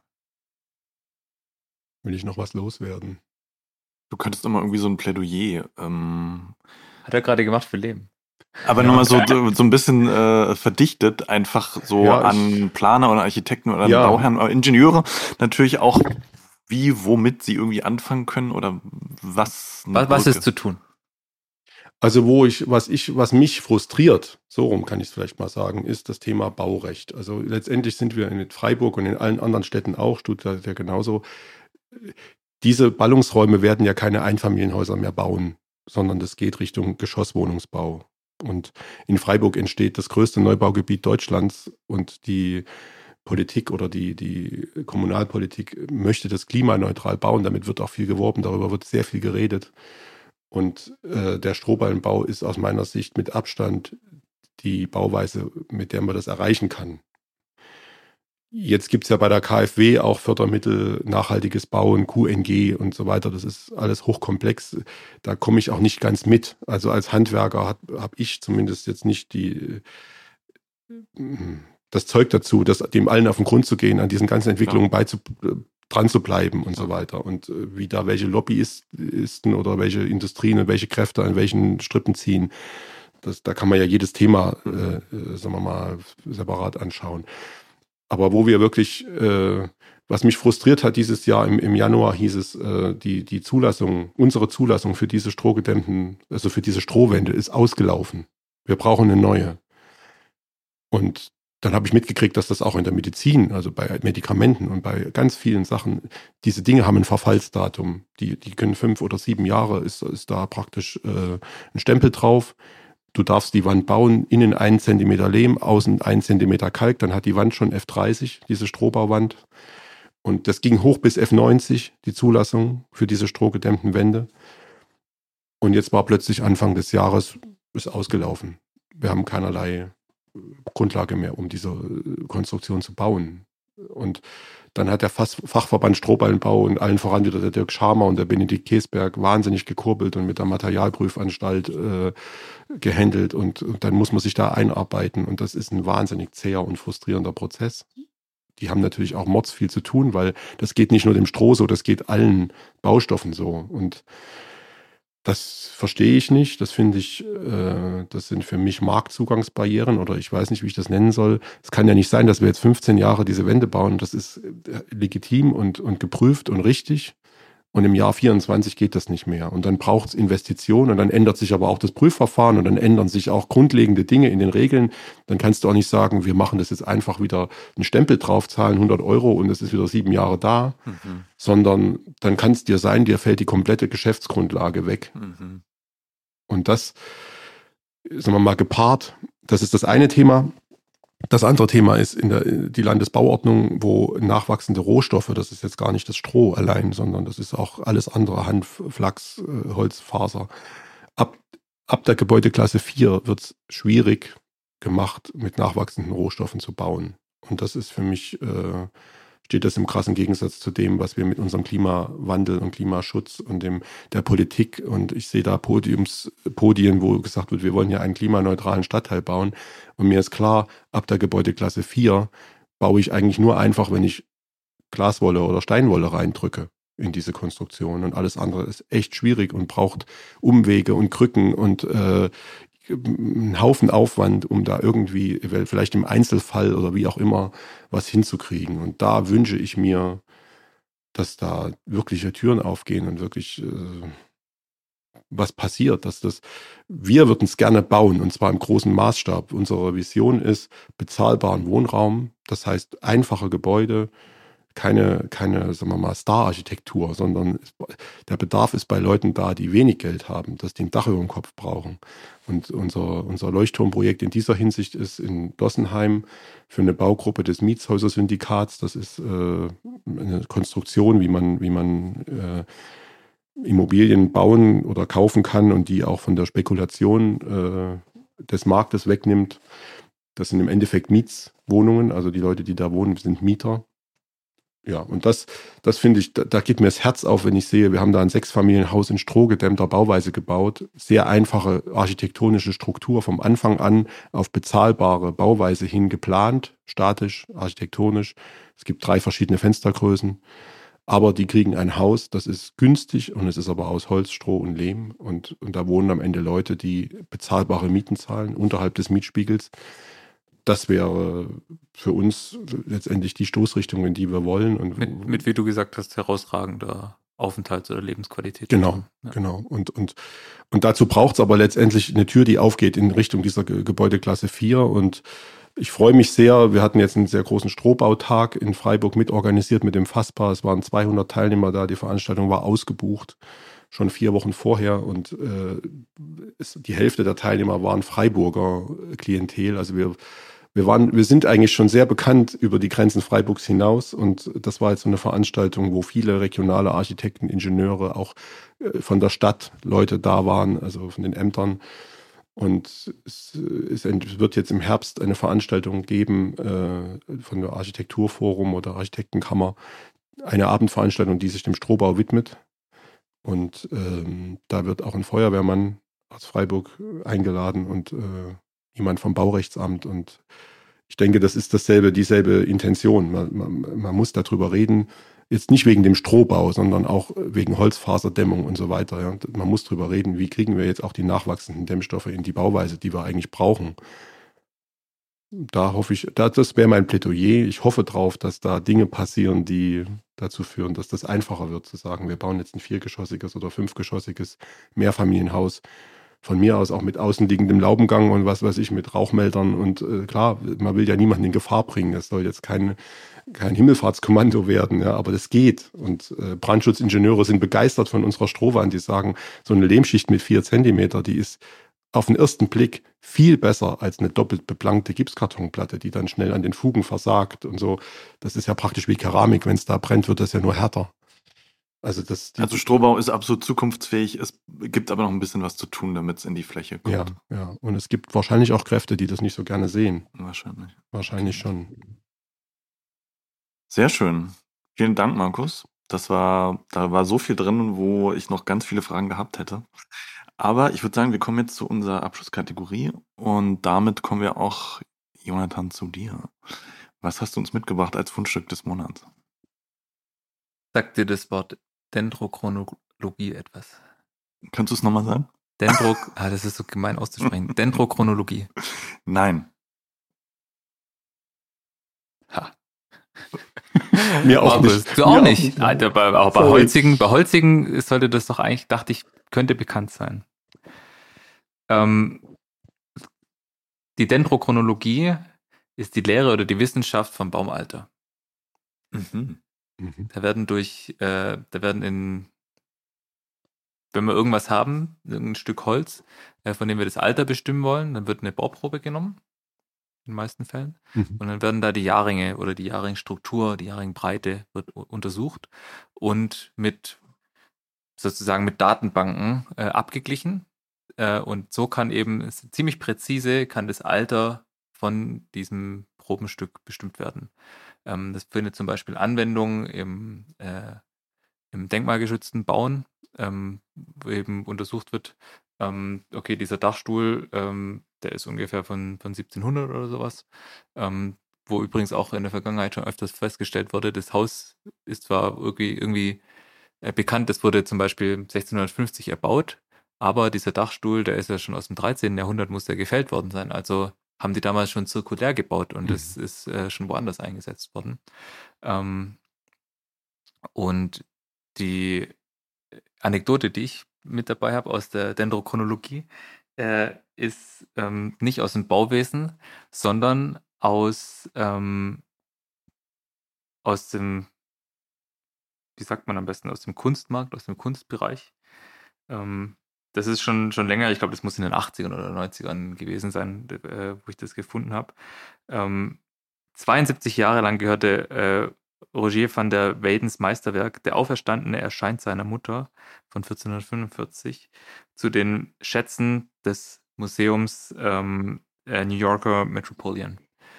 Will ich noch was loswerden? Du könntest immer irgendwie so ein Plädoyer. Hat er gerade gemacht für Lehm. Aber nochmal so ein bisschen verdichtet, einfach so an Planer oder Architekten oder Bauherren oder Ingenieure natürlich auch, womit sie irgendwie anfangen können oder was ist zu tun? Also was mich frustriert, so rum kann ich es vielleicht mal sagen, ist das Thema Baurecht. Also letztendlich sind wir in Freiburg und in allen anderen Städten auch, Stuttgart ja genauso. Diese Ballungsräume werden ja keine Einfamilienhäuser mehr bauen, sondern das geht Richtung Geschosswohnungsbau. Und in Freiburg entsteht das größte Neubaugebiet Deutschlands und die Politik oder die Kommunalpolitik möchte das klimaneutral bauen. Damit wird auch viel geworben, darüber wird sehr viel geredet. Und der Strohballenbau ist aus meiner Sicht mit Abstand die Bauweise, mit der man das erreichen kann. Jetzt gibt es ja bei der KfW auch Fördermittel, nachhaltiges Bauen, QNG und so weiter. Das ist alles hochkomplex. Da komme ich auch nicht ganz mit. Also als Handwerker habe ich zumindest jetzt nicht das Zeug dazu, dem allen auf den Grund zu gehen, an diesen ganzen Entwicklungen dran zu bleiben und so weiter. Und wie da welche Lobbyisten oder welche Industrien und welche Kräfte an welchen Strippen ziehen, da kann man ja jedes Thema, sagen wir mal, separat anschauen. Aber wo wir wirklich, was mich frustriert hat dieses Jahr, im Januar hieß es, die Zulassung, unsere Zulassung für diese strohgedämmten, also für diese Strohwände ist ausgelaufen. Wir brauchen eine neue. Und dann habe ich mitgekriegt, dass das auch in der Medizin, also bei Medikamenten und bei ganz vielen Sachen, diese Dinge haben ein Verfallsdatum. Die können 5 oder 7 Jahre, ist da praktisch ein Stempel drauf. Du darfst die Wand bauen, innen 1 Zentimeter Lehm, außen 1 Zentimeter Kalk, dann hat die Wand schon F30, diese Strohbauwand. Und das ging hoch bis F90, die Zulassung für diese strohgedämmten Wände. Und jetzt war plötzlich Anfang des Jahres, ist ausgelaufen. Wir haben keinerlei Grundlage mehr, um diese Konstruktion zu bauen. Und dann hat der Fachverband Strohballenbau und allen voran wieder der Dirk Scharmer und der Benedikt Käsberg wahnsinnig gekurbelt und mit der Materialprüfanstalt gehandelt und dann muss man sich da einarbeiten und das ist ein wahnsinnig zäher und frustrierender Prozess. Die haben natürlich auch mordsviel zu tun, weil das geht nicht nur dem Stroh so, das geht allen Baustoffen so und das verstehe ich nicht, das finde ich, das sind für mich Marktzugangsbarrieren oder ich weiß nicht, wie ich das nennen soll. Es kann ja nicht sein, dass wir jetzt 15 Jahre diese Wände bauen, das ist legitim und geprüft und richtig und im Jahr 24 geht das nicht mehr und dann braucht es Investitionen und dann ändert sich aber auch das Prüfverfahren und dann ändern sich auch grundlegende Dinge in den Regeln. Dann kannst du auch nicht sagen, wir machen das jetzt einfach wieder einen Stempel drauf, zahlen 100 Euro und es ist wieder 7 Jahre da, sondern dann kann es dir sein, dir fällt die komplette Geschäftsgrundlage weg. Und das, sagen wir mal, gepaart, das ist das eine Thema. Das andere Thema ist die Landesbauordnung, wo nachwachsende Rohstoffe, das ist jetzt gar nicht das Stroh allein, sondern das ist auch alles andere, Hanf, Flachs, Holzfaser. Ab der Gebäudeklasse 4 wird es schwierig gemacht, mit nachwachsenden Rohstoffen zu bauen. Und das ist für mich, steht das im krassen Gegensatz zu dem, was wir mit unserem Klimawandel und Klimaschutz und der Politik und ich sehe da Podien, wo gesagt wird, wir wollen ja einen klimaneutralen Stadtteil bauen und mir ist klar, ab der Gebäudeklasse 4 baue ich eigentlich nur einfach, wenn ich Glaswolle oder Steinwolle reindrücke in diese Konstruktion und alles andere ist echt schwierig und braucht Umwege und Krücken und ein Haufen Aufwand, um da irgendwie, vielleicht im Einzelfall oder wie auch immer, was hinzukriegen. Und da wünsche ich mir, dass da wirkliche Türen aufgehen und wirklich was passiert. Wir würden es gerne bauen, und zwar im großen Maßstab. Unsere Vision ist bezahlbaren Wohnraum, das heißt einfache Gebäude, keine, sagen wir mal, Star-Architektur, sondern der Bedarf ist bei Leuten da, die wenig Geld haben, dass die ein Dach über dem Kopf brauchen. Und unser Leuchtturmprojekt in dieser Hinsicht ist in Dossenheim für eine Baugruppe des Mietshäuser-Syndikats. Das ist eine Konstruktion, wie man Immobilien bauen oder kaufen kann und die auch von der Spekulation des Marktes wegnimmt. Das sind im Endeffekt Mietswohnungen, also die Leute, die da wohnen, sind Mieter. Ja, und das finde ich, da geht mir das Herz auf, wenn ich sehe, wir haben da ein 6-Familienhaus in strohgedämmter Bauweise gebaut. Sehr einfache architektonische Struktur vom Anfang an auf bezahlbare Bauweise hin geplant, statisch, architektonisch. Es gibt 3 verschiedene Fenstergrößen, aber die kriegen ein Haus, das ist günstig und es ist aber aus Holz, Stroh und Lehm und da wohnen am Ende Leute, die bezahlbare Mieten zahlen, unterhalb des Mietspiegels. Das wäre für uns letztendlich die Stoßrichtung, in die wir wollen. Und mit wie du gesagt hast, herausragender Aufenthalts- oder Lebensqualität. Genau, ja. Genau. Und dazu braucht es aber letztendlich eine Tür, die aufgeht in Richtung dieser Gebäudeklasse 4. Und ich freue mich sehr. Wir hatten jetzt einen sehr großen Strohbautag in Freiburg mitorganisiert mit dem FASPA. Es waren 200 Teilnehmer da. Die Veranstaltung war ausgebucht, schon 4 Wochen vorher. Und die Hälfte der Teilnehmer waren Freiburger Klientel. Also wir sind eigentlich schon sehr bekannt über die Grenzen Freiburgs hinaus und das war jetzt so eine Veranstaltung, wo viele regionale Architekten, Ingenieure, auch von der Stadt Leute da waren, also von den Ämtern. Und es wird jetzt im Herbst eine Veranstaltung geben von der Architekturforum oder Architektenkammer, eine Abendveranstaltung, die sich dem Strohbau widmet. Und da wird auch ein Feuerwehrmann aus Freiburg eingeladen und jemand vom Baurechtsamt und ich denke, das ist dieselbe Intention. Man muss darüber reden, jetzt nicht wegen dem Strohbau, sondern auch wegen Holzfaserdämmung und so weiter. Ja. Und man muss darüber reden, wie kriegen wir jetzt auch die nachwachsenden Dämmstoffe in die Bauweise, die wir eigentlich brauchen. Da hoffe ich, das wäre mein Plädoyer. Ich hoffe drauf, dass da Dinge passieren, die dazu führen, dass das einfacher wird, zu sagen, wir bauen jetzt ein 4-geschossiges oder 5-geschossiges Mehrfamilienhaus. Von mir aus auch mit außenliegendem Laubengang und was weiß ich, mit Rauchmeldern. Und klar, man will ja niemanden in Gefahr bringen. Das soll jetzt kein Himmelfahrtskommando werden, ja, aber das geht. Und Brandschutzingenieure sind begeistert von unserer Strohwand. Die sagen, so eine Lehmschicht mit 4 Zentimeter, die ist auf den ersten Blick viel besser als eine doppelt beplankte Gipskartonplatte, die dann schnell an den Fugen versagt und so. Das ist ja praktisch wie Keramik. Wenn es da brennt, wird das ja nur härter. Also Strohbau ist absolut zukunftsfähig, es gibt aber noch ein bisschen was zu tun, damit es in die Fläche kommt. Ja. Und es gibt wahrscheinlich auch Kräfte, die das nicht so gerne sehen. Wahrscheinlich schon. Sehr schön. Vielen Dank, Markus. Da war so viel drin, wo ich noch ganz viele Fragen gehabt hätte. Aber ich würde sagen, wir kommen jetzt zu unserer Abschlusskategorie und damit kommen wir auch, Jonathan, zu dir. Was hast du uns mitgebracht als Fundstück des Monats? Sagt dir das Wort Dendrochronologie etwas? Kannst du es nochmal sagen? Das ist so gemein auszusprechen. Dendrochronologie. Nein. Ha. Mir auch nicht. Du auch nicht. Aber bei Holzigen sollte das doch eigentlich, dachte ich, könnte bekannt sein. Die Dendrochronologie ist die Lehre oder die Wissenschaft vom Baumalter. Mhm. Da werden wenn wir irgendwas haben, ein Stück Holz, von dem wir das Alter bestimmen wollen, dann wird eine Bohrprobe genommen, in den meisten Fällen, und dann werden da die Jahrringe oder die Jahrringstruktur, die Jahrringbreite wird untersucht und mit Datenbanken abgeglichen. Und so kann eben ziemlich präzise das Alter von diesem Probenstück bestimmt werden. Das findet zum Beispiel Anwendung im denkmalgeschützten Bauen, wo eben untersucht wird, okay, dieser Dachstuhl, der ist ungefähr von 1700 oder sowas, wo übrigens auch in der Vergangenheit schon öfters festgestellt wurde, das Haus ist zwar irgendwie bekannt, das wurde zum Beispiel 1650 erbaut, Aber dieser Dachstuhl, der ist ja schon aus dem 13. Jahrhundert, muss der gefällt worden sein. Also haben die damals schon zirkulär gebaut und es ist schon woanders eingesetzt worden. Und die Anekdote, die ich mit dabei habe aus der Dendrochronologie, ist nicht aus dem Bauwesen, sondern aus dem, wie sagt man am besten, aus dem Kunstmarkt, aus dem Kunstbereich. Das ist schon länger, ich glaube, das muss in den 80ern oder 90ern gewesen sein, wo ich das gefunden habe. 72 Jahre lang gehörte Rogier van der Weydens Meisterwerk Der Auferstandene erscheint seiner Mutter von 1445 zu den Schätzen des Museums New Yorker Metropolitan.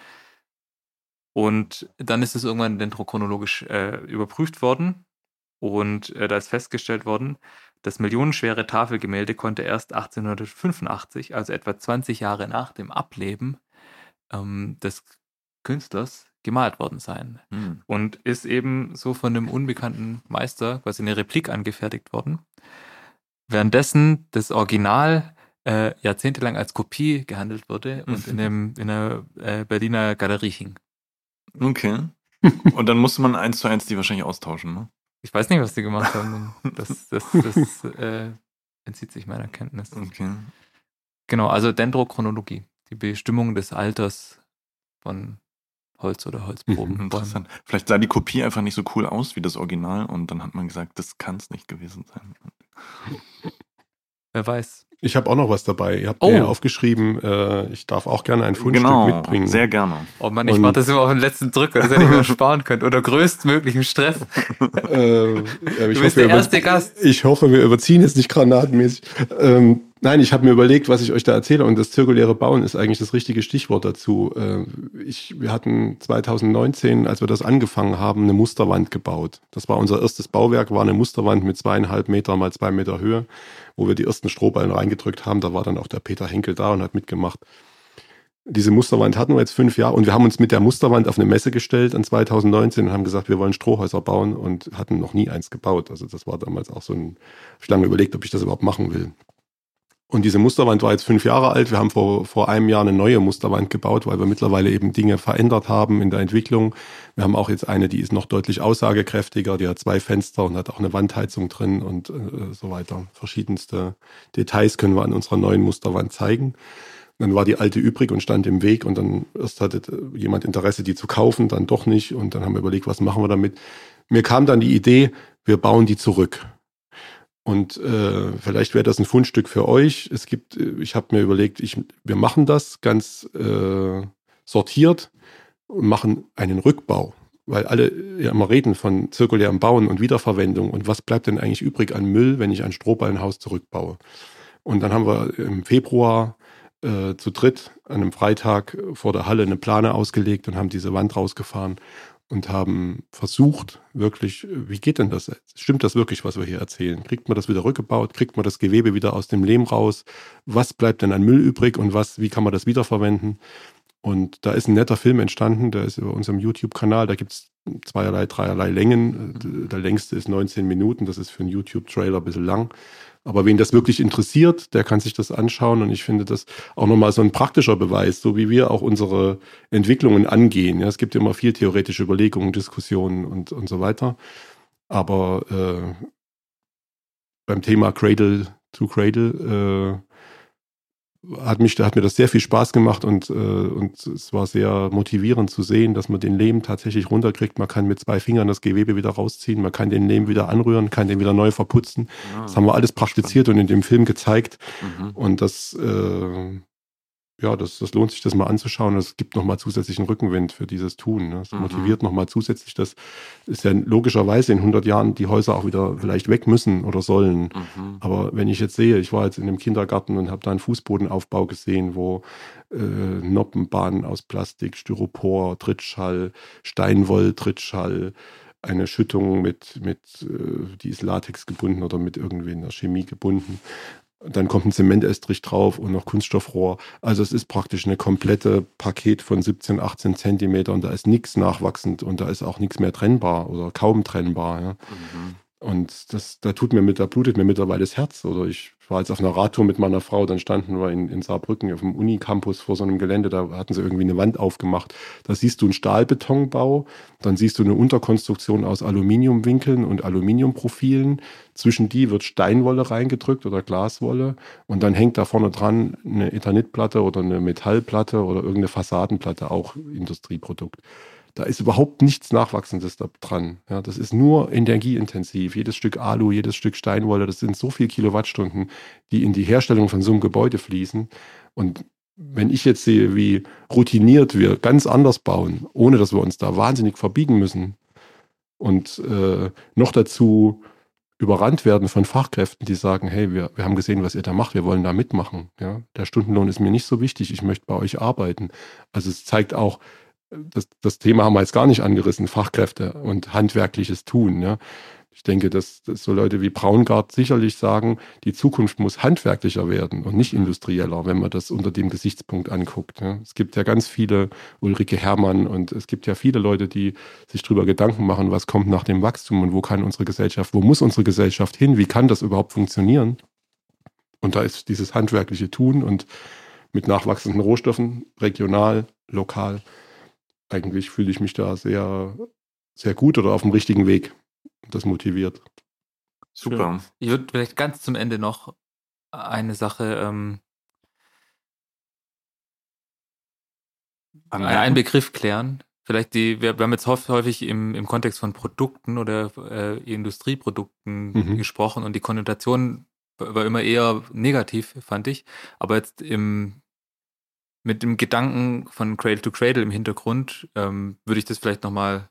Und dann ist es irgendwann dendrochronologisch überprüft worden und da ist festgestellt worden, das millionenschwere Tafelgemälde konnte erst 1885, also etwa 20 Jahre nach dem Ableben des Künstlers, gemalt worden sein. Und ist eben so von einem unbekannten Meister quasi eine Replik angefertigt worden. Währenddessen das Original jahrzehntelang als Kopie gehandelt wurde und in einer Berliner Galerie hing. Okay. Und dann musste man 1:1 die wahrscheinlich austauschen, ne? Ich weiß nicht, was die gemacht haben. Das entzieht sich meiner Kenntnis. Okay. Genau, also Dendrochronologie. Die Bestimmung des Alters von Holz oder Holzproben. Interessant. Vielleicht sah die Kopie einfach nicht so cool aus wie das Original und dann hat man gesagt, das kann es nicht gewesen sein. Wer weiß. Ich habe auch noch was dabei. Ihr habt mir aufgeschrieben, ich darf auch gerne ein Fundstück mitbringen. Sehr gerne. Oh Mann, ich warte das immer auf den letzten Drücker, das hätte ich mir sparen können. Unter größtmöglichem Stress. Du bist der erste Gast. Ich hoffe, wir überziehen jetzt nicht granatenmäßig. Nein, ich habe mir überlegt, was ich euch da erzähle und das zirkuläre Bauen ist eigentlich das richtige Stichwort dazu. Wir hatten 2019, als wir das angefangen haben, eine Musterwand gebaut. Das war unser erstes Bauwerk, war eine Musterwand mit 2,5 Meter mal 2 Meter Höhe, wo wir die ersten Strohballen reingedrückt haben. Da war dann auch der Peter Henkel da und hat mitgemacht. Diese Musterwand hatten wir jetzt 5 Jahre und wir haben uns mit der Musterwand auf eine Messe gestellt in 2019 und haben gesagt, wir wollen Strohhäuser bauen und hatten noch nie eins gebaut. Also das war damals auch so ein, ich habe lange überlegt, ob ich das überhaupt machen will. Und diese Musterwand war jetzt 5 Jahre alt. Wir haben vor einem Jahr eine neue Musterwand gebaut, weil wir mittlerweile eben Dinge verändert haben in der Entwicklung. Wir haben auch jetzt eine, die ist noch deutlich aussagekräftiger, die hat 2 Fenster und hat auch eine Wandheizung drin und so weiter. Verschiedenste Details können wir an unserer neuen Musterwand zeigen. Dann war die alte übrig und stand im Weg und dann erst hatte jemand Interesse, die zu kaufen, dann doch nicht. Und dann haben wir überlegt, was machen wir damit? Mir kam dann die Idee, wir bauen die zurück. Und vielleicht wäre das ein Fundstück für euch. Ich habe mir überlegt, wir machen das ganz sortiert und machen einen Rückbau. Weil alle ja immer reden von zirkulärem Bauen und Wiederverwendung. Und was bleibt denn eigentlich übrig an Müll, wenn ich ein Strohballenhaus zurückbaue? Und dann haben wir im Februar zu dritt an einem Freitag vor der Halle eine Plane ausgelegt und haben diese Wand rausgefahren und haben versucht, wirklich, wie geht denn das? Stimmt das wirklich, was wir hier erzählen? Kriegt man das wieder rückgebaut? Kriegt man das Gewebe wieder aus dem Lehm raus? Was bleibt denn an Müll übrig und wie kann man das wiederverwenden? Und da ist ein netter Film entstanden, der ist über unserem YouTube-Kanal, da gibt es 2, 3 Längen. Der längste ist 19 Minuten, das ist für einen YouTube-Trailer ein bisschen lang. Aber wen das wirklich interessiert, der kann sich das anschauen und ich finde das auch nochmal so ein praktischer Beweis, so wie wir auch unsere Entwicklungen angehen. Ja, es gibt immer viel theoretische Überlegungen, Diskussionen und so weiter. Aber beim Thema Cradle to Cradle hat mir das sehr viel Spaß gemacht und es war sehr motivierend zu sehen, dass man den Lehm tatsächlich runterkriegt. Man kann mit 2 Fingern das Gewebe wieder rausziehen, man kann den Lehm wieder anrühren, kann den wieder neu verputzen. Das haben wir alles praktiziert und in dem Film gezeigt. Und das lohnt sich, das mal anzuschauen. Das gibt nochmal zusätzlichen Rückenwind für dieses Tun. Ne? Das motiviert nochmal zusätzlich. Das ist ja logischerweise in 100 Jahren die Häuser auch wieder vielleicht weg müssen oder sollen. Aber wenn ich jetzt sehe, ich war jetzt in einem Kindergarten und habe da einen Fußbodenaufbau gesehen, wo Noppenbahnen aus Plastik, Styropor, Trittschall, Steinwoll, Trittschall, eine Schüttung die ist Latex gebunden oder mit irgendwie einer Chemie gebunden. Dann kommt ein Zementestrich drauf und noch Kunststoffrohr. Also es ist praktisch eine komplette Paket von 17, 18 Zentimeter und da ist nichts nachwachsend und da ist auch nichts mehr trennbar oder kaum trennbar. Ja. Und da blutet mir mittlerweile das Herz. Oder ich war jetzt auf einer Radtour mit meiner Frau, dann standen wir in Saarbrücken auf dem Unicampus vor so einem Gelände, da hatten sie irgendwie eine Wand aufgemacht. Da siehst du einen Stahlbetonbau, dann siehst du eine Unterkonstruktion aus Aluminiumwinkeln und Aluminiumprofilen. Zwischen die wird Steinwolle reingedrückt oder Glaswolle und dann hängt da vorne dran eine Ethanitplatte oder eine Metallplatte oder irgendeine Fassadenplatte, auch Industrieprodukt. Da ist überhaupt nichts Nachwachsendes da dran. Ja, das ist nur energieintensiv. Jedes Stück Alu, jedes Stück Steinwolle, das sind so viele Kilowattstunden, die in die Herstellung von so einem Gebäude fließen. Und wenn ich jetzt sehe, wie routiniert wir ganz anders bauen, ohne dass wir uns da wahnsinnig verbiegen müssen und noch dazu überrannt werden von Fachkräften, die sagen, hey, wir haben gesehen, was ihr da macht, wir wollen da mitmachen. Ja? Der Stundenlohn ist mir nicht so wichtig, ich möchte bei euch arbeiten. Also es zeigt auch, das Thema haben wir jetzt gar nicht angerissen, Fachkräfte und handwerkliches Tun. Ja. Ich denke, dass so Leute wie Braungart sicherlich sagen, die Zukunft muss handwerklicher werden und nicht industrieller, wenn man das unter dem Gesichtspunkt anguckt. Ja. Es gibt ja ganz viele, Ulrike Herrmann, und es gibt ja viele Leute, die sich darüber Gedanken machen, was kommt nach dem Wachstum und wo muss unsere Gesellschaft hin, wie kann das überhaupt funktionieren? Und da ist dieses handwerkliche Tun und mit nachwachsenden Rohstoffen, regional, lokal, eigentlich fühle ich mich da sehr, sehr gut oder auf dem richtigen Weg. Das motiviert. Super. Ich würde vielleicht ganz zum Ende noch eine Sache, einen Begriff klären. Vielleicht wir haben jetzt häufig im Kontext von Produkten oder Industrieprodukten gesprochen und die Konnotation war immer eher negativ, fand ich. Aber jetzt mit dem Gedanken von Cradle to Cradle im Hintergrund würde ich das vielleicht nochmal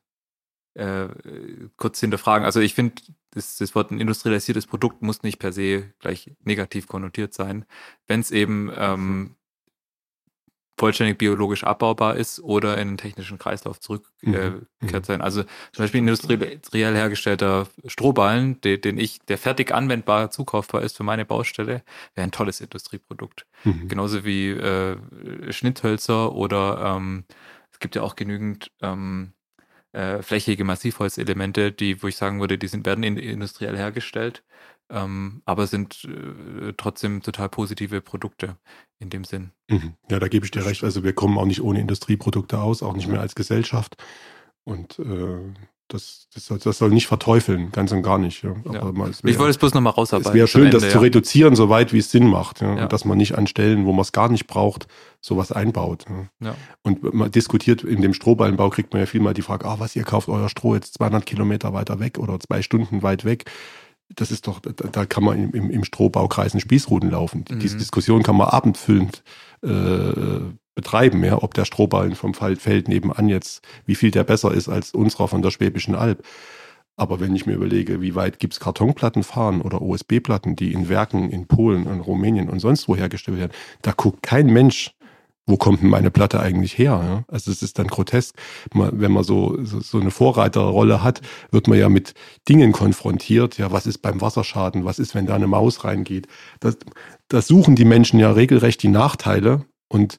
kurz hinterfragen. Also ich finde, das Wort ein industrialisiertes Produkt muss nicht per se gleich negativ konnotiert sein, wenn es eben vollständig biologisch abbaubar ist oder in den technischen Kreislauf zurückkehrt sein. Also zum Beispiel ein industriell hergestellter Strohballen, der fertig anwendbar zukaufbar ist für meine Baustelle, wäre ein tolles Industrieprodukt. Genauso wie Schnitthölzer oder es gibt ja auch genügend flächige Massivholzelemente, wo ich sagen würde, werden industriell hergestellt, aber sind trotzdem total positive Produkte in dem Sinn. Ja, da gebe ich dir recht. Also wir kommen auch nicht ohne Industrieprodukte aus, auch nicht mehr als Gesellschaft. Und das soll nicht verteufeln, ganz und gar nicht. Ja. Aber ich wollte es bloß nochmal rausarbeiten. Es wäre schön, das zu reduzieren, soweit wie es Sinn macht. Ja. Und dass man nicht an Stellen, wo man es gar nicht braucht, sowas einbaut. Ja. Ja. Und man diskutiert, in dem Strohballenbau kriegt man ja viel mal die Frage, was, ihr kauft euer Stroh jetzt 200 Kilometer weiter weg oder 2 Stunden weit weg. Das ist doch, da kann man im Strohbaukreis einen Spießruten laufen. Diese Diskussion kann man abendfüllend betreiben, ja, ob der Strohballen vom Feld nebenan jetzt, wie viel der besser ist als unserer von der Schwäbischen Alb. Aber wenn ich mir überlege, wie weit gibt es Kartonplattenfahren oder OSB-Platten, die in Werken in Polen und Rumänien und sonst wo hergestellt werden, da guckt kein Mensch, wo kommt denn meine Platte eigentlich her? Ja? Also es ist dann grotesk. Wenn man so eine Vorreiterrolle hat, wird man ja mit Dingen konfrontiert. Ja, was ist beim Wasserschaden? Was ist, wenn da eine Maus reingeht? Da suchen die Menschen ja regelrecht die Nachteile und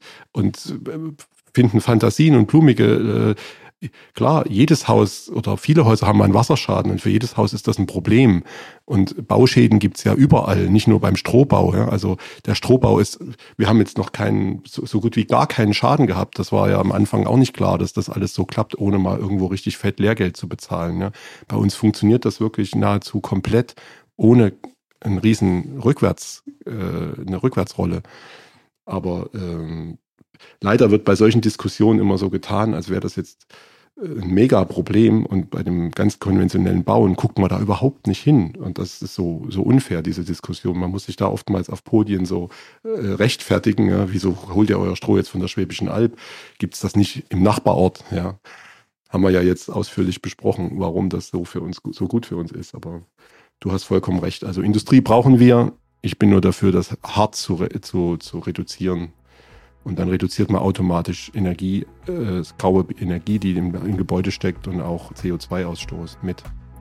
finden Fantasien und blumige. Klar, jedes Haus oder viele Häuser haben einen Wasserschaden und für jedes Haus ist das ein Problem. Und Bauschäden gibt es ja überall, nicht nur beim Strohbau. Ja. Also der Strohbau wir haben jetzt noch so gut wie gar keinen Schaden gehabt. Das war ja am Anfang auch nicht klar, dass das alles so klappt, ohne mal irgendwo richtig fett Lehrgeld zu bezahlen. Ja. Bei uns funktioniert das wirklich nahezu komplett, ohne eine Rückwärtsrolle. Aber leider wird bei solchen Diskussionen immer so getan, als wäre das jetzt ein Mega-Problem und bei dem ganz konventionellen Bauen guckt man da überhaupt nicht hin und das ist so unfair, diese Diskussion. Man muss sich da oftmals auf Podien so rechtfertigen, ja? Wieso holt ihr euer Stroh jetzt von der Schwäbischen Alb? Gibt es das nicht im Nachbarort? Ja? Haben wir ja jetzt ausführlich besprochen, warum das so gut für uns ist, aber du hast vollkommen recht. Also Industrie brauchen wir, ich bin nur dafür, das hart zu reduzieren. Und dann reduziert man automatisch graue Energie, die im Gebäude steckt und auch CO2-Ausstoß mit.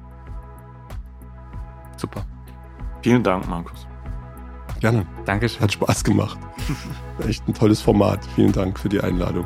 Super. Vielen Dank, Markus. Gerne. Dankeschön. Hat Spaß gemacht. Echt ein tolles Format. Vielen Dank für die Einladung.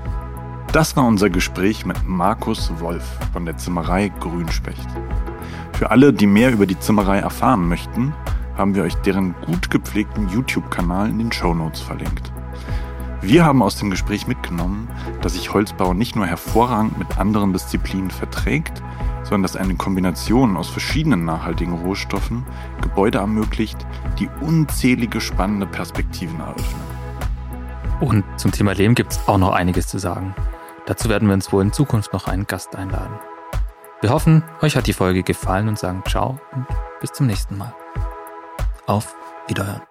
Das war unser Gespräch mit Markus Wolf von der Zimmerei Grünspecht. Für alle, die mehr über die Zimmerei erfahren möchten, haben wir euch deren gut gepflegten YouTube-Kanal in den Shownotes verlinkt. Wir haben aus dem Gespräch mitgenommen, dass sich Holzbau nicht nur hervorragend mit anderen Disziplinen verträgt, sondern dass eine Kombination aus verschiedenen nachhaltigen Rohstoffen Gebäude ermöglicht, die unzählige spannende Perspektiven eröffnen. Und zum Thema Lehm gibt es auch noch einiges zu sagen. Dazu werden wir uns wohl in Zukunft noch einen Gast einladen. Wir hoffen, euch hat die Folge gefallen und sagen ciao und bis zum nächsten Mal. Auf Wiederhören.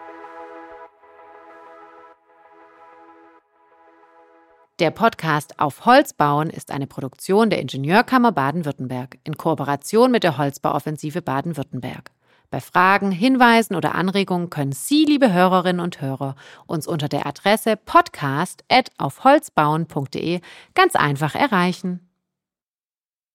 Der Podcast Auf Holz bauen ist eine Produktion der Ingenieurkammer Baden-Württemberg in Kooperation mit der Holzbauoffensive Baden-Württemberg. Bei Fragen, Hinweisen oder Anregungen können Sie, liebe Hörerinnen und Hörer, uns unter der Adresse podcast@aufholzbauen.de ganz einfach erreichen.